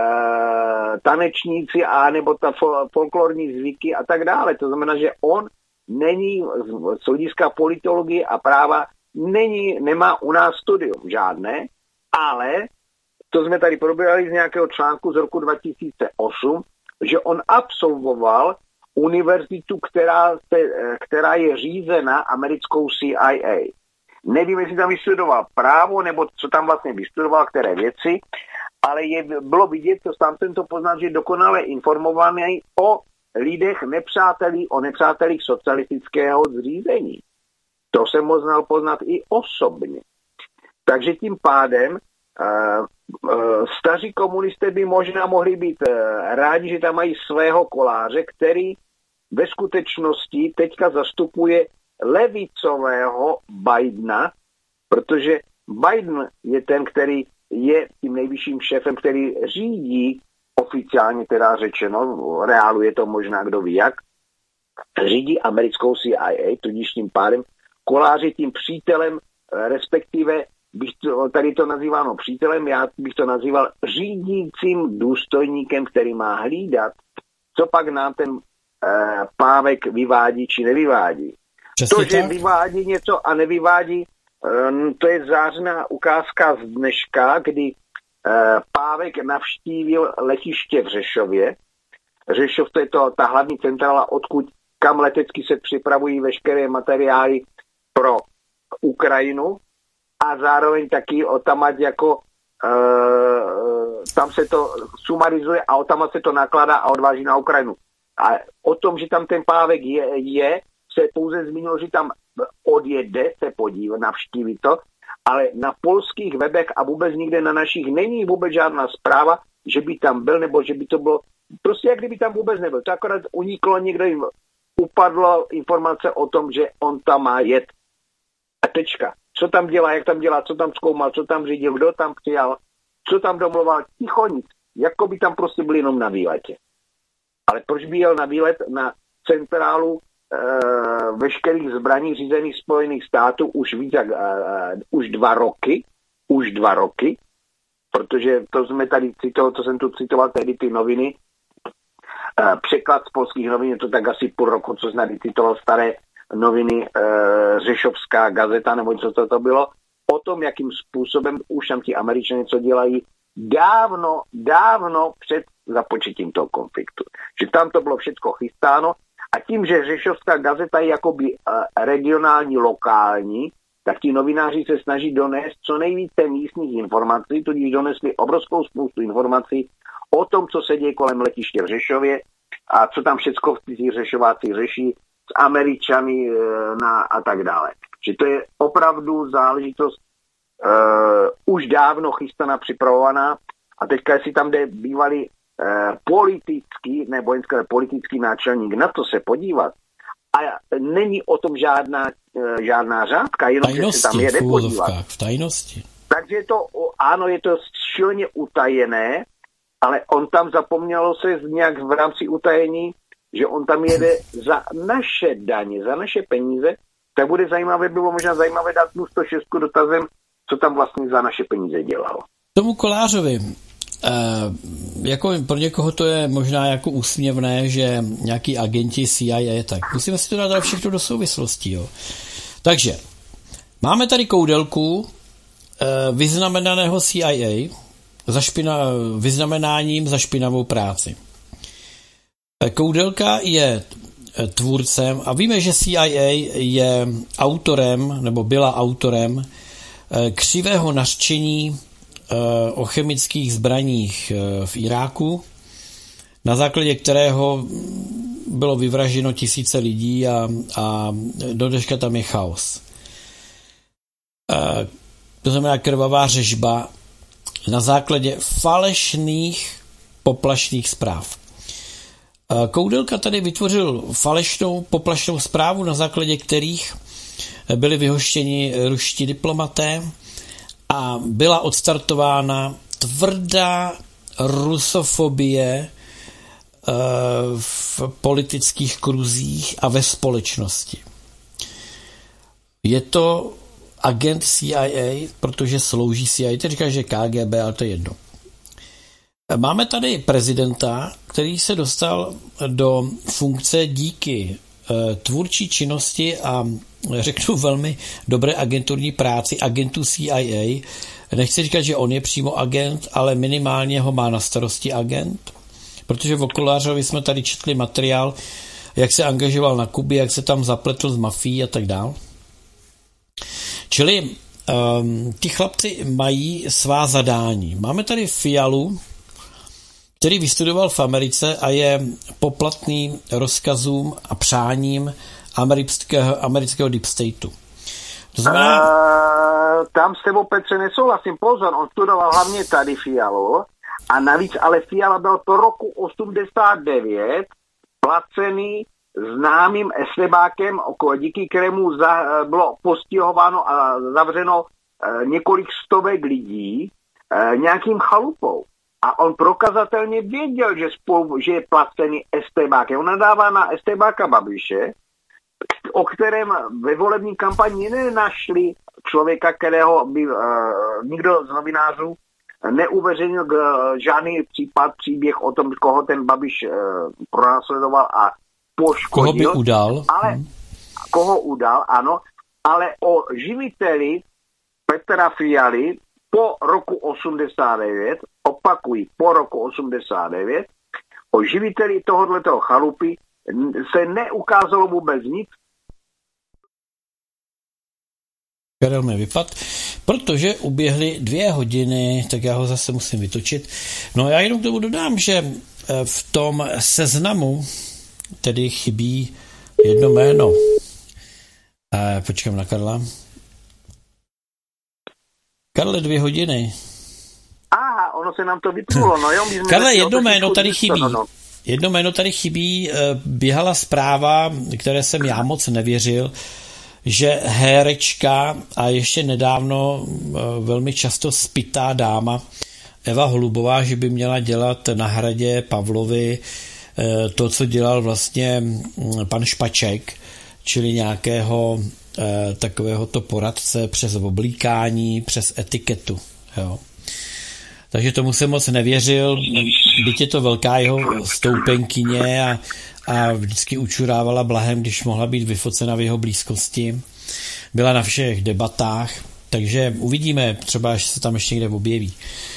tanečníci a nebo ta fol, folklorní zvyky a tak dále. To znamená, že on není z hlediska politologie a práva, není, nemá u nás studium žádné, ale to jsme tady probírali z nějakého článku z roku dva tisíce osm, že on absolvoval univerzitu, která, se, která je řízena americkou C I A. Nevím, jestli tam vystudoval právo, nebo co tam vlastně vystudoval, které věci, ale je, bylo vidět, to sám jsem to poznal, že je dokonale informovaný o lidech nepřátelí, o nepřátelích socialistického zřízení. To jsem mohl poznat i osobně. Takže tím pádem uh, uh, staří komunisté by možná mohli být uh, rádi, že tam mají svého Koláře, který ve skutečnosti teďka zastupuje levicového Bidena, protože Biden je ten, který je tím nejvyšším šéfem, který řídí, oficiálně teda řečeno, v reálu je to možná kdo ví jak, řídí americkou C I A, tudíž tím pádem Kolář je tím přítelem, respektive, bych to, tady to nazýváno přítelem, já bych to nazýval řídícím důstojníkem, který má hlídat, co pak nám ten eh, pávek vyvádí či nevyvádí. Přesně to, že tak. vyvádí něco a nevyvádí, um, to je zářná ukázka z dneška, kdy uh, Pávek navštívil letiště v Řešově. Řešov to je to, ta hlavní centrála, odkud kam letecky se připravují veškeré materiály pro Ukrajinu a zároveň taky otamať jako uh, tam se to sumarizuje a otamať se to nakládá a odváží na Ukrajinu. A o tom, že tam ten Pávek je, je se pouze zmínilo, že tam odjede se podívat, navštívit to, ale na polských webech a vůbec nikde na našich není vůbec žádná zpráva, že by tam byl, nebo že by to bylo, prostě jak kdyby tam vůbec nebyl. To akorát uniklo, někdo jim upadlo informace o tom, že on tam má jet. A tečka. Co tam dělá, jak tam dělá, co tam zkoumal, co tam řídil, kdo tam přijal, co tam domluval, ticho nic. Jako by tam prostě byl jenom na výletě. Ale proč by jel na výlet na centrálu Uh, veškerých zbraní řízených Spojených států už víc jak uh, už dva roky, už dva roky, protože to jsme tady citoval, co jsem tu citoval, tedy ty noviny, uh, překlad z polských novin, je to tak asi půl roku, co jsem tady citoval staré noviny, uh, Řešovská gazeta, nebo co to, to bylo, o tom, jakým způsobem už tam ti Američané co dělají dávno, dávno před započetím toho konfliktu. Že tam to bylo všechno chystáno. A tím, že Řešovská gazeta je jakoby uh, regionální, lokální, tak ti novináři se snaží donést co nejvíce místních informací, tudíž donesli obrovskou spoustu informací o tom, co se děje kolem letiště v Řešově a co tam všecko ti Řešováci řeší s Američany uh, na, a tak dále. Že to je opravdu záležitost uh, už dávno chystaná, připravovaná a teďka, jestli tam jde bývalý politický, ne vojenský, politický náčelník na to se podívat a není o tom žádná, žádná řádka, jenom tajnosti, že se tam jede podívat. V tajnosti. Takže je to, ano, je to silně utajené, ale on tam zapomnělo se nějak v rámci utajení, že on tam jede za naše daně, za naše peníze, tak bude zajímavé, bylo možná zajímavé dát mu sto šest dotazem, co tam vlastně za naše peníze dělalo. Tomu Kolářovi, Uh, jako pro někoho to je možná jako úsměvné, že nějaký agenti C I A, tak musíme si to dát všechno do souvislostí. Jo. Takže máme tady Koudelku, uh, vyznamenaného C I A, za špina, vyznamenáním za špinavou práci. Koudelka je tvůrcem a víme, že C I A je autorem, nebo byla autorem uh, křivého nařčení o chemických zbraních v Iráku, na základě kterého bylo vyvražděno tisíce lidí a, a do dneška tam je chaos. To znamená krvavá řežba na základě falešných poplašných zpráv. Koudelka tady vytvořil falešnou poplašnou zprávu, na základě kterých byli vyhoštěni ruští diplomaté a byla odstartována tvrdá rusofobie v politických kruzích a ve společnosti. Je to agent C I A, protože slouží C I A. Teď říká, že K G B, ale to je jedno. Máme tady prezidenta, který se dostal do funkce díky tvůrčí činnosti a řeknu velmi dobré agenturní práci agentů C I A. Nechci říkat, že on je přímo agent, ale minimálně ho má na starosti agent, protože v Okulářovi jsme tady četli materiál, jak se angažoval na Kubě, jak se tam zapletl s mafií a tak dál. Čili um, ti chlapci mají svá zadání. Máme tady Fialu, který vystudoval v Americe a je poplatný rozkazům a přáním amerického, amerického deep stateu. To znamená... Uh, tam s tebou, Petře, nesouhlasím. Pozor, on studoval hlavně tady Fialu a navíc, ale Fiala byl po roku osmdesát devět placený známým estebákem, díky kterému za, bylo postihováno a zavřeno uh, několik stovek lidí uh, nějakým chalupou. A on prokazatelně věděl, že, spolu, že je placený estebákem. On nadává na estebáka Babiše, o kterém ve volební kampani nenašli člověka, kterého by uh, nikdo z novinářů neuveřejnil uh, žádný případ, příběh o tom, koho ten Babiš uh, pronásledoval a poškodil. Koho by udal. Ale, hmm. Koho udal, ano. Ale o živiteli Petra Fialy po roku osmdesát devět, opakují, po roku osmdesát devět, o živiteli tohoto chalupy se neukázalo vůbec nic. Karel mi vypad, protože uběhly dvě hodiny, tak já ho zase musím vytočit. No já jenom k tomu dodám, že v tom seznamu tedy chybí jedno jméno. E, počkám na Karla. Karle, dvě hodiny. Aha, ono se nám to vypnulo. No jo, Karle, jedno jméno tady chybí. No, no. Jedno jméno tady chybí. Běhala zpráva, které jsem já moc nevěřil, že herečka a ještě nedávno velmi často spitá dáma Eva Holubová, že by měla dělat na Hradě Pavlovi to, co dělal vlastně pan Špaček, čili nějakého takového to poradce přes oblíkání, přes etiketu. Jo. Takže tomu jsem moc nevěřil, byť je to velká jeho stoupenkyně a, a vždycky učurávala blahem, když mohla být vyfocena v jeho blízkosti. Byla na všech debatách, takže uvidíme, třeba až se tam ještě někde objeví.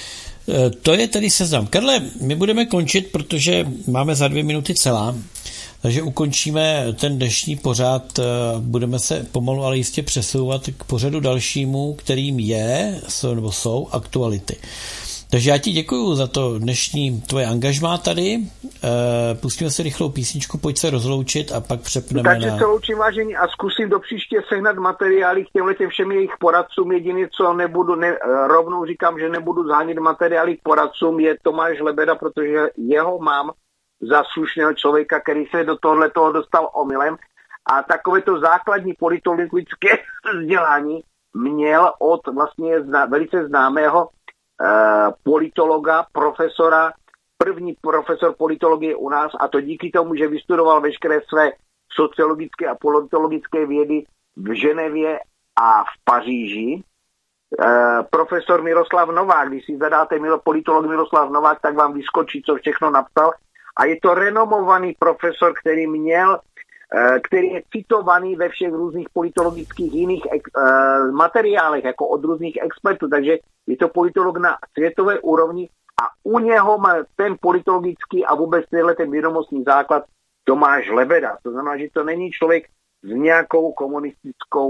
To je tedy seznam. Karle, my budeme končit, protože máme za dvě minuty celá, takže ukončíme ten dnešní pořad, budeme se pomalu, ale jistě přesouvat k pořadu dalšímu, kterým je, nebo jsou aktuality. Takže já ti děkuju za to dnešní tvoje angažmá tady. Pustíme si rychlou písničku, pojď se rozloučit a pak přepneme Takže na... Takže se loučím, vážení, a zkusím do příště sehnat materiály k těmhle všem jejich poradcům. Jediný, co nebudu, ne, rovnou říkám, že nebudu zhánět materiály k poradcům, je Tomáš Lebeda, protože jeho mám za slušného člověka, který se do tohle toho dostal omylem. A takovéto základní politologické vzdělání měl od vlastně zna, velice známého Uh, politologa, profesora, první profesor politologie u nás, a to díky tomu, že vystudoval veškeré své sociologické a politologické vědy v Ženevě a v Paříži. Uh, profesor Miroslav Novák, když si zadáte politolog Miroslav Novák, tak vám vyskočí, co všechno napsal. A je to renomovaný profesor, který měl který je citovaný ve všech různých politologických jiných ex, uh, materiálech, jako od různých expertů, takže je to politolog na světové úrovni a u něho má ten politologický a vůbec tenhle ten vědomostní základ Tomáš Lebeda. To znamená, že to není člověk s nějakou komunistickou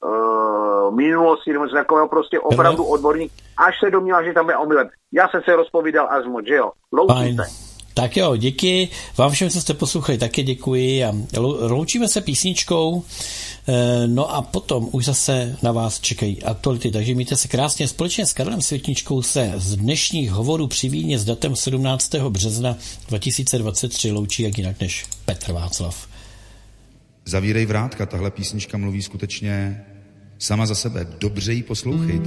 uh, minulostí, nebo z takového prostě opravdu odborník, až se domnívá, že tam je omylem. Já jsem se rozpovídal až moc, že jo? Loučím se. Tak jo, díky. Vám všem, co jste poslouchali, také děkuji a loučíme se písničkou, no a potom už zase na vás čekají aktuality, takže mějte se krásně. Společně s Karlem Světničkou se z dnešních hovorů při Vídni s datem sedmnáctého března dva tisíce dvacet tři loučí jak jinak než Petr Václav. Zavírej vrátka, tahle písnička mluví skutečně sama za sebe. Dobře ji poslouchejte.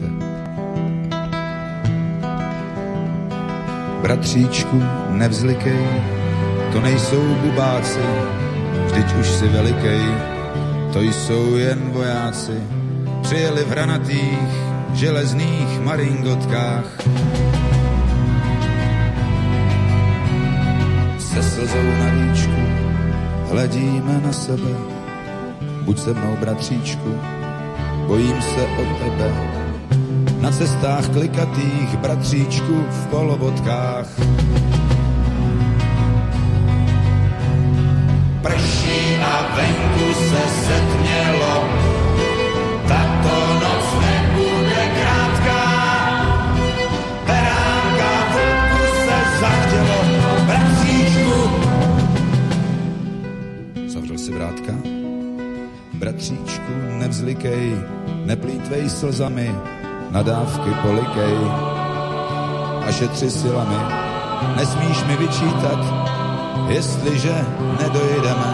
Bratříčku, nevzlikej, to nejsou bubáci, vždyť už si velikej, to jsou jen vojáci, přijeli v hranatých, železných maringotkách. Se slzou na víčku hledíme na sebe, buď se mnou, bratříčku, bojím se o tebe. Na cestách klikatých, bratříčku, v polovodkách. Prší a venku se setmělo, tato noc nebude krátká. Beránka vlku se zachtělo, bratříčku. Zavřel si vrátka? Bratříčku, nevzlikej, neplýtvej slzami, nadávky polikej a šetři silami. Nesmíš mi vyčítat, jestliže nedojedeme.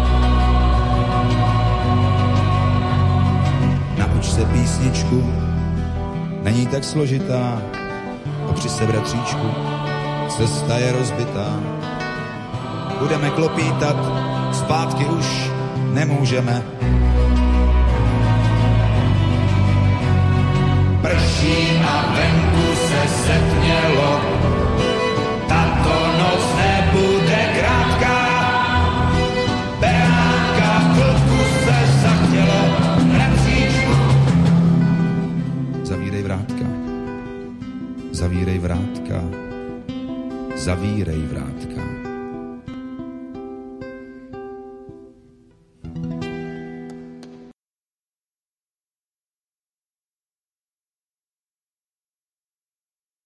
Nauč se písničku, není tak složitá, opři se, bratříčku, cesta je rozbitá. Budeme klopítat, zpátky už nemůžeme. Prší a venku se setmělo, tato noc nebude krátká. Beránka v klubku se zachtělo, bratříčku. Zavírej vrátka, zavírej vrátka, zavírej vrátka.